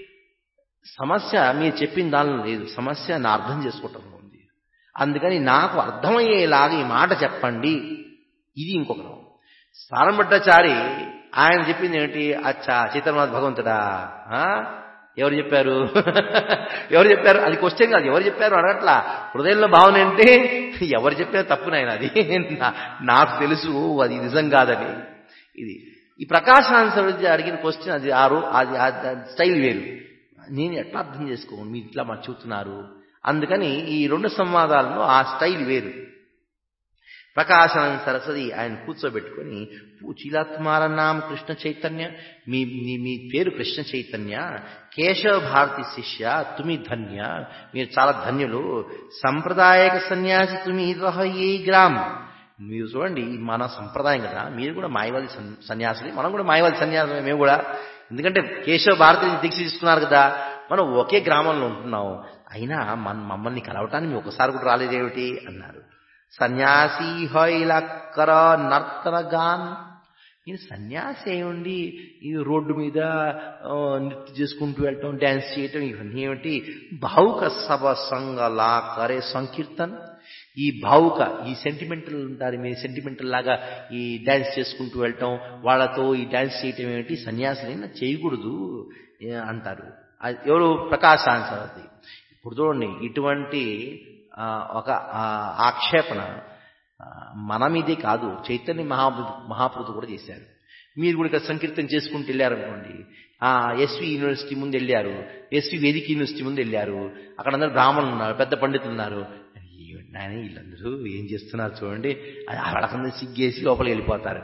సమస్య మీరు చెప్పిన దానిలో లేదు, సమస్య నా అర్థం చేసుకోవటంలో ఉంది, అందుకని నాకు అర్థమయ్యేలాగా ఈ మాట చెప్పండి, ఇది ఇంకొక రకం. సారంభట్టాచారి ఆయన చెప్పింది ఏమిటి, అచ్చా చైతన్యనాథ భగవంతుడా, ఎవరు చెప్పారు ఎవరు చెప్పారు అది క్వశ్చన్ కాదు, ఎవరు చెప్పారు అడగట్లా. హృదయంలో భావన అంటే ఎవరు చెప్పారు తప్పునైనా, అది నాకు తెలుసు అది నిజం కాదని. ఇది ఈ ప్రకాశానంద అడిగిన క్వశ్చన్ అది ఆరు, అది స్టైల్ వేరు, నేను ఎట్లా అర్థం చేసుకోను, మీరు ఇట్లా మాకు చూస్తున్నారు. అందుకని ఈ రెండు సంవాదాలను ఆ స్టైల్ వేరు. ప్రకాశానంద సరస్వతి ఆయన కూర్చోబెట్టుకొని, పూచిలాత్మార నామ కృష్ణ చైతన్య, మీ మీ పేరు కృష్ణ చైతన్య, కేశవ భారతి శిష్య తుమి ధన్య, మీరు చాలా ధన్యులు, సంప్రదాయక సన్యాసి తుమి ఏ గ్రామ్, మీరు చూడండి మన సంప్రదాయం కదా, మీరు కూడా మాయవాది సన్యాసులు, మనం కూడా మాయవాది సన్యాసులే మేము కూడా, ఎందుకంటే కేశవ భారతి దీక్ష తీసుకున్నారు కదా, మనం ఒకే గ్రామంలో ఉంటున్నాం, అయినా మన మమ్మల్ని కలవటానికి మీరు ఒకసారి కూడా రాలేదేమిటి అన్నారు. సన్యాసి హైలక్కర నర్తనగాన్, నేను సన్యాసి అయ్యండి ఈ రోడ్డు మీద నృత్యం చేసుకుంటూ వెళ్ళటం, డ్యాన్స్ చేయటం, ఇవన్నీ ఏమిటి, భావుక సభ సంగలా కరే సంకీర్తన్, ఈ భావుక ఈ సెంటిమెంటల్ ఉంటారు, మీ సెంటిమెంటల్ లాగా ఈ డ్యాన్స్ చేసుకుంటూ వెళ్ళటం, వాళ్ళతో ఈ డ్యాన్స్ చేయటం ఏమిటి, సన్యాసులైనా చేయకూడదు అంటారు. ఎవరు, ప్రకాశానంద సరస్వతి. ఇప్పుడు చూడండి, ఇటువంటి ఒక ఆక్షేపణ మన మీదే కాదు, చైతన్య మహాప్రభు మహాప్రభు కూడా చేశారు. మీరు కూడా ఇక్కడ సంకీర్తన చేసుకుంటూ వెళ్ళారనుకోండి, ఆ ఎస్వి యూనివర్సిటీ ముందు వెళ్ళారు, ఎస్వి వేదిక యూనివర్సిటీ ముందు వెళ్ళారు, అక్కడ అందరూ బ్రాహ్మణులు ఉన్నారు, పెద్ద పండితులు ఉన్నారు, నాయన వీళ్ళందరూ ఏం చేస్తున్నారు చూడండి, వాళ్ళకందరూ సిగ్గేసి లోపలికి వెళ్ళిపోతారు,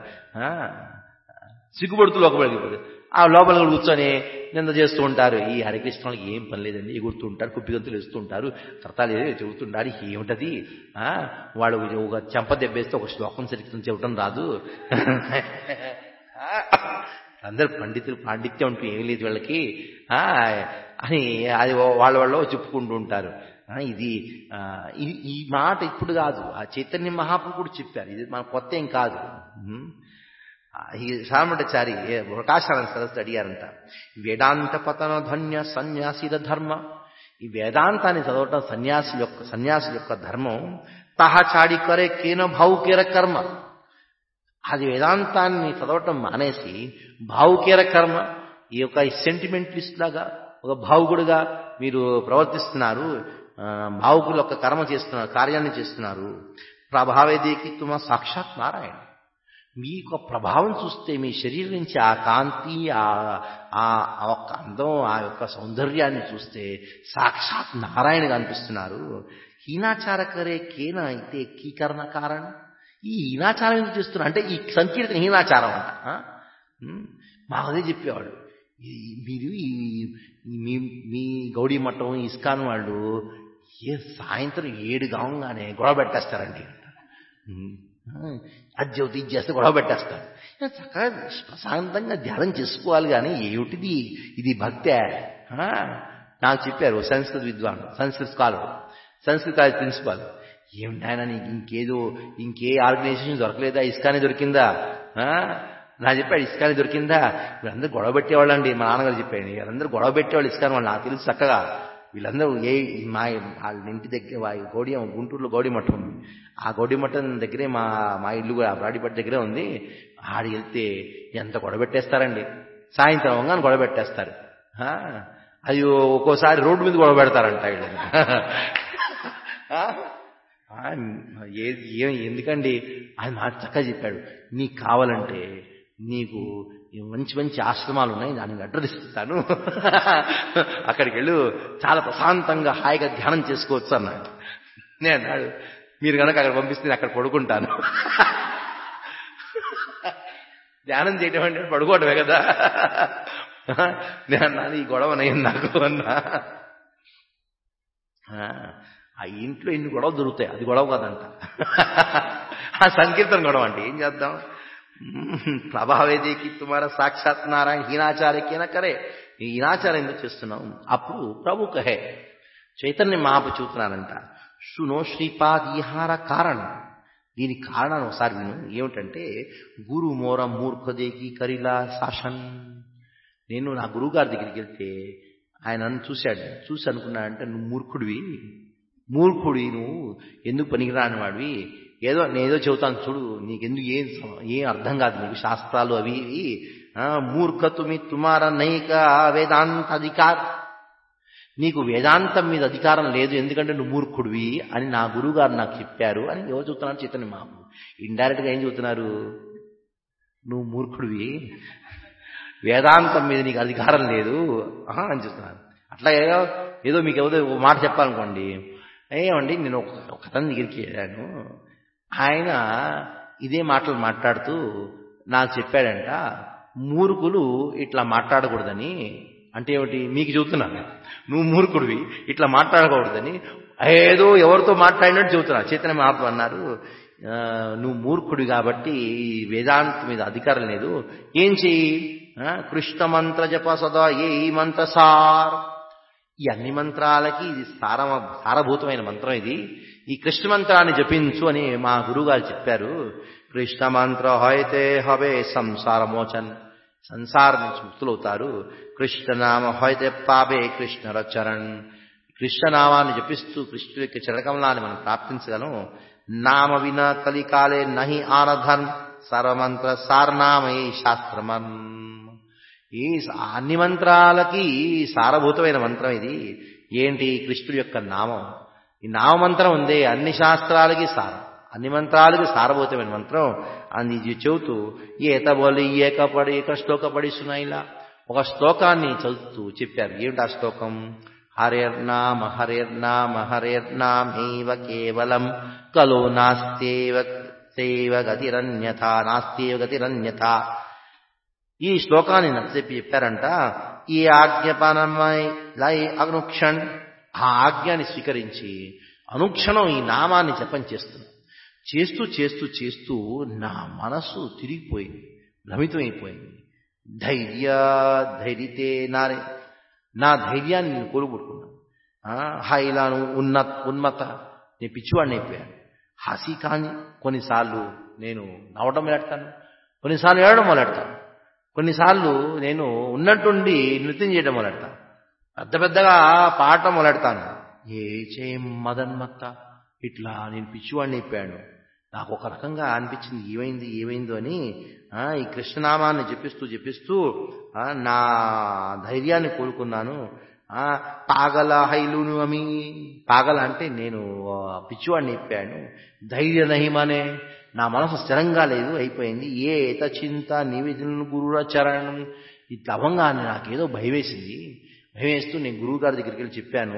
సిగ్గుపడుతూ లోపలికి వెళ్ళిపోతారు. ఆ లోపల కూర్చొని నింద చేస్తూ ఉంటారు, ఈ హరికృష్ణులకి ఏం పని లేదండి, ఎగురుతూ ఉంటారు, కుప్పిగంతులు వేస్తూ ఉంటారు, కర్తాలు ఏదో చెబుతుంటారు, ఏమిటది, వాడు ఒక చెంప దెబ్బేస్తే ఒక శ్లోకం చరిత్రం చెప్పడం రాదు, అందరు పండితులు పాండిత్యం అంటూ ఏమీ లేదు వీళ్ళకి అని అది వాళ్ళ వాళ్ళు చెప్పుకుంటూ ఉంటారు. ఇది ఈ మాట ఇప్పుడు కాదు, ఆ చైతన్య మహాప్రభువు కూడా చెప్పారు, ఇది మన కొత్త ఏం కాదు. ఈ సారమఠాచారి ప్రకాశానంద సరస్వతి అడిగారంట, వేదాంత పతన ధన్య సన్యాసిల ధర్మ, ఈ వేదాంతాన్ని చదవటం సన్యాసి యొక్క సన్యాసి యొక్క ధర్మం, తహచాడి కరే కేన భావుకేర కర్మ, అది వేదాంతాన్ని చదవటం మానేసి భావుకేర కర్మ, ఈ యొక్క సెంటిమెంటలిస్ట్ లాగా ఒక భావుకుడుగా మీరు ప్రవర్తిస్తున్నారు, భావుకుల యొక్క కర్మ చేస్తున్నారు, కార్యాన్ని చేస్తున్నారు. ప్రభావేదేకి తుమ సాక్షాత్ నారాయణ, మీ యొక్క ప్రభావం చూస్తే మీ శరీరం నుంచి ఆ కాంతి, ఆ ఒక్క అందం, ఆ యొక్క సౌందర్యాన్ని చూస్తే సాక్షాత్ నారాయణగా అనిపిస్తున్నారు. హీనాచారకరే కేన అయితే కీకరణ కారణం, ఈ హీనాచారం ఎందుకు చేస్తున్నారు అంటే ఈ సంకీర్తన హీనాచారం అంట. మాకు అదే చెప్పేవాళ్ళు, మీరు ఈ మీ గౌడీ మఠం ఇస్కాన్ వాళ్ళు ఏ సాయంత్రం ఏడు కావంగానే గొడవ పెట్టేస్తారండి, అద్యవతి చేస్తే గొడవ పెట్టేస్తారు. చక్కగా ప్రశాంతంగా ధ్యానం చేసుకోవాలి కానీ ఏమిటిది ఇది భక్తే. నాకు చెప్పారు సంస్కృత విద్వాన్, సంస్కృత స్కాలర్, సంస్కృత కాలేజ్ ప్రిన్సిపాల్, ఏమిటి ఆయన నీకు ఇంకేదో ఇంకే ఆర్గనైజేషన్ దొరకలేదా, ఇస్కానే దొరికిందా? నా చెప్పాడు ఇస్కానే దొరికిందా, వీళ్ళందరూ గొడవ పెట్టేవాళ్ళు అండి, మా నాన్నగారు చెప్పాడు, వీళ్ళందరూ గొడవ పెట్టేవాళ్ళు ఇస్కాన్ వాళ్ళు, నాకు తెలుసు చక్కగా. వీళ్ళందరూ ఏ మా వాళ్ళ ఇంటి దగ్గర గౌడీ గుంటూరులో గౌడీ మఠం ఉంది, ఆ గౌడీ మఠం దగ్గరే మా మా ఇల్లు కూడా బ్రాడీపేట దగ్గరే ఉంది. ఆడికి వెళ్తే ఎంత గొడవ పెట్టేస్తారండి, సాయంత్రం అవగానే గొడవ పెట్టేస్తారు. అది ఒక్కోసారి రోడ్డు మీద గొడవ పెడతారంట వీళ్ళని. ఏది ఎందుకండి అది మాకు చక్కగా చెప్పాడు, నీకు కావాలంటే నీకు మంచి మంచి ఆశ్రమాలు ఉన్నాయి, దానికి అడ్రస్ ఇస్తాను, అక్కడికి వెళ్ళు, చాలా ప్రశాంతంగా హాయిగా ధ్యానం చేసుకోవచ్చు అన్నాడు. నేను అన్నాడు, మీరు కనుక అక్కడ పంపిస్తే నేను అక్కడ పడుకుంటాను. ధ్యానం చేయడం అంటే పడుకోవటమే కదా. నేను అన్నాను, ఈ గొడవ నయం నాకు అన్నా. ఆ ఇంట్లో ఇన్ని గొడవలు దొరుకుతాయి, అది గొడవ కదంట. ఆ సంకీర్తన గొడవ అంటే ఏం చేద్దాం. ప్రభావేదేకి తుమారా సాక్షాత్ నారాయణ హీనాచార్యకేనా కరే, ఈ హీనాచారం ఎందుకు చేస్తున్నాం. అప్పుడు ప్రభు కహే, చైతన్య మహాపు చూస్తున్నానంట, సునో శ్రీపాద్ ఈహార కారణం, దీనికి కారణాన్ని ఒకసారి విను. ఏమిటంటే గురు మోర మూర్ఖదేకి కరిలా శాసన్. నేను నా గురువుగారి దగ్గరికి వెళ్తే ఆయన నన్ను చూశాడు, చూసి అనుకున్నాడంటే నువ్వు మూర్ఖుడివి, మూర్ఖుడి నువ్వు ఎందుకు పనికిరాని వాడివి, ఏదో నేనేదో చెబుతాను చూడు, నీకెందుకు ఏం ఏం అర్థం కాదు నీకు శాస్త్రాలు అవి ఇవి, మూర్ఖ తుమి తుమార నైక వేదాంత అధికార్, నీకు వేదాంతం మీద అధికారం లేదు ఎందుకంటే నువ్వు మూర్ఖుడివి అని నా గురువు గారు నాకు చెప్పారు అని ఎవరు చెబుతున్నారు. చైతన్య మహాప్రభు ఇండైరెక్ట్ గా ఏం చెబుతున్నారు, నువ్వు మూర్ఖుడివి, వేదాంతం మీద నీకు అధికారం లేదు అని చెప్తున్నారు. అట్లా ఏదో ఏదో మీకు ఏదో మాట చెప్పాలనుకోండి, ఏమండి నేను ఒక కథని దగ్గరికి వెళ్ళాను, ఆయన ఇదే మాటలు మాట్లాడుతూ నాకు చెప్పాడంట, మూర్ఖులు ఇట్లా మాట్లాడకూడదని. అంటే ఏమిటి, మీకు చెబుతున్నాను నువ్వు మూర్ఖుడివి ఇట్లా మాట్లాడకూడదని, ఏదో ఎవరితో మాట్లాడినట్టు చెబుతున్నా. చైతన్య మహాప్రభు అన్నారు, నువ్వు మూర్ఖుడి కాబట్టి వేదాంతం మీద అధికారం లేదు, ఏం చెయ్యి, కృష్ణ మంత్ర జప సదా ఏ ఈ మంత్ర సార్, ఈ అన్ని మంత్రాలకి ఇది సార సారభూతమైన మంత్రం ఇది, ఈ కృష్ణ మంత్రాన్ని జపించు అని మా గురువు గారు చెప్పారు. కృష్ణ మంత్ర హైతే హవే సంసార మోచన్, సంసారం నుంచి ముక్తులవుతారు. కృష్ణనామ హైతే పాపే కృష్ణ రచరణ్, కృష్ణనామాన్ని జపిస్తూ కృష్ణుడి యొక్క చరకమలాన్ని మనం ప్రాప్తించగలం. నామ విన కలికాలే నహి ఆనధన్ సర్వమంత్ర సారనామై శాస్త్రమన్, ఈ అన్ని మంత్రాలకి సారభూతమైన మంత్రం ఇది. ఏంటి, కృష్ణుడి యొక్క నామం. ఈ నామమంత్రం ఉందే అన్ని శాస్త్రాలకి సారం, అన్ని మంత్రాలకి సారభూతమైన మంత్రం అని చెబుతూ ఏత బోలి ఏకపడి ఏక శ్లోక పడిస్తున్నా, ఇలా ఒక శ్లోకాన్ని చదువుతూ చెప్పారు. ఏమిటి ఆ శ్లోకం, హరేర్నామ హరేర్నామ హరేర్నామేవ కేవలం కలో నాస్తేవ తేవ గతిరన్యథ నాస్తేవ గతిరన్యథ. ఈ శ్లోకాన్ని నచ్చచెప్పి చెప్పారంట. ఈ ఆజ్ఞాపనమై లై అనుక్షణ్, ఆ ఆజ్ఞాన్ని స్వీకరించి అనుక్షణం ఈ నామాన్ని జపం చేస్తున్నా. చేస్తూ చేస్తూ చేస్తూ నా మనస్సు తిరిగిపోయింది, భ్రమితమైపోయింది. ధైర్య ధైర్యతే నారే, నా ధైర్యాన్ని నేను కోలుకుంటున్నాను. హైలాను ఉన్నత ఉన్మత, నేను పిచ్చివాడిని అయిపోయాను. హసి కాని, కొన్నిసార్లు నేను నవ్వడం మొదలెడతాను, కొన్నిసార్లు ఏడవడం మొదలెడతాను, కొన్నిసార్లు నేను ఉన్నట్టుండి నృత్యం చేయడం మొదలెడతాను, పెద్ద పెద్దగా పాడటం మొదలెడతాను. ఏ చే మదన్మత్త, ఇట్లా నేను పిచ్చివాడిని అయిపోయాను. నాకు ఒక రకంగా అనిపించింది, ఏమైంది ఏమైందో అని. ఈ కృష్ణనామాన్ని జపిస్తూ జపిస్తూ నా ధైర్యాన్ని కోలుకున్నాను. పాగల హైలును అమి, పాగల అంటే నేను పిచ్చివాడిని అయిపోయాను. ధైర్య నహిమనే, నా మనసు స్థిరంగా లేదు, అయిపోయింది. ఏ ఏత చింత నివేదన గురువుల చరణం, ఈ లవంగాన్ని నాకేదో భయం వేసింది. భయం వేస్తూ నేను గురువు గారి దగ్గరికి వెళ్ళి చెప్పాను.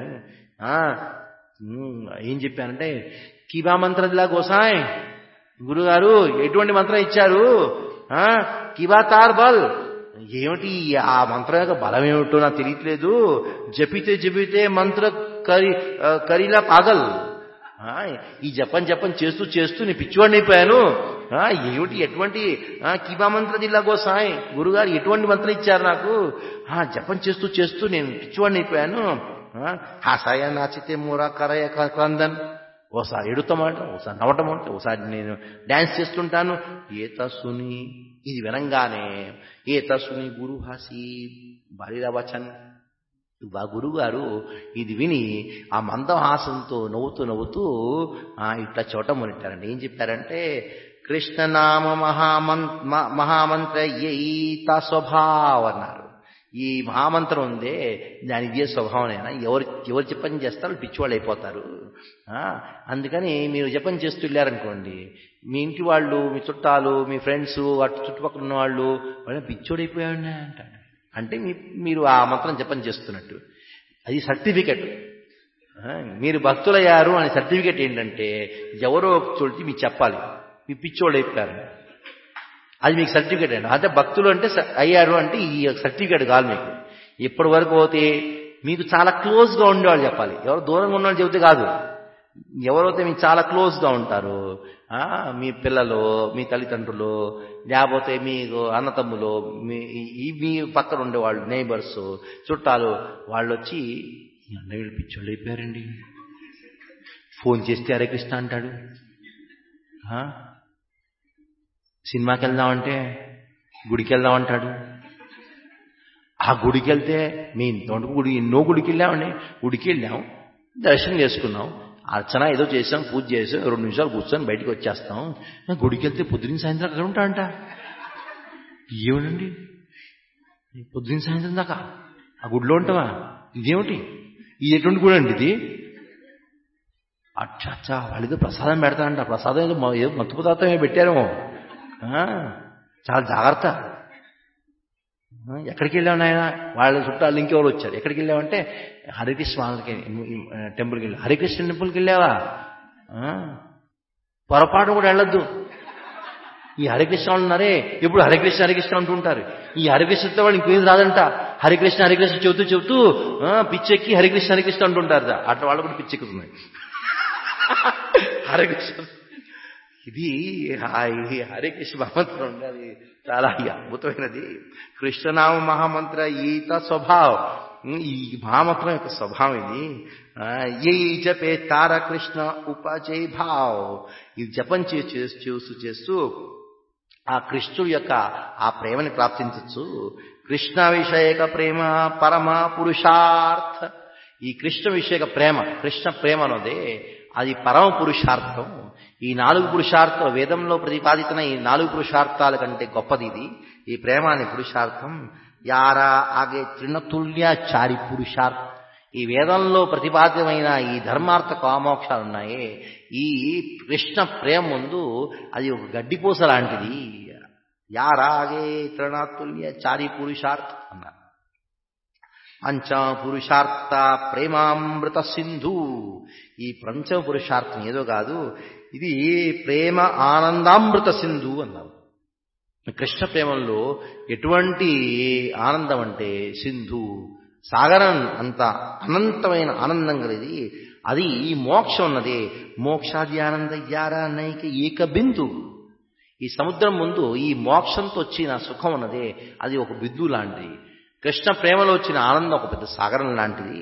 ఏం చెప్పానంటే, కిబా మంత్రదిలా గోసాయ్, గురుగారు ఎటువంటి మంత్రం ఇచ్చారు, కిబా తార్ బల్, ఏమిటి ఆ మంత్రం యొక్క బలం ఏమిటో నాకు తెలియట్లేదు. జపితే జపితే మంత్ర కరి కరిలా పాగల్, ఈ జపం జపం చేస్తూ చేస్తూ నేను పిచ్చివాడిని అయిపోయాను. ఏమిటి ఎటువంటి కిబా మంత్ర దిల్లా గోసాయ్, గురుగారు ఎటువంటి మంత్రం ఇచ్చారు నాకు, జపం చేస్తూ చేస్తూ నేను పిచ్చివాడిని అయిపోయాను. హాసాయ నాచితే మూరా కరయ క్రందన్, ఓసారి ఎడుతామంట, ఓసారి నవ్వటమంట, ఓసారి నేను డాన్స్ చేస్తుంటాను. ఏత సుని, ఇది వినంగానే ఏత సుని గురు హాసి బలిరవచన్, బా గురుగారు ఇది విని ఆ మందహాసంతో నవ్వుతూ నవ్వుతూ ఇట్లా చోట మొదలెట్టారండి. ఏం చెప్పారంటే, కృష్ణనామ మహామం మహామంత్ర ఈత స్వభావ అన్నారు. ఈ మహామంత్రం ఉందే దాని ఇదే స్వభావమైనా ఎవరు ఎవరు జపం చేస్తారో పిచ్చివాళ్ళు అయిపోతారు. అందుకని మీరు జపం చేస్తూ వెళ్ళారనుకోండి, మీ ఇంటి వాళ్ళు, మీ చుట్టాలు, మీ ఫ్రెండ్స్, అటు చుట్టుపక్కల ఉన్న వాళ్ళు వాళ్ళ పిచ్చోడైపోయాడు అంటాడు. అంటే మీ మీరు ఆ మంత్రం జపం చేస్తున్నట్టు. అది సర్టిఫికెట్. మీరు భక్తులయ్యారు అనే సర్టిఫికెట్ ఏంటంటే ఎవరో చోటి మీకు చెప్పాలి మీ పిచ్చోళ్ళు అయిపోయారు. అది మీకు సర్టిఫికేట్ అండి. అంటే భక్తులు అంటే అయ్యారు అంటే ఈ సర్టిఫికేట్ కాదు మీకు. ఇప్పటి వరకు పోతే మీకు చాలా క్లోజ్గా ఉండేవాళ్ళు చెప్పాలి. ఎవరు దూరంగా ఉన్నవాళ్ళు చెబితే కాదు. ఎవరైతే మీకు చాలా క్లోజ్గా ఉంటారు, మీ పిల్లలు, మీ తల్లిదండ్రులు, లేకపోతే మీకు అన్నతమ్ములు, మీ మీ పక్కన ఉండేవాళ్ళు, నైబర్స్, చుట్టాలు, వాళ్ళు వచ్చి అన్న వీళ్ళు పిచ్చోళ్ళు అయిపోయారండి, ఫోన్ చేస్తే హరే కృష్ణ అంటాడు, సినిమాకి వెళ్దామంటే గుడికి వెళ్దామంటాడు. ఆ గుడికి వెళ్తే మీ ఇంతవరకు గుడి ఎన్నో గుడికి వెళ్ళామండి, గుడికి వెళ్ళాం, దర్శనం చేసుకున్నాం, అర్చన ఏదో చేసాం, పూజ చేసాం, రెండు నిమిషాలు కూర్చొని బయటకు వచ్చేస్తాం. గుడికి వెళ్తే పొద్దున్న సాయంత్రం అక్కడ ఉంటాడంట. ఏమిటండి పొద్దున్న సాయంత్రం దాకా ఆ గుడిలో ఉంటావా? ఇదేమిటి, ఇది ఎటువంటి గుడి అండి ఇది? అచ్చా అచ్చా వాళ్ళేదో ప్రసాదం పెడతారంట. ప్రసాదం ఏదో ఏదో మత్తు పదార్థమే పెట్టారేమో, చాలా జాగ్రత్త. ఎక్కడికి వెళ్ళావు నాయన? వాళ్ళ చుట్టాలు ఇంకెవరు వచ్చారు. ఎక్కడికి వెళ్ళావంటే హరికృష్ణ టెంపుల్కి వెళ్ళా. హరికృష్ణ టెంపుల్కి వెళ్ళావా? పొరపాటు కూడా వెళ్ళొద్దు. ఈ హరికృష్ణ ఉన్నారే ఇప్పుడు హరికృష్ణ హరికృష్ణ అంటుంటారు. ఈ హరికృష్ణతో వాళ్ళు ఇంకేం రాదంట. హరికృష్ణ హరికృష్ణ చెబుతూ చెబుతూ పిచ్చెక్కి హరికృష్ణ హరికృష్ణ అంటుంటారు. అట్లా వాళ్ళు కూడా పిచ్చెక్కుతున్నాయి. హరికృష్ణ ఇది హరే కృష్ణ మహామంత్రం ఉండాలి, చాలా అద్భుతమైనది. కృష్ణనామ మహామంత్ర ఈత స్వభావం, ఈ మహామంత్రం యొక్క స్వభావం ఇది. ఏ జపే తార కృష్ణ ఉపజయ భావ్, ఇది జపం చేస్తూ చేస్తూ చేస్తూ ఆ కృష్ణుడి యొక్క ఆ ప్రేమని ప్రాప్తించవచ్చు. కృష్ణ విషయక ప్రేమ పరమ పురుషార్థ. ఈ కృష్ణ విషయక ప్రేమ, కృష్ణ ప్రేమ అన్నదే అది పరమ పురుషార్థం. ఈ నాలుగు పురుషార్థం వేదంలో ప్రతిపాదితన ఈ నాలుగు పురుషార్థాల కంటే గొప్పది ఇది. ఈ ప్రేమ అనే పురుషార్థం యారా ఆగే తృణతుల్యాచారి పురుషార్థం. ఈ వేదంలో ప్రతిపాదితమైన ఈ ధర్మార్థ కామోక్షాలు ఉన్నాయే, ఈ కృష్ణ ప్రేమ ముందు అది ఒక గడ్డిపూస లాంటిది. యారా ఆగే తృణతుల్యాచారి పురుషార్థం అన్నారు. పంచ పురుషార్థ ప్రేమామృత సింధు. ఈ పంచ పురుషార్థం ఏదో కాదు, ఇది ప్రేమ ఆనందామృత సింధు అన్నారు. కృష్ణ ప్రేమంలో ఎటువంటి ఆనందం అంటే సింధు, సాగరం అంత అనంతమైన ఆనందం కలిది. అది ఈ మోక్షం ఉన్నదే, మోక్షాది ఆనంద యారా నైక ఏక బిందు. ఈ సముద్రం ముందు ఈ మోక్షంతో వచ్చిన సుఖం ఉన్నదే అది ఒక బిందువు లాంటిది. కృష్ణ ప్రేమలో వచ్చిన ఆనందం ఒక పెద్ద సాగరం లాంటిది.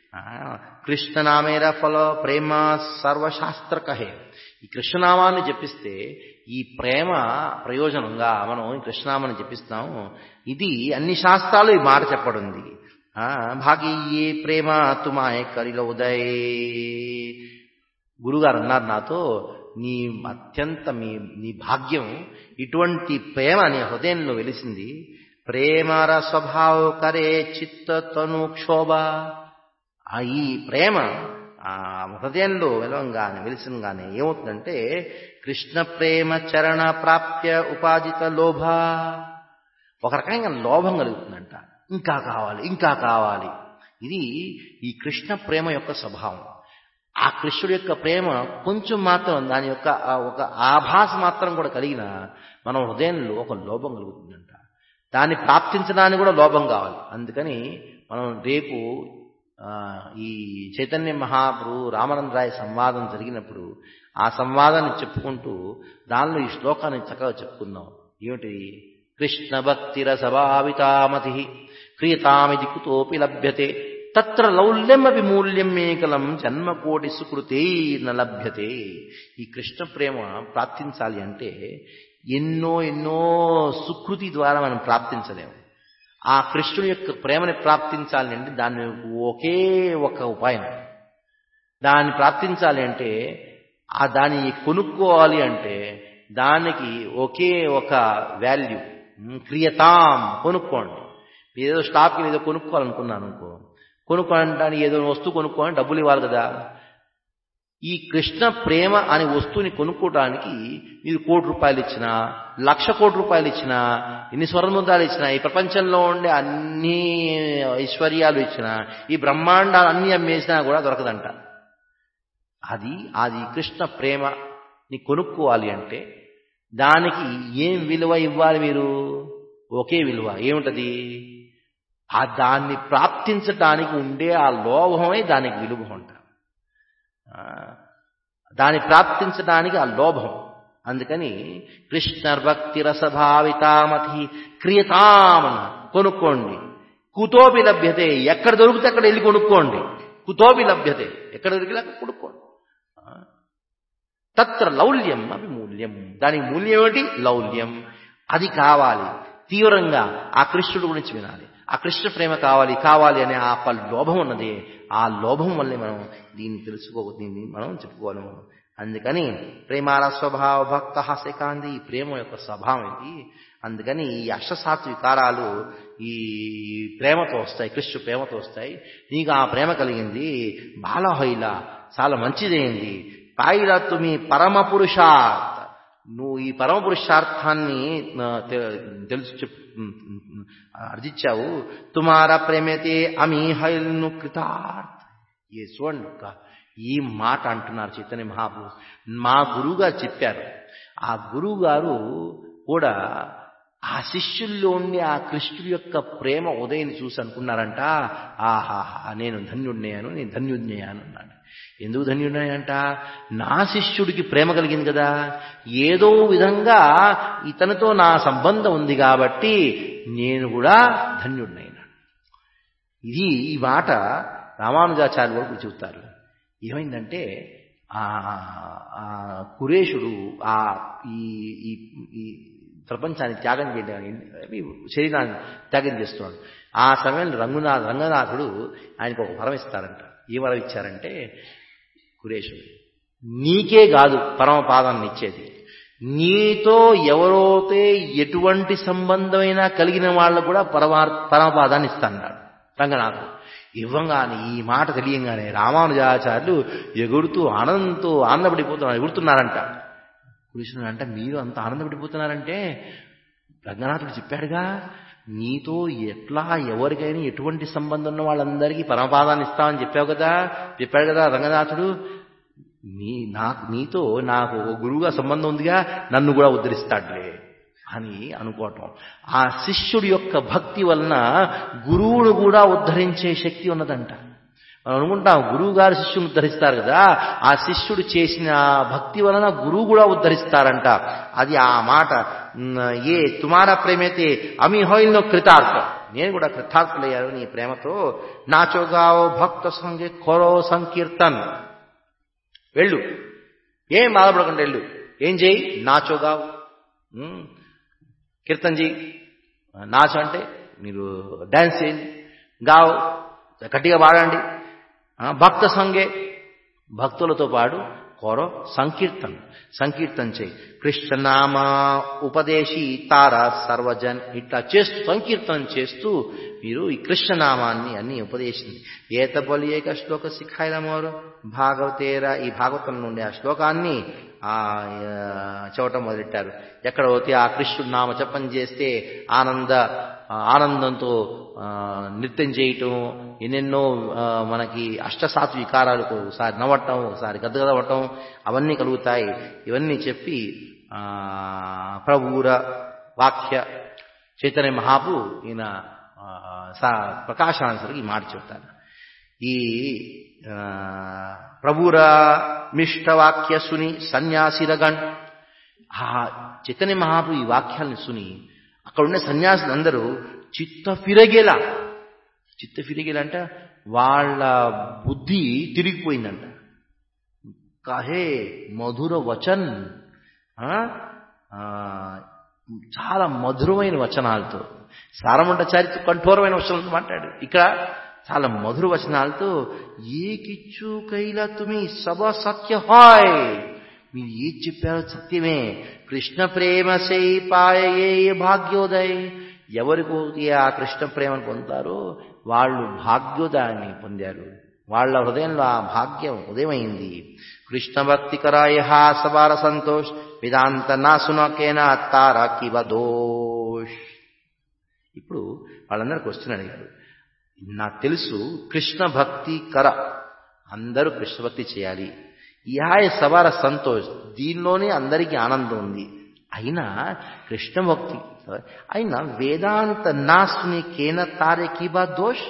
కృష్ణనామేర ఫల ప్రేమ సర్వశాస్త్ర కహే. ఈ కృష్ణనామాన్ని జపిస్తే ఈ ప్రేమ ప్రయోజనంగా మనం ఈ కృష్ణనామాన్ని జపిస్తాం. ఇది అన్ని శాస్త్రాలు ఈ మాట చెప్పడుంది. భాగీయే ప్రేమ తుమాయ కరిలో ఉదయ్. గురుగారు అన్నారు నాతో, నీ అత్యంత మీ నీ భాగ్యం ఇటువంటి ప్రేమ నీ హృదయంలో వెలిసింది. ప్రేమర స్వభావ కరే చిత్త తను క్షోభ. ఈ ప్రేమ ఆ హృదయంలో వెలవంగానే వెలిసింగానే ఏమవుతుందంటే కృష్ణ ప్రేమ చరణ ప్రాప్య ఉపాజిత లోభ. ఒక రకంగా లోభం కలుగుతుందంట, ఇంకా కావాలి ఇంకా కావాలి. ఇది ఈ కృష్ణ ప్రేమ యొక్క స్వభావం. ఆ కృష్ణుడి యొక్క ప్రేమ కొంచెం మాత్రం దాని యొక్క ఒక ఆభాస మాత్రం కూడా కలిగిన మన హృదయంలో ఒక లోభం కలుగుతుందంట. దాన్ని ప్రాప్తించడానికి కూడా లోభం కావాలి. అందుకని మనం రేపు ఈ చైతన్య మహాప్రభు రామానందరాయ సంవాదం జరిగినప్పుడు ఆ సంవాదాన్ని చెప్పుకుంటూ దానిలో ఈ శ్లోకాన్ని చక్కగా చెప్పుకుందాం. ఏమిటి? కృష్ణ భక్తి రసభావితామతి క్రియతామిది కుతోపి లభ్యతే తత్ర లౌల్యమపి మూల్యం మేకలం జన్మకోటి సుకృతే న లభ్యతే. ఈ కృష్ణ ప్రేమ ప్రాప్తించాలి అంటే ఎన్నో ఎన్నో సుకృతి ద్వారా మనం ప్రాప్తించలేము. ఆ కృష్ణుడి యొక్క ప్రేమని ప్రాప్తించాలి అంటే దాన్ని ఒకే ఒక ఉపాయం. దాన్ని ప్రాప్తించాలి అంటే ఆ దాన్ని కొనుక్కోవాలి అంటే దానికి ఒకే ఒక వాల్యూ, క్రియతాం, కొనుక్కోండి. ఏదో స్టాప్కి ఏదో కొనుక్కోవాలనుకున్నాను అనుకో, కొనుక్కోవడానికి ఏదో వస్తువు కొనుక్కోవాలని డబ్బులు ఇవ్వాలి కదా. ఈ కృష్ణ ప్రేమ అనే వస్తువుని కొనుక్కోవడానికి మీరు కోటి రూపాయలు ఇచ్చినా, లక్ష కోటి రూపాయలు ఇచ్చినా, ఎన్ని స్వర్ణముద్రాలు ఇచ్చినా, ఈ ప్రపంచంలో ఉండే అన్ని ఐశ్వర్యాలు ఇచ్చినా, ఈ బ్రహ్మాండాలు అన్ని అమ్మేసినా కూడా దొరకదంట. అది అది కృష్ణ ప్రేమని కొనుక్కోవాలి అంటే దానికి ఏం విలువ ఇవ్వాలి? మీరు ఒకే విలువ. ఏముంటది? ఆ దాన్ని ప్రాప్తించటానికి ఉండే ఆ లోభమే దానికి విలువ అంట. దాన్ని ప్రాప్తించడానికి ఆ లోభం. అందుకని కృష్ణర్భక్తి రసభావితామతి క్రియతామన కొనుక్కోండి. కుతోపి లభ్యతే, ఎక్కడ దొరికితే అక్కడ వెళ్ళి కొనుక్కోండి. కుతోపి లభ్యతే, ఎక్కడ దొరికితే అక్కడ కొనుక్కోండి. తత్ర లౌల్యం అవి మూల్యం, దానికి మూల్యం ఏమిటి? లౌల్యం. అది కావాలి తీవ్రంగా. ఆ కృష్ణుడు గురించి వినాలి, ఆ కృష్ణ ప్రేమ కావాలి కావాలి అనే ఆ లోభం ఉన్నది. ఆ లోభం వల్లే మనం దీన్ని తెలుసుకో దీన్ని మనం చెప్పుకోవాలి. అందుకని ప్రేమాల స్వభావ భక్త హాస్యకాంతి, ఈ ప్రేమ యొక్క స్వభావం ఇది. అందుకని ఈ అష్టసాత్వ వికారాలు ఈ ప్రేమతో వస్తాయి, కృష్ణ ప్రేమతో వస్తాయి. నీకు ఆ ప్రేమ కలిగింది, బాలహైల చాలా మంచిదైంది. పాయిలా తుమి పరమ పురుషార్థ, నువ్వు ఈ పరమ పురుషార్థాన్ని తెలుసు అర్జించావు. తుమారా ప్రేమతే అమీహైల్ను కృతార్థ. ఏ చూడండి, ఈ మాట అంటున్నారు చైతన్య మహాప్రభు. మా గురువు గారు చెప్పారు. ఆ గురువు గారు కూడా ఆ శిష్యుల్లో ఉండి ఆ కృష్ణుడి యొక్క ప్రేమ ఉదయం చూసి అనుకున్నారంట, ఆహాహా నేను ధన్యుడినయ్యాను, నేను ధన్యుడినయ్యాను అన్నాడు. ఎందుకు ధన్యుడినయ్యంట? నా శిష్యుడికి ప్రేమ కలిగింది కదా, ఏదో విధంగా ఇతనితో నా సంబంధం ఉంది కాబట్టి నేను కూడా ధన్యుడినైనా. ఇది ఈ మాట రామానుజాచార్యులు వారు చెబుతారు. ఏమైందంటే ఆ కురేషుడు ఆ ఈ ప్రపంచాన్ని త్యాగం చేయడానికి శరీరాన్ని త్యాగం చేస్తున్నాడు. ఆ సమయంలో రంగునాథ రంగనాథుడు ఆయనకు ఒక వరం ఇస్తారంట. ఏ వరం ఇచ్చారంటే, కురేషుడు నీకే కాదు పరమపాదాన్ని ఇచ్చేది, నీతో ఎవరైతే ఎటువంటి సంబంధమైనా కలిగిన వాళ్ళకు కూడా పరమా పరమపాదాన్ని ఇస్తాడు రంగనాథుడు. ఇవ్వంగానే ఈ మాట తెలియంగానే రామానుజాచార్యులు ఎగురుతూ ఆనందంతో ఆనందపడిపోతున్నారు, ఎగురుతున్నారంట. కృష్ణుడు అంటే మీరు అంత ఆనందపడిపోతున్నారంటే రంగనాథుడు చెప్పాడుగా, నీతో ఎట్లా ఎవరికైనా ఎటువంటి సంబంధం ఉన్న వాళ్ళందరికీ పరమపాదాన్ని ఇస్తామని చెప్పావు కదా, చెప్పాడు కదా రంగనాథుడు. నీ నాకు నీతో నాకు గురువుగా సంబంధం ఉందిగా, నన్ను కూడా ఉద్ధరిస్తాడులే అని అనుకోవటం. ఆ శిష్యుడి యొక్క భక్తి వలన గురువును కూడా ఉద్ధరించే శక్తి ఉన్నదంట. మనం అనుకుంటాం గురువు గారు శిష్యుని ఉద్ధరిస్తారు కదా, ఆ శిష్యుడు చేసిన భక్తి వలన గురువు కూడా ఉద్ధరిస్తారంట. అది ఆ మాట. ఏ తుమారా ప్రేమైతే అమి హోయిల్నో కృతార్థ, నేను కూడా కృతార్థులయ్యాను నీ ప్రేమతో. నాచోగావో భక్త సంగే కొరో సంకీర్తన్, వెళ్ళు ఏం బాధపడకుండా వెళ్ళు. ఏం చేయి? నాచోగావు, కీర్తన్ చేయి. నాచో అంటే మీరు డాన్స్ చేయండి, గావ్ గట్టిగా పాడండి. భక్త సంగే భక్తులతో పాడు, కోరో సంకీర్తన్ సంకీర్తన చేయి. కృష్ణనామ ఉపదేశి తార సర్వజన్, ఇట్లా చేస్తూ సంకీర్తన చేస్తూ మీరు ఈ కృష్ణనామాన్ని అన్ని ఉపదేశింది. ఏత బలి ఏక శ్లోక శిఖాయిలమోరు భాగవతేర, ఈ భాగవతం నుండి ఆ శ్లోకాన్ని ఆ చవటం మొదలెట్టారు. ఎక్కడ పోతే ఆ కృష్ణుడు నామ జపం చేస్తే ఆనంద ఆనందంతో నృత్యం చేయటం, ఎన్నెన్నో మనకి అష్టసాత్వ వికారాలు, ఒకసారి నవ్వటం, ఒకసారి గద్దగదవటం, అవన్నీ కలుగుతాయి. ఇవన్నీ చెప్పి ప్రభువుర వాక్య చైతన్య మహాప్రభు ఈయన ప్రకాశాన్సరికి ఈ మాట చెప్తారు. ఈ ప్రభువుర మిష్టవాక్య సుని సన్యాసిరగణ్, ఆ చైతన్య మహాప్రభు ఈ వాక్యాలను సుని అక్కడ ఉన్న సన్యాసులందరూ చిత్త ఫిరగేలా, చిత్త ఫిరగేలా అంటే వాళ్ళ బుద్ధి తిరిగిపోయిందంట. కాహే మధుర వచన్, చాలా మధురమైన వచనాలతో, సారమంటాచార్య కఠోరమైన వచనాలతో మాట్లాడు. ఇక్కడ చాలా మధుర వచనాలతో ఏ కిచ్చు కైలా తుమి సభ సత్య హాయ్, మీరు ఏది చెప్పారో సత్యమే. కృష్ణ ప్రేమ సై పాయే భాగ్యోదయ్, ఎవరికి ఆ కృష్ణ ప్రేమను పొందుతారో వాళ్ళు భాగ్యోదయాన్ని పొందారు. వాళ్ళ హృదయంలో ఆ భాగ్యం ఉదయమైంది. కృష్ణ భక్తి కరాయ సవార సంతోష్ వేదాంత నాసునకేనా తారా కివ దోష్. ఇప్పుడు వాళ్ళందరూ క్వశ్చన్ అడిగారు. నాకు తెలుసు కృష్ణ భక్తి కర, అందరూ కృష్ణ భక్తి చేయాలి. ఇహాయ సవార సంతోష్, దీనిలోనే అందరికీ ఆనందం ఉంది. అయినా కృష్ణ భక్తి అయినా వేదాంత నాసుని కేన తారే కివ దోష్.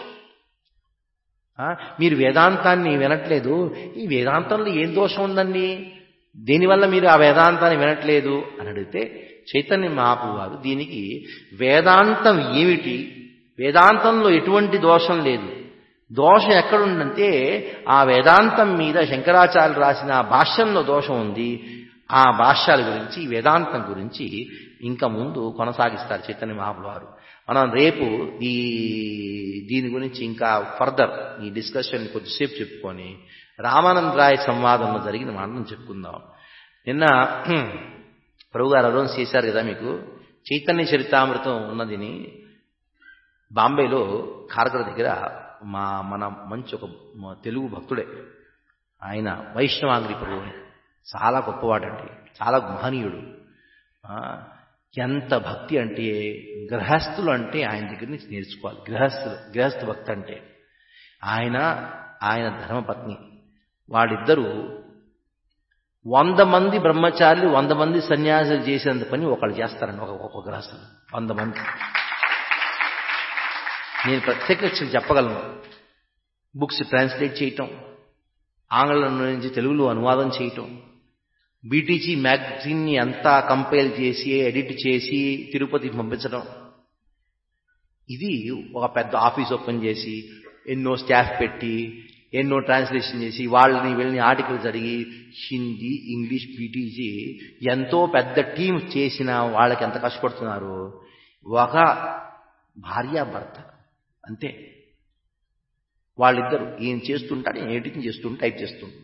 మీరు వేదాంతాన్ని వినట్లేదు, ఈ వేదాంతంలో ఏం దోషం ఉందండి, దేనివల్ల మీరు ఆ వేదాంతాన్ని వినట్లేదు అని అడిగితే చైతన్య మహాప్రభు వారు దీనికి వేదాంతం ఏమిటి, వేదాంతంలో ఎటువంటి దోషం లేదు, దోషం ఎక్కడుందంటే ఆ వేదాంతం మీద శంకరాచార్యులు రాసిన భాష్యంలో దోషం ఉంది. ఆ భాష్యాల గురించి వేదాంతం గురించి ఇంకా ముందు కొనసాగిస్తారు చైతన్య మహాప్రభు వారు. మనం రేపు ఈ దీని గురించి ఇంకా ఫర్దర్ ఈ డిస్కషన్ కొద్దిసేపు చెప్పుకొని రామానందరాయ సంవాదంలో జరిగిన మాటను చెప్పుకుందాం. నిన్న ప్రభు గారు అనౌన్స్ చేశారు కదా మీకు, చైతన్య చరితామృతం ఉన్నదిని బాంబేలో ఖార్గర దగ్గర మా మన మంచి ఒక తెలుగు భక్తుడే ఆయన, వైష్ణవాంగ్రి ప్రభు, చాలా గొప్పవాడండి, చాలా మహనీయుడు. ఎంత భక్తి అంటే గృహస్థులు అంటే ఆయన దగ్గర నుంచి నేర్చుకోవాలి. గృహస్థులు గృహస్థ భక్తి అంటే ఆయన ఆయన ధర్మపత్ని వాళ్ళిద్దరూ వంద మంది బ్రహ్మచారులు వంద మంది సన్యాసులు చేసేంత పని ఒకళ్ళు చేస్తారండి. ఒక ఒక గృహస్థులు వంద మంది. నేను ప్రత్యేకించి చెప్పగలను. బుక్స్ ట్రాన్స్లేట్ చేయటం, ఆంగ్లం నుంచి తెలుగులో అనువాదం చేయటం, బీటీజీ మ్యాగజైన్ని అంతా కంపైల్ చేసి ఎడిట్ చేసి తిరుపతికి పంపించడం, ఇది ఒక పెద్ద ఆఫీస్ ఓపెన్ చేసి ఎన్నో స్టాఫ్ పెట్టి ఎన్నో ట్రాన్స్లేషన్ చేసి వాళ్ళని వీళ్ళని ఆర్టికల్స్ అడిగి హిందీ ఇంగ్లీష్ బీటీజీ ఎంతో పెద్ద టీం చేసిన వాళ్ళకి ఎంత కష్టపడుతున్నారు. ఒక భార్యాభర్త అంతే, వాళ్ళిద్దరు ఈయన చేస్తుంటాడు, ఈయన ఎడిటింగ్ చేస్తుంటే టైప్ చేస్తుంటాడు.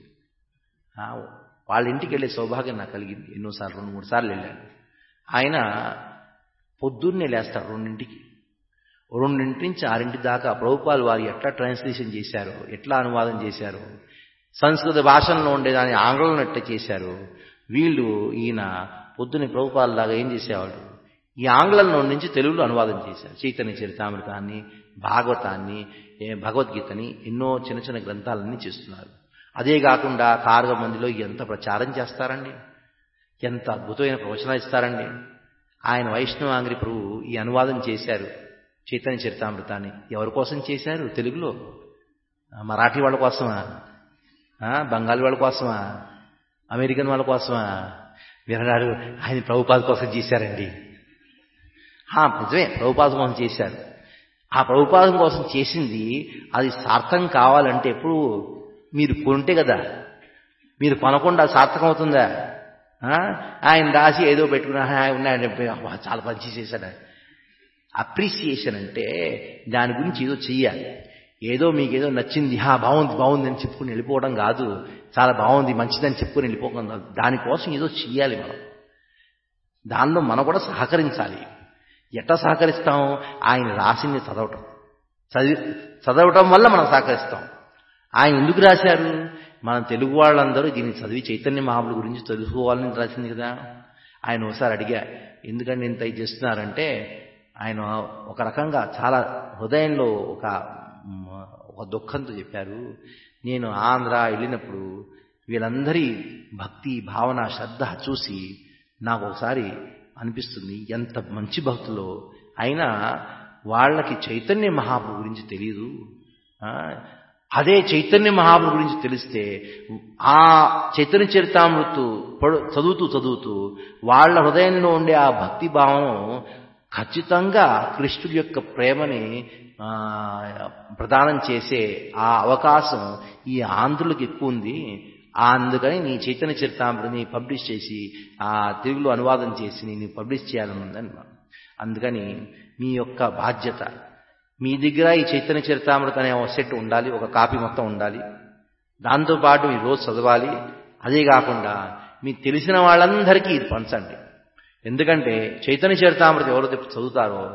వాళ్ళ ఇంటికి వెళ్ళే సౌభాగ్యం నాకు కలిగింది. ఎన్నోసార్లు రెండు మూడు సార్లు వెళ్ళాను. ఆయన పొద్దున్నే లేస్తారు రెండింటికి, రెండింటి నుంచి ఆరింటి దాకా ప్రభుపాల్ వారు ఎట్లా ట్రాన్స్లేషన్ చేశారో, ఎట్లా అనువాదం చేశారో, సంస్కృత భాషల్లో ఉండేదాన్ని ఆంగ్లంలో ఎట్లా చేశారో, వీళ్ళు ఈయన పొద్దున్నే ప్రభుపాల్ లాగా ఏం చేసేవాడు, ఈ ఆంగ్లంలో నుంచి తెలుగులో అనువాదం చేశారు. చైతన్య చరితామృతాన్ని, భాగవతాన్ని, భగవద్గీతని, ఎన్నో చిన్న చిన్న గ్రంథాలన్నీ చేస్తున్నారు. అదే కాకుండా కార్గ మందిలో ఎంత ప్రచారం చేస్తారండి, ఎంత అద్భుతమైన ప్రవచనాలు ఇస్తారండి. ఆయన వైష్ణవాంగ్రి ప్రభు ఈ అనువాదం చేశారు చైతన్య చరితామృతాన్ని. ఎవరి కోసం చేశారు? తెలుగులో మరాఠీ వాళ్ళ కోసమా, బెంగాలీ వాళ్ళ కోసమా, అమెరికన్ వాళ్ళ కోసమా? వినడాడు ఆయన ప్రభుపాద కోసం చేశారండి. నిజమే, ప్రభుపాద కోసం చేశారు. ఆ ప్రభుపాదం కోసం చేసింది అది సార్థకం కావాలంటే ఎప్పుడు మీరు కొంటే కదా, మీరు కొనకుండా సార్థకం అవుతుందా? ఆయన రాసి ఏదో పెట్టుకున్నా ఉన్నాయని చాలా మంచి చేశాడు. అప్రిసియేషన్ అంటే దాని గురించి ఏదో చెయ్యాలి. ఏదో మీకు ఏదో నచ్చింది, హా బాగుంది బాగుంది అని చెప్పుకుని వెళ్ళిపోవడం కాదు, చాలా బాగుంది మంచిదని చెప్పుకుని వెళ్ళిపోవడం కాదు. దానికోసం ఏదో చెయ్యాలి మనం, దానిలో మనం కూడా సహకరించాలి. ఎట్లా సహకరిస్తాం? ఆయన రాసింది చదవటం, చదివి చదవటం వల్ల మనం సహకరిస్తాం. ఆయన ఎందుకు రాశారు? మనం తెలుగు వాళ్ళందరూ దీన్ని చదివి చైతన్య మహాప్రభు గురించి తెలుసుకోవాలని రాసింది కదా. ఆయన ఒకసారి అడిగా, ఎందుకంటే ఇంత ఇది చేస్తున్నారంటే ఆయన ఒక రకంగా చాలా హృదయంలో ఒక ఒక దుఃఖంతో చెప్పారు. నేను ఆంధ్ర వెళ్ళినప్పుడు వీళ్ళందరి భక్తి భావన శ్రద్ధ చూసి నాకు ఒకసారి అనిపిస్తుంది, ఎంత మంచి భక్తులో అయినా వాళ్ళకి చైతన్య మహాప్రభు గురించి తెలియదు. అదే చైతన్య మహాప్రభు గురించి తెలిస్తే ఆ చైతన్య చరితామృతు చదువుతూ చదువుతూ వాళ్ళ హృదయంలో ఉండే ఆ భక్తి భావం ఖచ్చితంగా కృష్ణుడి యొక్క ప్రేమని ప్రదానం చేసే ఆ అవకాశం ఈ ఆంధ్రులకు ఎక్కువ ఉంది. అందుకని నీ చైతన్య చరితామృతిని పబ్లిష్ చేసి ఆ తెలుగులో అనువాదం చేసి నేను పబ్లిష్ చేయాలని ఉందని. అందుకని మీ యొక్క బాధ్యత, మీ దగ్గర ఈ చైతన్య చరితామృత అనే ఒక సెట్ ఉండాలి, ఒక కాపీ మొత్తం ఉండాలి. దాంతోపాటు మీరు రోజు చదవాలి. అదే కాకుండా మీకు తెలిసిన వాళ్ళందరికీ ఇది పంచండి. ఎందుకంటే చైతన్య చరితామృత ఎవరైతే చదువుతారో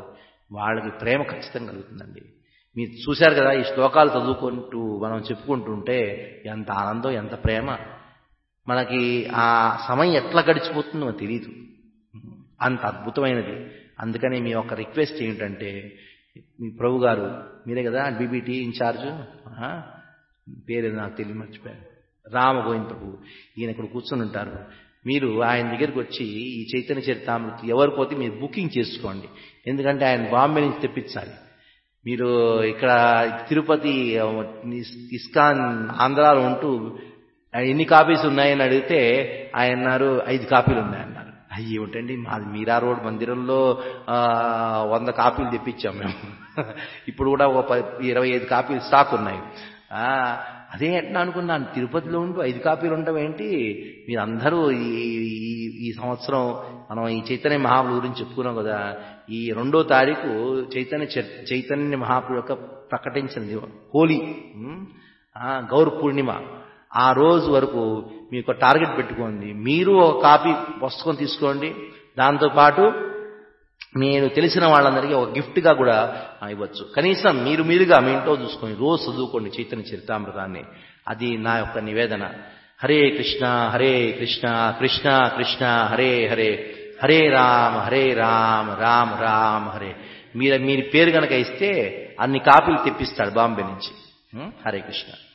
వాళ్ళకి ప్రేమ ఖచ్చితంగా కలుగుతుందండి. మీరు చూశారు కదా, ఈ శ్లోకాలు చదువుకుంటూ మనం చెప్పుకుంటుంటే ఎంత ఆనందం, ఎంత ప్రేమ. మనకి ఆ సమయం ఎట్లా గడిచిపోతుందో తెలియదు, అంత అద్భుతమైనది. అందుకని మీ యొక్క రిక్వెస్ట్ ఏంటంటే, మీ ప్రభు గారు మీరే కదా బీబీటీ ఇన్ఛార్జ్, పేరు నాకు తెలియ మర్చిపోయాను, రామగోవింద్ ప్రభు, ఈయన ఇక్కడ కూర్చొని ఉంటారు. మీరు ఆయన దగ్గరికి వచ్చి ఈ చైతన్య చరితామృతి ఎవరు పోతే మీరు బుకింగ్ చేసుకోండి. ఎందుకంటే ఆయన బాంబే నుంచి తెప్పించాలి. మీరు ఇక్కడ తిరుపతి ఇస్కాన్ ఆంధ్రాలో ఉంటూ ఎన్ని కాపీస్ ఉన్నాయని అడిగితే ఆయన అన్నారు ఐదు కాపీలు ఉన్నాయన్నారు. అయ్యి ఏమిటండి, మాది మీరా రోడ్ మందిరంలో వంద కాపీలు తెప్పించాం మేము, ఇప్పుడు కూడా ఒక ఇరవై ఐదు కాపీలు స్టాక్ ఉన్నాయి. అదే ఎట్లా అనుకున్నాను, తిరుపతిలో ఉంటూ ఐదు కాపీలు ఉండడం ఏంటి. మీరందరూ ఈ ఈ సంవత్సరం మనం ఈ చైతన్య మహాప్రభు గురించి చెప్పుకున్నాం కదా, ఈ రెండో తారీఖు చైతన్య చైతన్య మహాప్రభు యొక్క ప్రకటించింది హోలీ, గౌర పూర్ణిమ. ఆ రోజు వరకు మీకు టార్గెట్ పెట్టుకోండి. మీరు ఒక కాపీ పుస్తకం తీసుకోండి, దాంతోపాటు మీరు తెలిసిన వాళ్ళందరికీ ఒక గిఫ్ట్గా కూడా ఇవ్వచ్చు. కనీసం మీరు మీరుగా మీ ఇంట్లో చూసుకొని రోజు చదువుకోండి చైతన్య చరితామృతాన్ని. అది నా యొక్క నివేదన. హరే కృష్ణ హరే కృష్ణ కృష్ణ కృష్ణ హరే హరే, హరే రామ హరే రామ రామ రామ హరే. మీరు మీరు పేరు కనుక ఇస్తే అన్ని కాపీలు తెప్పిస్తాడు బాంబే నుంచి. హరే కృష్ణ.